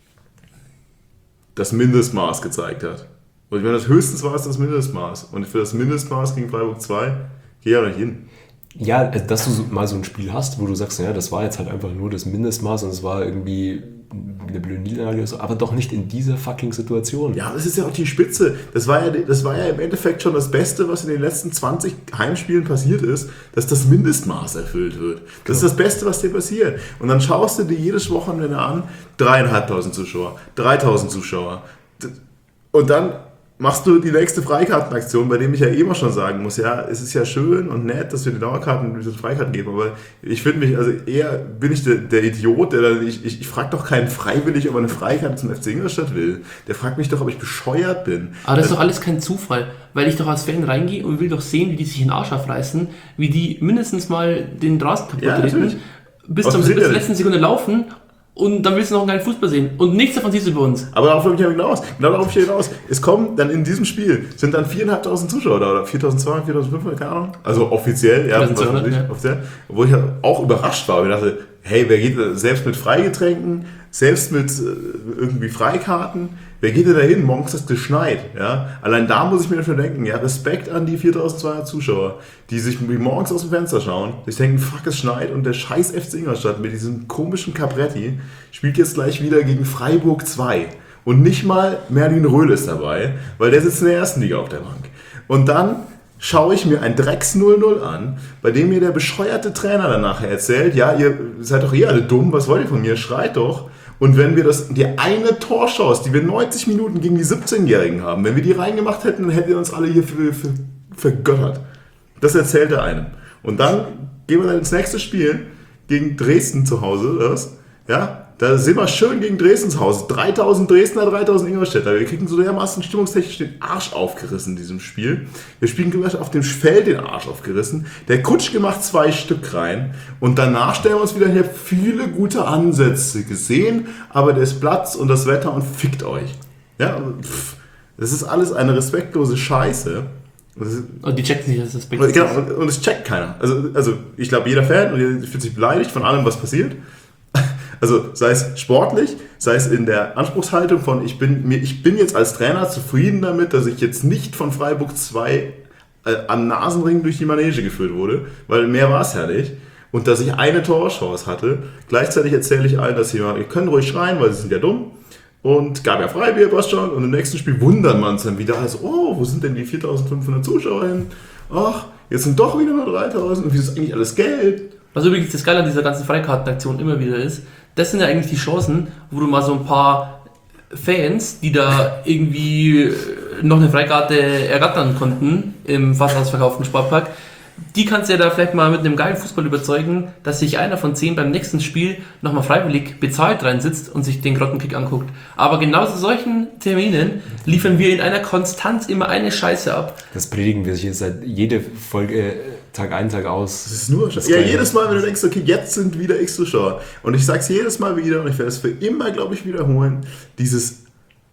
das Mindestmaß gezeigt hat. Und ich meine, höchstens war es das Mindestmaß. Und für das Mindestmaß gegen Freiburg 2 gehe ich auch nicht hin. Ja, dass du mal so ein Spiel hast, wo du sagst, ja, das war jetzt halt einfach nur das Mindestmaß und es war irgendwie eine blöde Niederlage oder so, aber doch nicht in dieser fucking Situation. Ja, das ist ja auch die Spitze. Das war ja im Endeffekt schon das Beste, was in den letzten 20 Heimspielen passiert ist, dass das Mindestmaß erfüllt wird. Das ist das Beste, was dir passiert. Und dann schaust du dir jedes Wochenende an, 3.500 Zuschauer, 3.000 Zuschauer. Und dann machst du die nächste Freikartenaktion, bei dem ich ja immer schon sagen muss, ja, es ist ja schön und nett, dass wir die Dauerkarten mit den Freikarten geben, aber ich finde mich, also eher bin ich der Idiot, der dann, ich frage doch keinen freiwillig, ob er eine Freikarte zum FC Ingolstadt will. Der fragt mich doch, ob ich bescheuert bin. Aber das ist doch alles kein Zufall, weil ich doch als Fan reingehe und will doch sehen, wie die sich in den Arsch aufreißen, wie die mindestens mal den Draht kaputt treten, bis zur letzten Sekunde laufen. Und dann willst du noch einen geilen Fußball sehen. Und nichts davon siehst du bei uns. Aber darauf will ich ja hinaus. Genau darauf will ich hinaus. Es kommen dann in diesem Spiel, sind dann 4.500 Zuschauer da, oder 4.200, 4.500, keine Ahnung. Also offiziell, ja. Offiziell. Obwohl ich ja auch überrascht war. Und ich dachte, hey, wer geht da, selbst mit Freigetränken, selbst mit irgendwie Freikarten, wer geht da hin? Morgens ist es geschneit. Ja? Allein da muss ich mir schon denken, ja, Respekt an die 4.200 Zuschauer, die sich morgens aus dem Fenster schauen, sich denken, fuck, es schneit und der scheiß FC Ingolstadt mit diesem komischen Capretti spielt jetzt gleich wieder gegen Freiburg 2. Und nicht mal Merlin Röhl ist dabei, weil der sitzt in der ersten Liga auf der Bank. Und dann schaue ich mir ein Drecks 0-0 an, bei dem mir der bescheuerte Trainer dann nachher erzählt, ja, ihr seid doch alle dumm, was wollt ihr von mir, schreit doch. Und wenn wir die eine Torchance, die wir 90 Minuten gegen die 17-Jährigen haben, wenn wir die reingemacht hätten, dann hätten wir uns alle hier vergöttert. Das erzählt er einem. Und dann gehen wir dann ins nächste Spiel gegen Dresden zu Hause, das, ja, da sind wir schön gegen Dresden zu Hause. 3.000 Dresdner, 3.000 Ingolstädter. Wir kriegen so dermaßen stimmungstechnisch den Arsch aufgerissen in diesem Spiel. Wir spielen auf dem Feld den Arsch aufgerissen. Der Kutschke macht 2 Stück rein. Und danach stellen wir uns wieder hier viele gute Ansätze gesehen. Aber der ist Platz und das Wetter und fickt euch. Ja, das ist alles eine respektlose Scheiße. Und die checken sich das respektlos. Genau, und es checkt keiner. Also ich glaube, jeder Fan fühlt sich beleidigt von allem, was passiert. Also sei es sportlich, sei es in der Anspruchshaltung von ich bin jetzt als Trainer zufrieden damit, dass ich jetzt nicht von Freiburg 2 am Nasenring durch die Manege geführt wurde, weil mehr war es ja nicht. Und dass ich eine Torchance hatte. Gleichzeitig erzähle ich allen, dass ihr könnt ruhig schreien, weil sie sind ja dumm. Und gab ja Freibier, passt schon. Und im nächsten Spiel wundern wir uns dann wieder. Also, wo sind denn die 4.500 Zuschauer hin? Ach, jetzt sind doch wieder nur 3.000. Und wie ist eigentlich alles Geld? Was übrigens das Geile an dieser ganzen Freikartenaktion immer wieder ist, das sind ja eigentlich die Chancen, wo du mal so ein paar Fans, die da irgendwie noch eine Freikarte ergattern konnten im fast ausverkauften Sportpark, die kannst du ja da vielleicht mal mit einem geilen Fußball überzeugen, dass sich einer von 10 beim nächsten Spiel nochmal freiwillig bezahlt reinsitzt und sich den Grottenkick anguckt. Aber genau zu solchen Terminen liefern wir in einer Konstanz immer eine Scheiße ab. Das predigen wir hier seit jede Folge Tag ein, Tag aus. Das ist nur Scheiße. Ja, jedes Mal, wenn du denkst, okay, jetzt sind wieder X Zuschauer. Und ich sag's jedes Mal wieder und ich werde es für immer, glaube ich, wiederholen. Dieses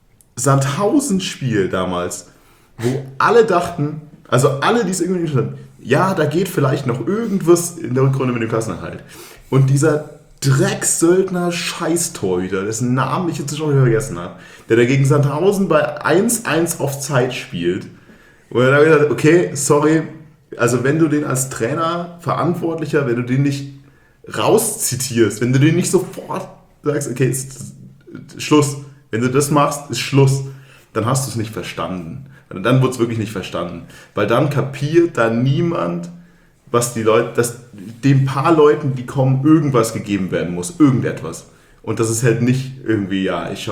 Sandhausen-Spiel damals, wo alle dachten, also alle, die es irgendwie nicht hatten, ja, da geht vielleicht noch irgendwas in der Rückrunde mit dem Klassenerhalt. Und dieser Drecksöldner Scheißtorhüter, dessen Namen ich jetzt schon wieder vergessen habe, der dagegen Sandhausen bei 1-1 auf Zeit spielt. Und dann habe ich gesagt, okay, sorry, also wenn du den als Trainer, Verantwortlicher, wenn du den nicht rauszitierst, wenn du den nicht sofort sagst, okay, ist Schluss, wenn du das machst, ist Schluss, dann hast du es nicht verstanden. Dann wird es wirklich nicht verstanden. Weil dann kapiert da niemand, was die Leute, dass den paar Leuten, die kommen, irgendwas gegeben werden muss. Irgendetwas. Und das ist halt nicht irgendwie, da ist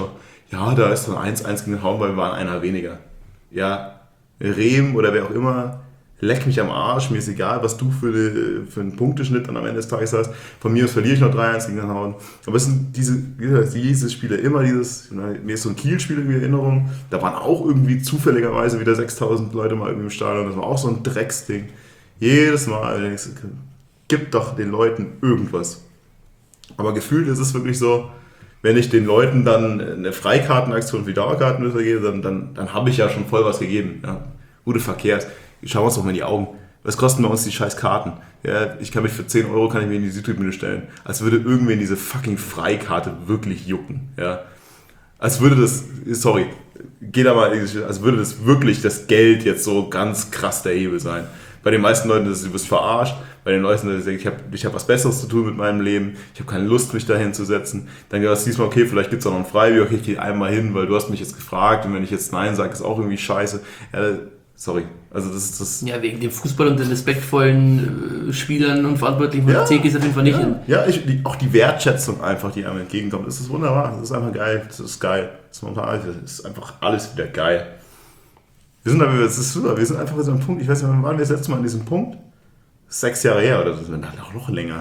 so 1-1 gegen den Hauen, weil wir waren einer weniger. Ja, Rehm oder wer auch immer, leck mich am Arsch, mir ist egal, was du für einen Punkteschnitt dann am Ende des Tages hast. Von mir aus verliere ich noch 3-1 gegen den Hauen. Aber es sind diese Spiele, immer dieses, mir ist so ein Kiel-Spiel in Erinnerung, da waren auch irgendwie zufälligerweise wieder 6.000 Leute mal irgendwie im Stadion, das war auch so ein Drecksding. Jedes Mal, gib doch den Leuten irgendwas. Aber gefühlt ist es wirklich so, wenn ich den Leuten dann eine Freikartenaktion wie Dauerkarten gebe, dann habe ich ja schon voll was gegeben. Ja. Gute Verkehrs. Schauen wir uns doch mal in die Augen. Was kosten bei uns die scheiß Karten? Ja, ich kann mich für 10 Euro in die Südtribüne stellen. Als würde irgendwer diese fucking Freikarte wirklich jucken. Ja? Als würde das, sorry, als würde das wirklich das Geld jetzt so ganz krass der Hebel sein. Bei den meisten Leuten ist es, du bist verarscht. Bei den Leuten ist es, ich hab was Besseres zu tun mit meinem Leben. Ich habe keine Lust, mich da hinzusetzen. Dann geht es diesmal, okay, vielleicht gibt es auch noch ein Freibier. Okay, ich gehe einmal hin, weil du hast mich jetzt gefragt. Und wenn ich jetzt Nein sage, ist auch irgendwie scheiße. Ja, sorry, also das ist das... Ja, wegen dem Fußball und den respektvollen Spielern und Verantwortlichen von der CK ist auf jeden Fall nicht hin. Ja, auch die Wertschätzung einfach, die einem entgegenkommt, das ist wunderbar, das ist einfach geil, das ist geil. Das ist einfach alles wieder geil. Wir sind einfach so einem Punkt, ich weiß nicht, wann waren wir das letzte Mal an diesem Punkt? 6 Jahre her oder so, auch noch länger.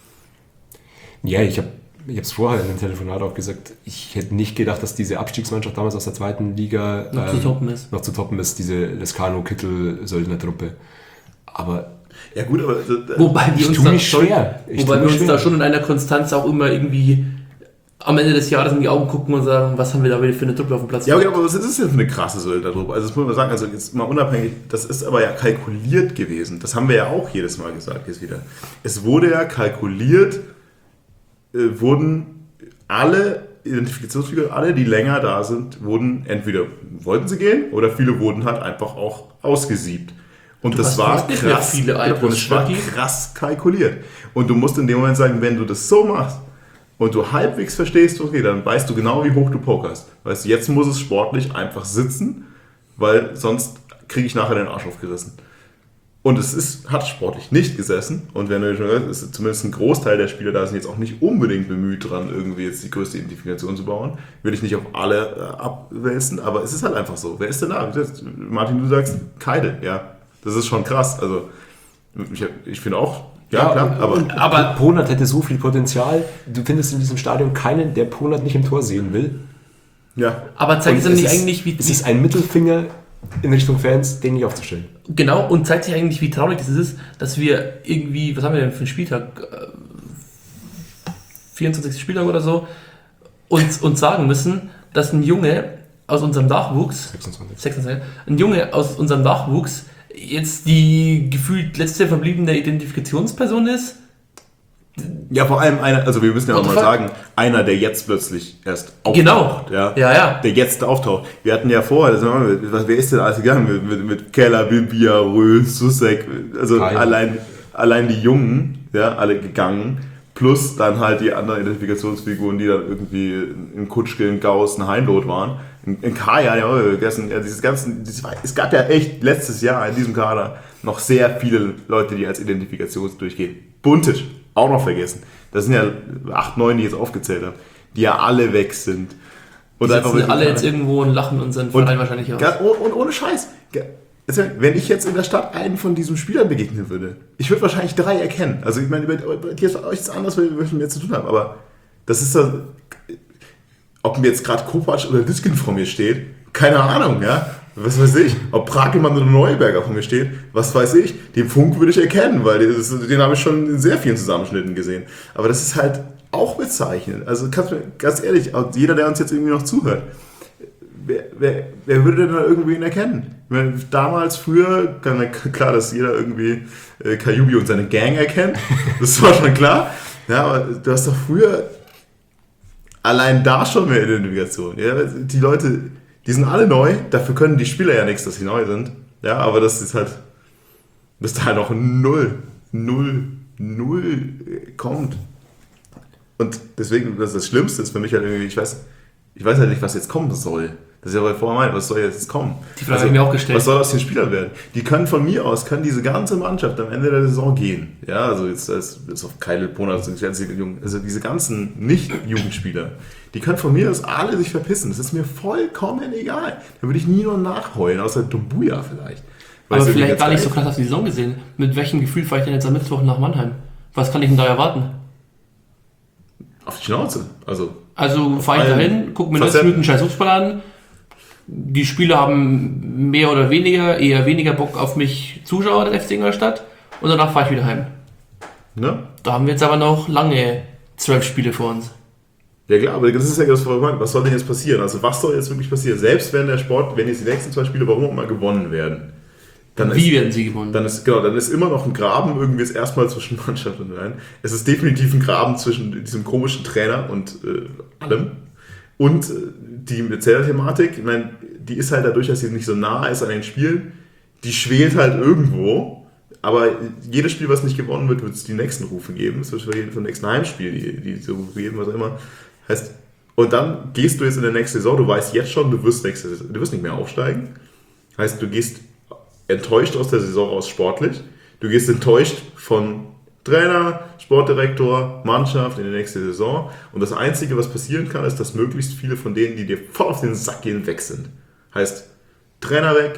Ja, ich habe es vorher in dem Telefonat auch gesagt, ich hätte nicht gedacht, dass diese Abstiegsmannschaft damals aus der 2. Liga noch zu toppen ist, diese Lescano-Kittel-Söldner-Truppe. Aber... Ja gut, aber... Wobei wir uns da schon in einer Konstanz auch immer irgendwie am Ende des Jahres in die Augen gucken und sagen, was haben wir da wieder für eine Truppe auf dem Platz? Ja, okay, aber was ist denn für eine krasse Söldner-Truppe? Also das muss man sagen, also jetzt mal unabhängig, das ist aber ja kalkuliert gewesen. Das haben wir ja auch jedes Mal gesagt jetzt wieder. Es wurde ja kalkuliert wurden alle Identifikationsfiguren, alle, die länger da sind, wurden entweder wollten sie gehen oder viele wurden halt einfach auch ausgesiebt. Und das war krass. Und es war krass kalkuliert. Und du musst in dem Moment sagen, wenn du das so machst und du halbwegs verstehst, okay, dann weißt du genau, wie hoch du pokerst. Weißt du, jetzt muss es sportlich einfach sitzen, weil sonst kriege ich nachher den Arsch aufgerissen. Und hat sportlich nicht gesessen. Und wenn du schon hörst, ist zumindest ein Großteil der Spieler da sind jetzt auch nicht unbedingt bemüht dran, irgendwie jetzt die größte Identifikation zu bauen. Will ich nicht auf alle abwälzen, aber es ist halt einfach so. Wer ist denn da? Martin, du sagst Keidel, ja. Das ist schon krass. Also ich finde auch, ja klar. Aber Ponert hätte so viel Potenzial. Du findest in diesem Stadion keinen, der Ponert nicht im Tor sehen will. Ja. Aber zeigt es nicht eigentlich, wie... Es ist ein Mittelfinger in Richtung Fans, den nicht aufzustellen. Genau, und zeigt sich eigentlich, wie traurig das ist, dass wir irgendwie, was haben wir denn für einen Spieltag? 24. Spieltag oder so, uns sagen müssen, dass ein Junge aus unserem Nachwuchs, 26, ein Junge aus unserem Nachwuchs jetzt die gefühlt letzte verbliebene Identifikationsperson ist. Ja, vor allem einer, also wir müssen ja auch mal sagen, einer, der jetzt plötzlich erst auftaucht. Genau. Ja. Der jetzt auftaucht. Wir hatten ja vorher, wer ist denn alles gegangen? Mit Keller, Bibia, Röhl, Susek, also allein die Jungen, ja, alle gegangen. Plus dann halt die anderen Identifikationsfiguren, die dann irgendwie in Kutschke, in Gauss, in Heinloth waren. In Kaya, ja, vergessen, ja, es gab ja echt letztes Jahr in diesem Kader noch sehr viele Leute, die als Identifikation durchgehen. Buntisch, auch noch vergessen. Das sind ja 8, 9, die ich jetzt aufgezählt habe, die ja alle weg sind. Und die sitzen alle jetzt irgendwo und lachen unseren Verein wahrscheinlich aus. Und ohne Scheiß. Wenn ich jetzt in der Stadt einen von diesen Spielern begegnen würde, ich würde wahrscheinlich 3 erkennen. Also ich meine, bei dir ist euch jetzt anders, weil wir mehr zu tun haben, aber das ist so, ob mir jetzt gerade Kopac oder Lütgen vor mir steht, keine Ahnung, ja. Was weiß ich, ob Brakemann oder Neuberger vor mir steht, was weiß ich, den Funk würde ich erkennen, weil den habe ich schon in sehr vielen Zusammenschnitten gesehen. Aber das ist halt auch bezeichnend. Also ganz ehrlich, jeder, der uns jetzt irgendwie noch zuhört, wer würde denn da irgendwen erkennen? Ich meine, damals, früher, klar, dass jeder irgendwie Kajubi und seine Gang erkennt, das war schon klar. Ja, aber du hast doch früher allein da schon mehr Identifikation. Ja? Die Leute, die sind alle neu, dafür können die Spieler ja nichts, dass sie neu sind. Ja, aber das ist da halt noch null kommt. Und deswegen, das Schlimmste ist für mich halt irgendwie, ich weiß halt nicht, was jetzt kommen soll. Das ist ja, weil vorher meinte, was soll jetzt kommen? Die Frage habe ich mir auch gestellt. Was soll aus den Spielern werden? Die können von mir aus, diese ganze Mannschaft am Ende der Saison gehen. Ja, also jetzt auf Keidel, Ponert, also diese ganzen Nicht-Jugendspieler, die können von mir aus alle sich verpissen. Das ist mir vollkommen egal. Da würde ich nie nur nachheulen, außer Dumbuya vielleicht. Aber vielleicht gar nicht so krass auf die Saison gesehen. Mit welchem Gefühl fahre ich denn jetzt am Mittwoch nach Mannheim? Was kann ich denn da erwarten? Auf die Schnauze. Also fahre ich dahin, gucke mir 90 Minuten scheiß Fußball an. Die Spieler haben mehr oder weniger, eher weniger Bock auf mich Zuschauer der FC Ingolstadt und danach fahre ich wieder heim. Ne? Da haben wir jetzt aber noch lange 12 Spiele vor uns. Ja klar, aber das ist ja das, was soll denn jetzt passieren? Also was soll jetzt wirklich passieren? Selbst wenn jetzt die nächsten 2 Spiele, warum auch mal gewonnen werden. Werden sie gewonnen? Dann ist immer noch ein Graben irgendwie jetzt erstmal zwischen Mannschaft und Verein. Es ist definitiv ein Graben zwischen diesem komischen Trainer und allem. Und die Erzähler-Thematik, ich meine, die ist halt dadurch, dass sie nicht so nah ist an den Spielen, die schwelt halt irgendwo. Aber jedes Spiel, was nicht gewonnen wird, wird es die nächsten Rufe geben. Es wird für das nächste Heimspiel die Rufe geben, was auch immer. Heißt, und dann gehst du jetzt in der nächsten Saison, du weißt jetzt schon, du wirst nicht mehr aufsteigen. Heißt, du gehst enttäuscht aus der Saison raus sportlich. Du gehst enttäuscht von Trainer, Sportdirektor, Mannschaft in die nächste Saison. Und das Einzige, was passieren kann, ist, dass möglichst viele von denen, die dir voll auf den Sack gehen, weg sind. Heißt, Trainer weg,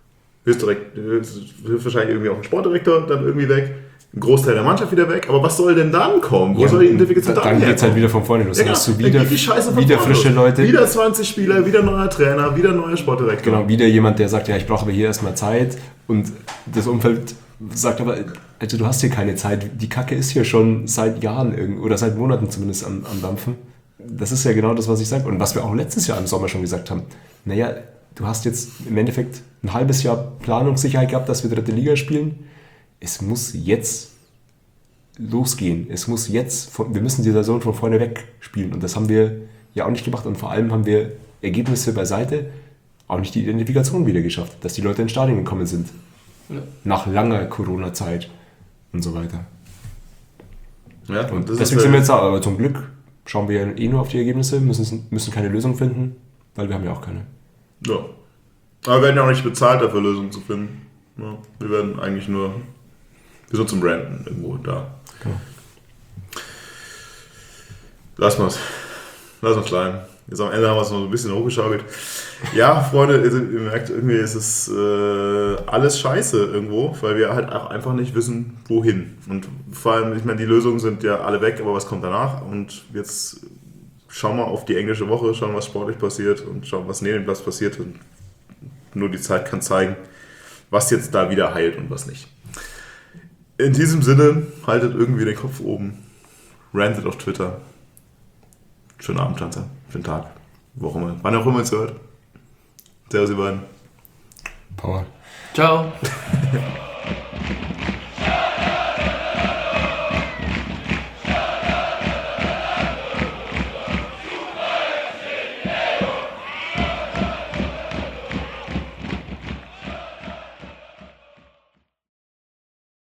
höchstwahrscheinlich irgendwie auch ein Sportdirektor dann irgendwie weg, ein Großteil der Mannschaft wieder weg. Aber was soll denn dann kommen? Wo soll die Identifikation dann herkommen? Dann geht es halt wieder von vorne los. Ja, hast du wieder frische Leute. Wieder 20 Spieler, wieder neuer Trainer, wieder neuer Sportdirektor. Genau, wieder jemand, der sagt, ja, ich brauche aber hier erstmal Zeit. Und das Umfeld sagt aber, also du hast hier keine Zeit. Die Kacke ist hier schon seit Jahren oder seit Monaten zumindest am Dampfen. Das ist ja genau das, was ich sage. Und was wir auch letztes Jahr im Sommer schon gesagt haben. Naja, du hast jetzt im Endeffekt ein halbes Jahr Planungssicherheit gehabt, dass wir 3. Liga spielen. Es muss jetzt losgehen. Es muss jetzt, wir müssen die Saison von vorne weg spielen und das haben wir ja auch nicht gemacht und vor allem haben wir Ergebnisse beiseite, auch nicht die Identifikation wieder geschafft, dass die Leute ins Stadion gekommen sind. Ja. Nach langer Corona-Zeit und so weiter. Ja, und deswegen sind wir jetzt da, aber zum Glück schauen wir ja nur auf die Ergebnisse, müssen keine Lösung finden, weil wir haben ja auch keine. Ja. Aber wir werden ja auch nicht bezahlt dafür, Lösungen zu finden. Ja, wir werden eigentlich nur, wir sind zum Branden irgendwo da. Genau. Lass mal's bleiben. Jetzt am Ende haben wir es noch ein bisschen hochgeschaukelt. Ja, Freunde, ihr merkt, irgendwie ist es alles scheiße irgendwo, weil wir halt auch einfach nicht wissen, wohin. Und vor allem, ich meine, die Lösungen sind ja alle weg, aber was kommt danach? Und jetzt schauen wir auf die englische Woche, schauen, was sportlich passiert und schauen, was neben dem Platz passiert. Und nur die Zeit kann zeigen, was jetzt da wieder heilt und was nicht. In diesem Sinne, haltet irgendwie den Kopf oben, rantet auf Twitter. Schönen Abend, Schanzer. Schönen Tag. Wo auch immer. Wann auch immer ihr es hört. Servus, ihr beiden. Power. Ciao.